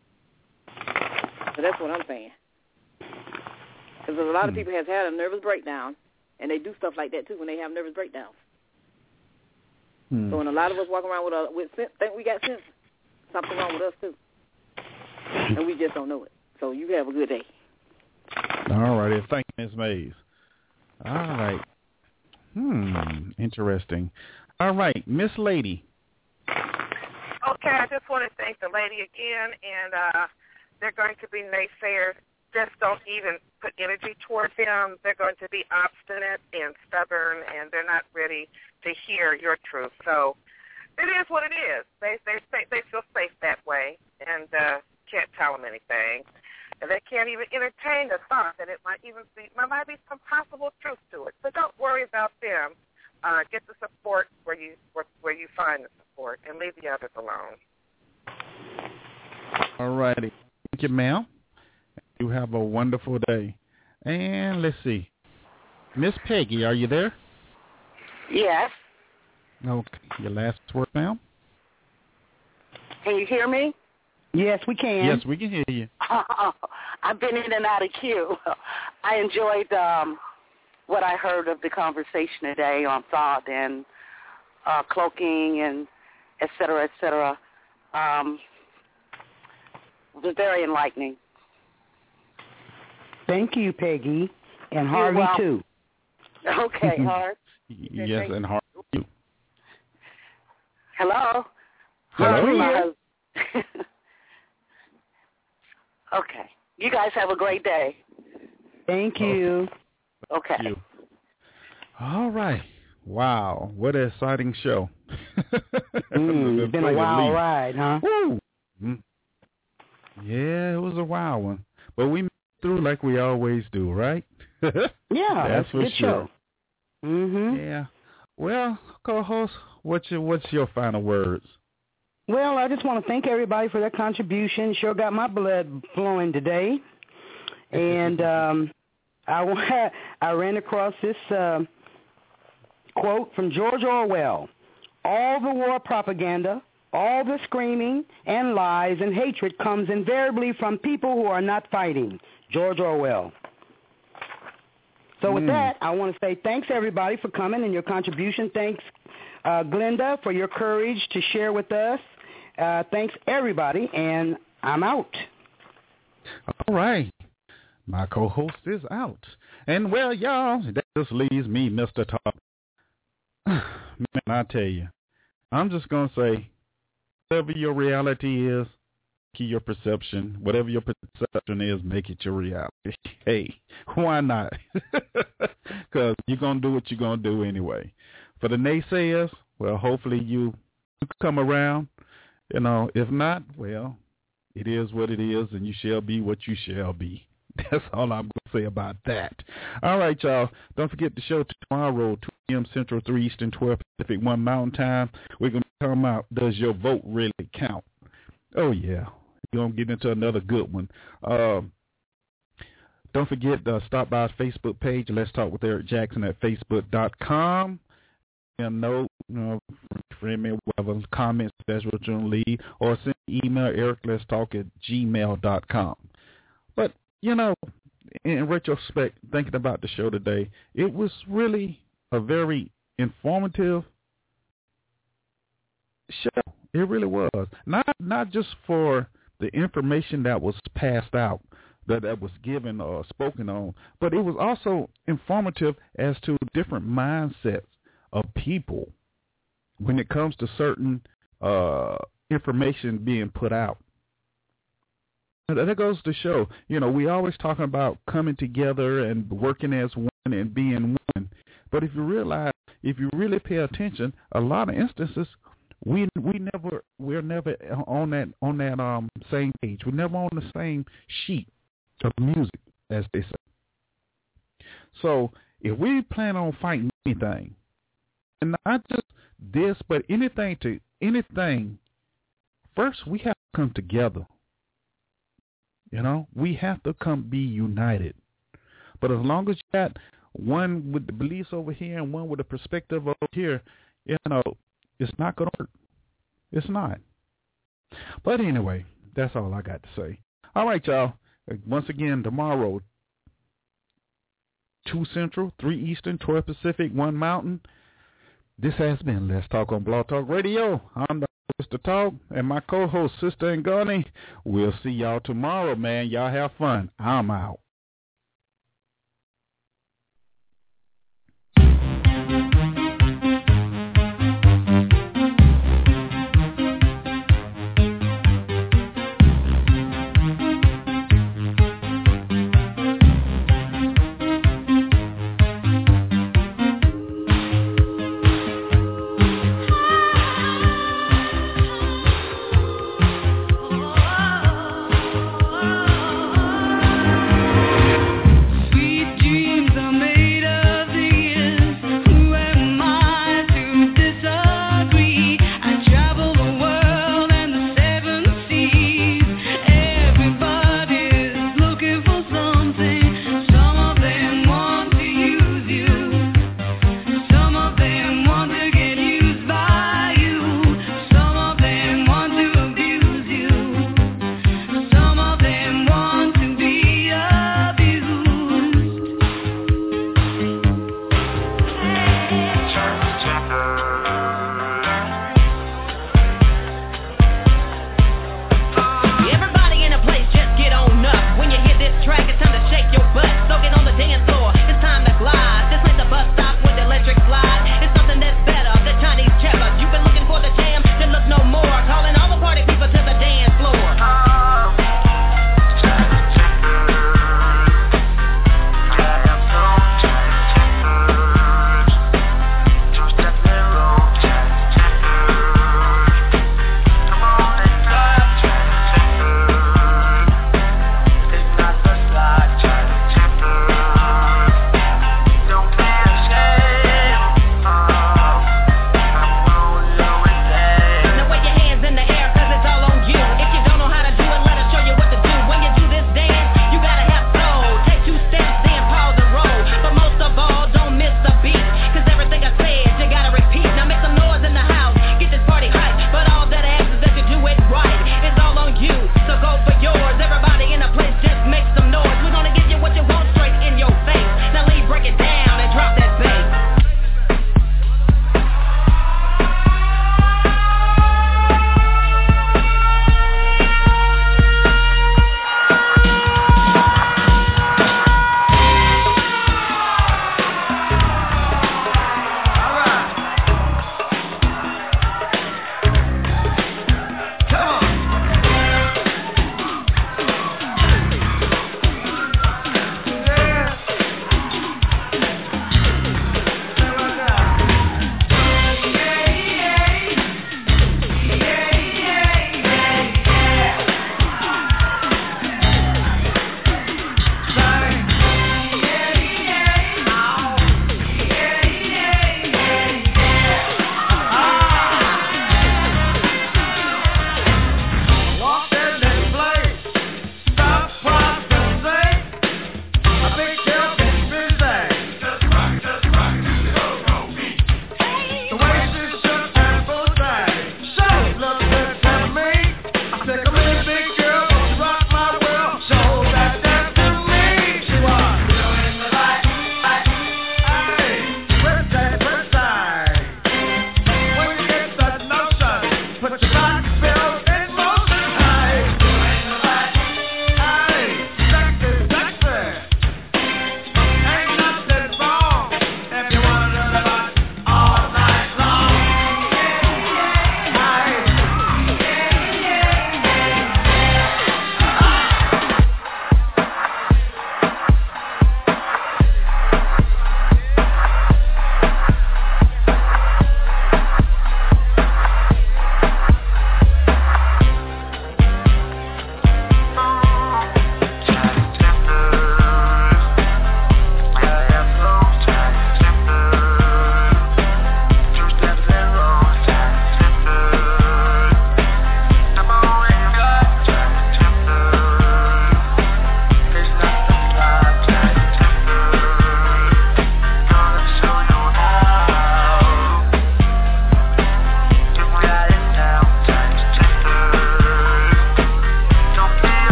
So that's what I'm saying. Because a lot of people have had a nervous breakdown, and they do stuff like that, too, when they have nervous breakdowns. So when a lot of us walk around with think we got sense, something wrong with us, too. And we just don't know it. So you have a good day. All righty. Thank you, Ms. Mays. All right. Interesting. All right, Miss Lady. Okay, I just want to thank the lady again, and they're going to be naysayers. Just don't even put energy towards them. They're going to be obstinate and stubborn, and they're not ready to hear your truth. So it is what it is. They feel safe that way, and can't tell them anything. And they can't even entertain the thought that it might be some possible truth to it. So don't worry about them. Get the support where you find the support, and leave the others alone. All righty. Thank you, ma'am. You have a wonderful day. And let's see. Miss Peggy, are you there? Yes. Okay. Your last word, ma'am? Can you hear me? Yes, we can. Yes, we can hear you. I've been in and out of queue. I enjoyed what I heard of the conversation today on thought and cloaking and et cetera, et cetera. It was very enlightening. Thank you, Peggy. And Harvey, too. Okay, Hart. Yes, and Harvey, too. Hello? Hello. Okay. You guys have a great day. Thank you. Okay. Thank you. All right. Wow. What an exciting show. It's been a wild ride, huh? Woo. Yeah, it was a wild one. But we made it through like we always do, right? Yeah, that's for good sure. Yeah. Well, co-host, what's your final words? Well, I just want to thank everybody for their contribution. Sure got my blood flowing today. And I ran across this quote from George Orwell. All the war propaganda, all the screaming and lies and hatred comes invariably from people who are not fighting. George Orwell. So with that, I want to say thanks, everybody, for coming and your contribution. Thanks, Glenda, for your courage to share with us. Thanks, everybody, and I'm out. All right. My co-host is out. And, well, y'all, that just leaves me, Mr. Talk. Man, I tell you, I'm just going to say, whatever your reality is, keep your perception. Whatever your perception is, make it your reality. Hey, why not? Because you're going to do what you're going to do anyway. For the naysayers, well, hopefully you come around. You know, if not, well, it is what it is, and you shall be what you shall be. That's all I'm going to say about that. All right, y'all. Don't forget the show tomorrow, 2 p.m. Central, 3 Eastern, 12 Pacific, 1 Mountain Time. We're going to come out, does your vote really count? Oh, yeah. We're going to get into another good one. Don't forget to stop by our Facebook page. Let's Talk with Eric Jackson at facebook.com. And note, friend me, whatever comments that's what you're going to leave, or send an email, ericletstalk@gmail.com. But, you know, in retrospect, thinking about the show today, it was really a very informative show. It really was. Not just for the information that was passed out, that was given or spoken on, but it was also informative as to different mindsets of people when it comes to certain information being put out. That goes to show, you know, we always talking about coming together and working as one and being one. But if you realize, if you really pay attention, a lot of instances we're never on that same page. We're never on the same sheet of music, as they say. So if we plan on fighting anything, and not just this, but anything, first we have to come together. You know, we have to be united. But as long as you got one with the beliefs over here and one with the perspective over here, you know, it's not going to work. It's not. But anyway, that's all I got to say. All right, y'all. Once again, tomorrow, 2 Central, 3 Eastern, 12 Pacific, 1 Mountain. This has been Let's Talk on Blog Talk Radio. I'm the host of Talk, and my co-host, Sister Ngani. We'll see y'all tomorrow, man. Y'all have fun. I'm out.